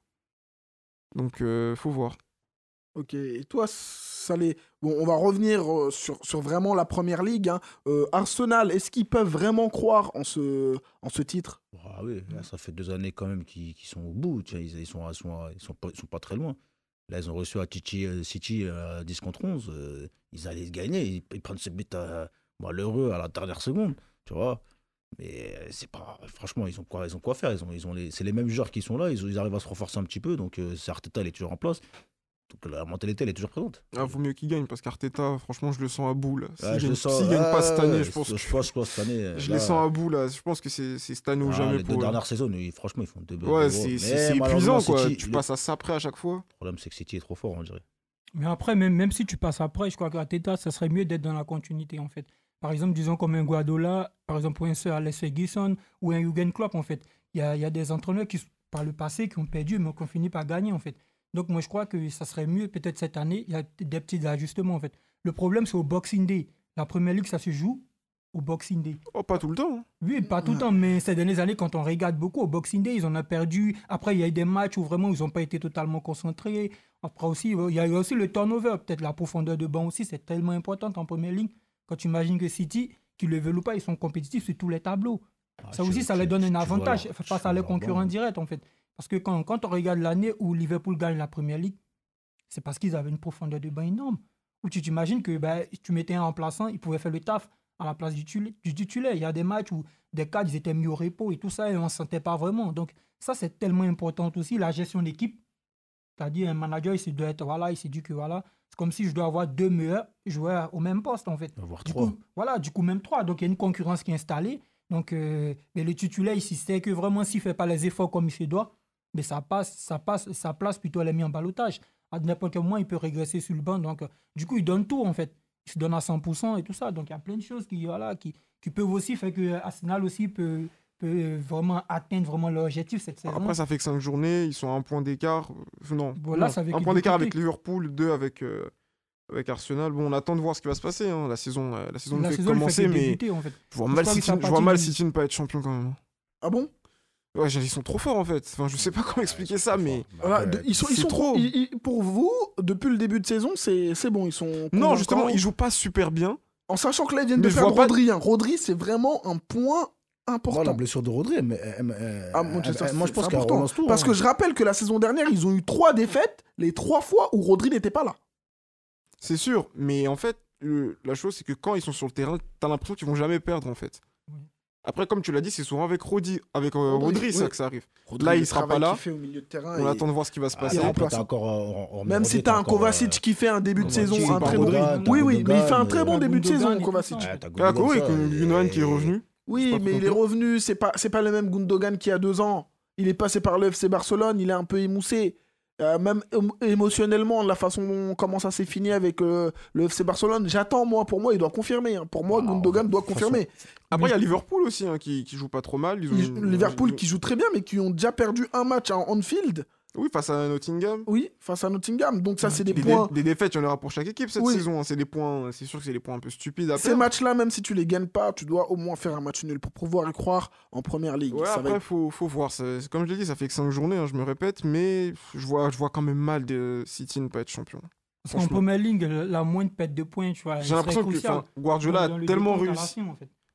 Donc euh, faut voir. Ok, et toi, Salé, bon, on va revenir euh, sur, sur vraiment la première ligue. Hein. Euh, Arsenal, est-ce qu'ils peuvent vraiment croire en ce, en ce titre? Ah oui, là, ça fait deux années quand même qu'ils qu'ils sont au bout. Tu vois, ils, ils sont, ils, sont, ils, sont pas, ils sont pas très loin. Là, ils ont reçu à Titi, euh, City à dix contre onze. euh, ils allaient se gagner. Ils, ils prennent ce but à, malheureux à la dernière seconde. Tu vois. Mais euh, c'est pas. Franchement, ils ont quoi, ils ont quoi faire. Ils ont, ils ont les, c'est les mêmes joueurs qui sont là. Ils, ont- ils arrivent à se renforcer un petit peu. Donc, euh, c'est Arteta, il est toujours en place. Donc, la mentalité, elle est toujours présente. Ah, vaut mieux qu'il gagne parce qu'Arteta, franchement, je le sens à bout là. S'il Ah, je gagne, le sens- s'il gagne pas cette ah, année, ouais, je pense que. je pense que cette année. Je là, les sens à bout là. Je pense que c'est, c'est cette année ou ah, jamais les pour deux eux. dernières saisons, ils- franchement, ils font deux. Ouais, deux- c'est, mais c'est, c'est malheureusement, épuisant quoi. City, Tu le passes à ça après à chaque fois. problème, c'est que City est trop fort, on dirait. Mais après, même, même si tu passes après, je crois qu'à Teta, ça serait mieux d'être dans la continuité, en fait. Par exemple, disons comme un Guardiola, par exemple, ou un Sir Alex Ferguson, ou un Jürgen Klopp, en fait. Il y a, il y a des entraîneurs qui, par le passé, qui ont perdu, mais qui ont fini par gagner, en fait. Donc, moi, je crois que ça serait mieux, peut-être cette année, il y a des petits ajustements, en fait. Le problème, c'est au Boxing Day. La Première Ligue, ça se joue au Boxing Day. Oh, pas tout le temps. Hein. Oui, pas tout le temps, mais ces dernières années, quand on regarde beaucoup au Boxing Day, ils en ont perdu. Après, il y a eu des matchs où vraiment ils n'ont pas été totalement concentrés. Après aussi, il y a eu aussi le turnover, peut-être la profondeur de banc aussi, c'est tellement important en première ligne. Quand tu imagines que City, qu'ils le veulent ou pas, ils sont compétitifs sur tous les tableaux. Ah, Ça tu- aussi, ça tu- leur donne tu- un tu vois avantage leur- face tu à vois leurs leur concurrents banc. directs, en fait. Parce que quand, quand on regarde l'année où Liverpool gagne la première ligue, c'est parce qu'ils avaient une profondeur de banc énorme. Où tu t'imagines que ben, tu mettais un remplaçant, il pouvait faire le taf à la place du, tulu- du titulaire. Il y a des matchs où des cadres ils étaient mis au repos et tout ça, et on ne sentait pas vraiment. Donc, ça, c'est tellement important aussi, la gestion d'équipe. C'est-à-dire, un manager, il se doit être, voilà, il s'est dit que voilà, c'est comme si je dois avoir deux meilleurs joueurs au même poste, en fait. Voire Du trois. coup, voilà, du coup, même trois. Donc, il y a une concurrence qui est installée. Donc, euh, mais le titulaire, il sait que vraiment, s'il ne fait pas les efforts comme il se doit, mais ça passe, ça passe, sa place plutôt, elle est mise en balotage. À n'importe quel moment, il peut régresser sur le banc. Donc, euh, du coup, il donne tout, en fait. Il se donne à cent pour cent et tout ça. Donc, il y a plein de choses qui, voilà, qui, qui peuvent aussi faire que Arsenal aussi peut, peut vraiment atteindre vraiment leur objectif cette saison. Après, ça fait que cinq journées, ils sont à un point d'écart. Euh, non, Voilà, non, ça fait un que point deux d'écart côtés. avec Liverpool, deux avec, euh, avec Arsenal. Bon, on attend de voir ce qui va se passer. Hein. La saison, euh, la saison ne La fait que saison, elle fait commencer, que mais débuter, en fait. je vois Je mal crois que City, ça je vois partit mal du- City ne pas être champion quand même. Ah bon? Ouais, ils sont trop forts en fait. Enfin, je sais pas comment expliquer ça, mais Voilà, de- ils sont, ils c'est sont trop. ils- ils- pour vous, depuis le début de saison, c'est c'est bon. Ils sont non, convaincants. justement, ils jouent pas super bien. En sachant que là, ils viennent Mais de je perdre vois pas- Rodri. Hein. Rodri, c'est vraiment un point Moi, important. la blessure de Rodri, mais, euh, euh, Ah, Manchester, euh, moi, je c'est pense qu'elle important. relance tout. Parce hein. que je rappelle que la saison dernière, ils ont eu trois défaites, les trois fois où Rodri n'était pas là. C'est sûr, mais en fait, le- la chose c'est que quand ils sont sur le terrain, t'as l'impression qu'ils vont jamais perdre en fait. Oui. Après, comme tu l'as dit, c'est souvent avec Rodri, avec euh, Rodri, Rodri, ça oui. que ça arrive. Rodri, Là, il le sera pas travail là. qu'il fait au milieu de terrain. On et- attend de voir ce qui va se Ah, passer. il et après, remplace. t'as encore, euh, on- on- Même Rodri, si t'as un encore, Kovacic euh, qui fait un début de Ouais, saison, tu un parles très de bon. Gundogan, Oui, t'as oui, mais il fait un Gundogan, très bon euh, début de Gundogan saison, et tout Kovacic. ça. Ouais, t'as Ah, Gundogan, oui, ça, que et- Gundogan qui est revenu. Oui, pas mais il est trompé. revenu. C'est pas, c'est pas le même Gundogan qu'il y a deux ans. Il est passé par le F C Barcelone. Il est un peu émoussé. Euh, même émo- émotionnellement, la façon dont comment ça s'est fini avec euh, le F C Barcelone. J'attends, moi, pour moi, il doit confirmer. hein. Pour moi, Ah, Gundogan de doit toute confirmer. Après, il y a Liverpool aussi hein, qui, qui joue pas trop mal. Ils ont Ils- une- Liverpool ils ont- qui joue très bien, mais qui ont déjà perdu un match en Anfield. Oui, face à Nottingham. Oui, face à Nottingham. Donc ça, c'est des Des, points. des défaites, il y en aura pour chaque équipe cette Oui. saison. hein. C'est des points, c'est sûr que c'est des points un peu stupides à Ces perdre. matchs-là, même si tu les gagnes pas, tu dois au moins faire un match nul pour pouvoir y croire en première ligue. Ouais, Ça va après, être- faut, faut voir. Ça- Comme je l'ai dit, ça fait que cinq journées, hein, je me répète, mais je vois, je vois quand même mal de City ne pas être champion. Parce qu'en franchement. première ligne, la moindre perte de points, tu vois. J'ai l'impression que enfin, Guardiola a tellement réussi. En fait.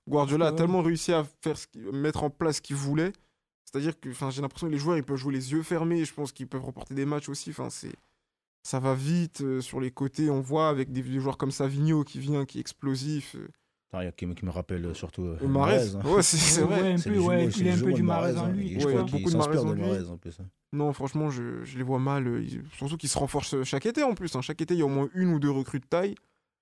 Guardiola a Parce que, tellement réussi à faire ce qu'il- mettre en place ce qu'il voulait. C'est-à-dire que enfin, j'ai l'impression que les joueurs ils peuvent jouer les yeux fermés. Je pense qu'ils peuvent remporter des matchs aussi. Enfin, c'est... Ça va vite euh, sur les côtés. On voit avec des, des joueurs comme Savigno qui vient, qui est explosif. euh, Attends, il y a qui, me- qui me rappelle surtout euh, et Mahrez. Mahrez, hein. Ouais, c'est, c'est ouais, vrai. ouais, un C'est peu, le ouais, jumeau- c'est il a le un peu jumeau du de Mahrez en hein. lui. Et tu je Ouais, crois vois. qu'il beaucoup de Mahrez s'inspire en de lui. Mahrez en plus. hein. Non, franchement, je, je les vois mal. euh, ils- Surtout qu'ils se renforcent chaque été en plus. hein. Chaque été, il y a au moins une ou deux recrues de taille.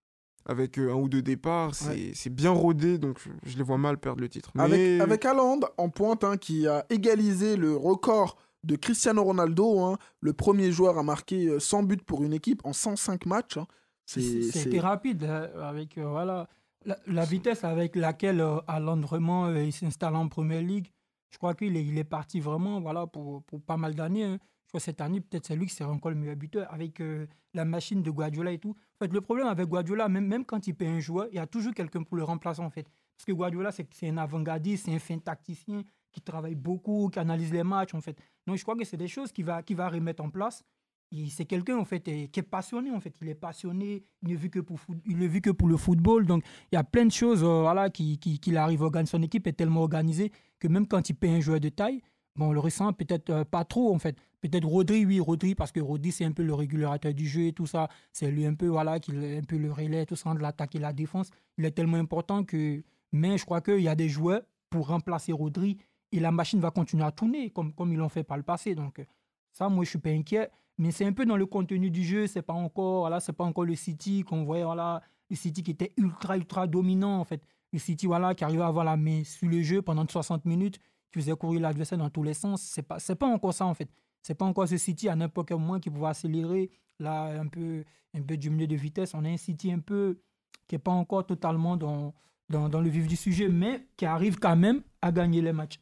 Avec euh, un ou deux départs. C'est, Ouais. c'est bien rodé. Donc, je, je les vois mal perdre le titre. Mais Avec, avec Haaland en pointe, hein, qui a égalisé le record de Cristiano Ronaldo, hein, le premier joueur à marquer euh, cent buts pour une équipe en cent cinq matchs. hein. C'est- C'est, C'était c'est... rapide euh, avec euh, voilà, la, la vitesse avec laquelle euh, Haaland vraiment euh, il s'installe en Première Ligue. Je crois qu'il est, il est parti vraiment voilà, pour, pour pas mal d'années. hein. Je crois que cette année, peut-être c'est lui qui sera encore le meilleur buteur avec euh, la machine de Guardiola et tout. En fait, le problème avec Guardiola, même, même quand il paye un joueur, il y a toujours quelqu'un pour le remplacer en fait. Parce que Guardiola, c'est, c'est un avant-gardiste, c'est un fin tacticien qui travaille beaucoup, qui analyse les matchs en fait. Donc je crois que c'est des choses qu'il va, qu'il va remettre en place. Il- C'est quelqu'un en fait eh, qui est passionné en fait. Il est passionné. Il ne vit que pour foot- il ne vit que pour le football. Donc il y a plein de choses euh, voilà qui qui, qui arrive à organiser. Son équipe est tellement organisée que même quand il paye un joueur de taille, bon on le ressent peut-être euh, pas trop en fait. Peut-être Rodri, oui Rodri parce que Rodri c'est un peu le régulateur du jeu et tout ça. C'est lui un peu voilà qui est un peu le relais tout ça entre l'attaque et la défense. Il est tellement important que mais je crois qu'il y a des joueurs pour remplacer Rodri et la machine va continuer à tourner comme comme ils l'ont fait par le passé. Donc euh, ça moi je suis pas inquiet. Mais c'est un peu dans le contenu du jeu, c'est pas encore, voilà, c'est pas encore le City qu'on voyait, voilà, le City qui était ultra, ultra dominant, en fait. Le City, voilà, qui arrivait à avoir la main sur le jeu pendant soixante minutes, qui faisait courir l'adversaire dans tous les sens. C'est pas, c'est pas encore ça, en fait. C'est pas encore ce City à n'importe quel moment qui pouvait accélérer, là, un peu, un peu diminuer de vitesse. On a un City un peu qui est pas encore totalement dans, dans, dans le vif du sujet, mais qui arrive quand même à gagner les matchs.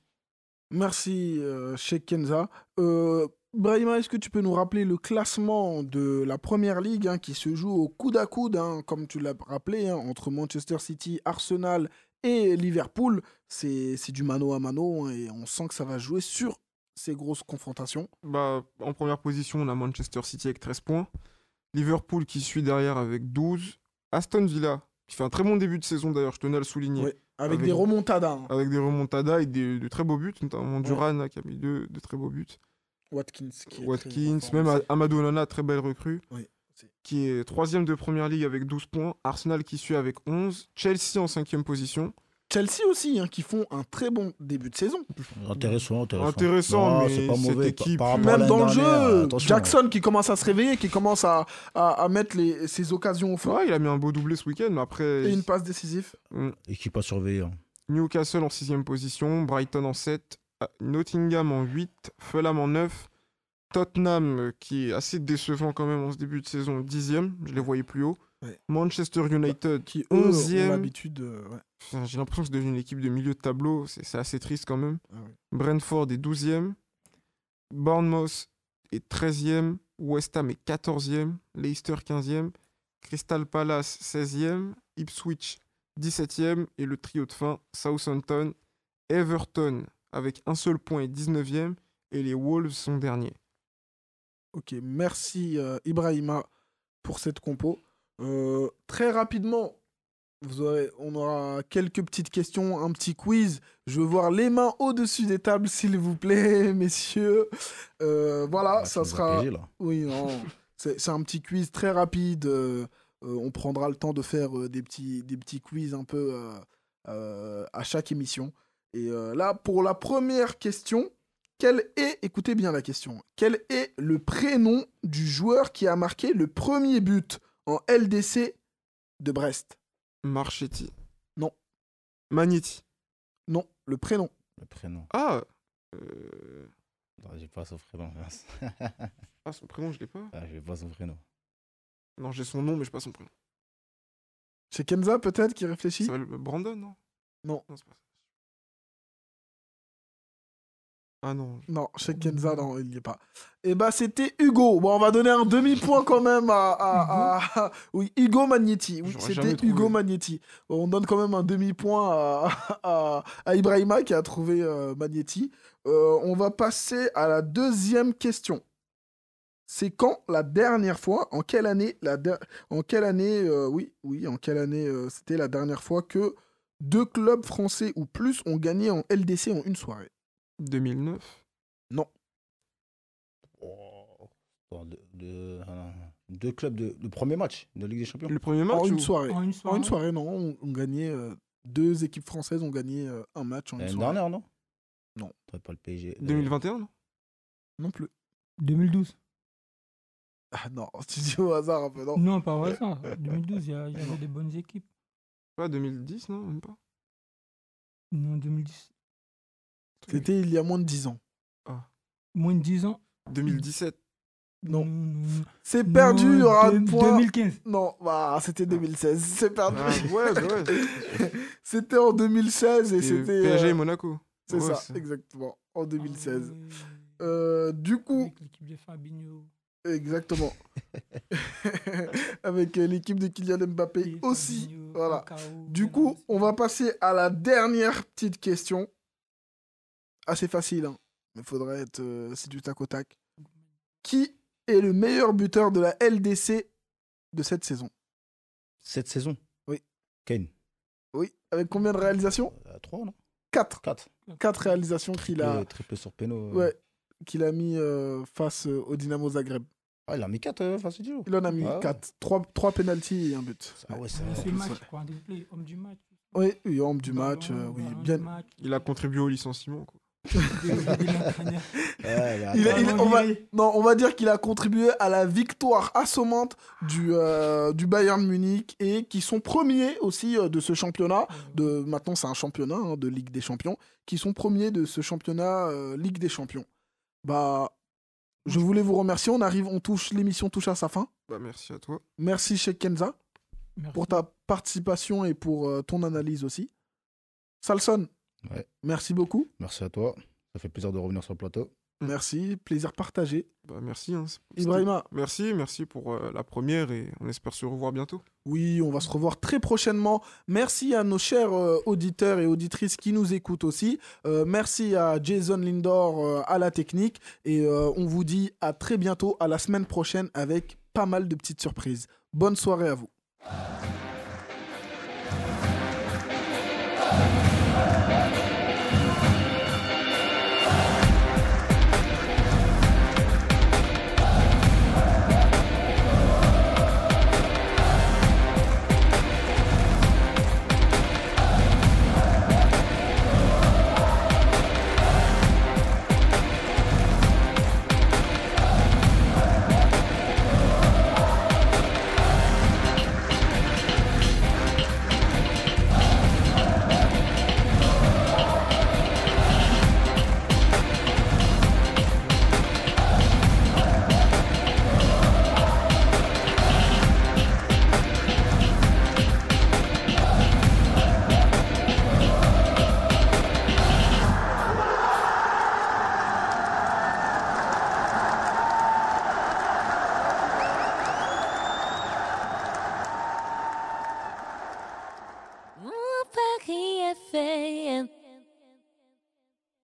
Merci, euh, Sheikh Kenza. Euh, Brahima, est-ce que tu peux nous rappeler le classement de la Première Ligue hein, qui se joue au coude à coude, hein, comme tu l'as rappelé, hein, entre Manchester City, Arsenal et Liverpool. C'est, c'est du mano à mano hein, et on sent que ça va jouer sur ces grosses confrontations. bah, en première position, on a Manchester City avec treize points. Liverpool qui suit derrière avec douze. Aston Villa, qui fait un très bon début de saison d'ailleurs, je tenais à le souligner. Ouais, avec, Avec- des remontadas. hein. Avec des remontadas et des, de très beaux buts, notamment Ouais. Duran là, qui a mis deux, de très beaux buts. Watkins. Qui est Watkins, très même en forme A- Amadou Onana, très belle recrue, aussi. Oui, c'est- qui est troisième de première ligue avec douze points. Arsenal qui suit avec onze. Chelsea en cinquième position. Chelsea aussi, hein, qui font un très bon début de saison. Intéressant, intéressant. Intéressant, Non, mais c'est pas cette mauvais. équipe- Par rapport à Même l'année dans le dernière, jeu, attention. Jackson qui commence à se réveiller, qui commence à, à, à mettre les, ses occasions au fond. Ouais, il a mis un beau doublé ce week-end, mais après, Et une passe décisive. Mm. Équipe à surveiller. hein. Newcastle en sixième position, Brighton en sept, Nottingham en huit, Fulham en neuf, Tottenham euh, qui est assez décevant quand même en ce début de saison, dixième, je les voyais plus haut, Ouais. Manchester United Qui, eux, ont onzième. l'habitude. euh, ouais. Enfin, j'ai l'impression que c'est devenu une équipe de milieu de tableau, c'est c'est assez triste quand même. Ah ouais. Brentford est douzième, Bournemouth est treizième, West Ham est quatorzième, Leicester quinzième, Crystal Palace seizième, Ipswich dix-septième et le trio de fin, Southampton, Everton avec un seul point est dix-neuvième et les Wolves sont derniers. Ok, merci euh, Ibrahima pour cette compo. Euh, très rapidement, vous aurez, on aura quelques petites questions, un petit quiz. Je veux voir les mains au-dessus des tables, s'il vous plaît, messieurs. Euh, voilà, Ah, tu ça nous as sera. piégés, là. Oui, non, c'est c'est un petit quiz très rapide. euh, euh, on prendra le temps de faire euh, des, petits, des petits quiz un peu euh, euh, à chaque émission. Et euh, là, pour la première question, quel est, écoutez bien la question, quel est le prénom du joueur qui a marqué le premier but en L D C de Brest? Marchetti. Non. Magnetti. Non, le prénom. Le prénom. Ah euh, Non, j'ai pas son prénom. mince. Ah, son prénom, je l'ai pas. Ah, j'ai pas son prénom. Non, j'ai son nom, mais je pas son prénom. C'est Kenza peut-être qui réfléchit? Ça s'appelle Brandon, non Non. Non, c'est pas ça. Ah non. Non, chez Kenza, non, il n'y est pas. Eh ben, c'était Hugo. Bon, on va donner un demi-point quand même à... à- à- à- Oui, Hugo Magnetti. Oui, J'aurais jamais c'était Hugo trouvé. Magnetti. On donne quand même un demi-point à, à, à Ibrahima qui a trouvé euh, Magnetti. Euh, on va passer à la deuxième question. C'est quand la dernière fois, en quelle année, la der- en quelle année, euh, oui, oui, en quelle année euh, c'était la dernière fois que deux clubs français ou plus ont gagné en L D C en une soirée? deux mille neuf. Non. Oh. Attends, de- de- euh, deux clubs de, le premier match de Ligue des Champions. Le premier match En une ou- soirée. En une En soirée. une soirée, non. On, on gagnait, euh, deux équipes françaises ont gagné euh, un match en une L'année soirée. dernière, non? Non. T'aurais pas le P S G. deux mille vingt et un, non? Non plus. deux mille douze. Ah non, tu dis au hasard un peu, non. Non, pas vrai ça. deux mille douze, il y, a- il y avait des bonnes équipes. Pas deux mille dix, non? Même pas. Non, deux mille dix. C'était il y a moins de dix ans. Moins de dix ans. deux mille dix-sept. Non. non, non. C'est perdu, il y Non, aura deux- un point. deux mille quinze. Non, bah, c'était deux mille seize. C'est perdu. Ah, ouais, bah ouais. C'était en deux mille seize et Et c'était. P S G et euh, Monaco. C'est Ouais, ça, c'est- exactement. En deux mille seize. Ah ouais. Euh, du coup, Avec l'équipe de Fabinho. exactement. Avec euh, l'équipe de Kylian Mbappé et aussi. Fabinho, Voilà. Falcao, Du coup, Bernardo on va Silva. passer à la dernière petite question. Assez facile, hein. Mais faudrait être euh, c'est du tac au tac. Qui est le meilleur buteur de la L D C de cette saison? Cette saison? Oui. Kane. Oui. Avec combien de réalisations? Euh, trois, non? Quatre. Quatre. Quatre réalisations qu'il a, Triplé, triplé sur péno. euh. ouais, qu'il a mis euh, face euh, au Dynamo Zagreb. Ah, il a mis quatre euh, face au Djilo. Il en a mis Ah ouais. quatre. Trois, trois pénaltys et un but. Ah ouais, c'est Mais vrai. ce match, quoi, triplé, homme du match. Oui, oui, homme du Ballon, match. euh, oui, ballon bien. du match. Il a contribué au licenciement, quoi. Dès- dès la dernière. Ouais, mais Il a- attends, il- Ballon on, va, viré. non, on va dire qu'il a contribué à la victoire assommante du, euh, du Bayern Munich et qui sont premiers aussi euh, de ce championnat. De, maintenant, c'est un championnat hein, de Ligue des Champions. Qui sont premiers de ce championnat euh, Ligue des Champions. Bah, je voulais vous remercier. On arrive, on touche, l'émission touche à sa fin. Bah, merci à toi. Merci Sheikh Kenza Merci. pour ta participation et pour euh, ton analyse aussi. Salson, Ouais. merci beaucoup. Merci à toi. Ça fait plaisir de revenir sur le plateau. Merci, plaisir partagé. Bah, merci. Hein. C'était- Ibrahima, Merci, merci pour euh, la première et on espère se revoir bientôt. oui, on va se revoir très prochainement. Merci à nos chers euh, auditeurs et auditrices qui nous écoutent aussi. Euh, merci à Jason Lindor euh, à la technique. Et euh, on vous dit à très bientôt, à la semaine prochaine avec pas mal de petites surprises. Bonne soirée à vous.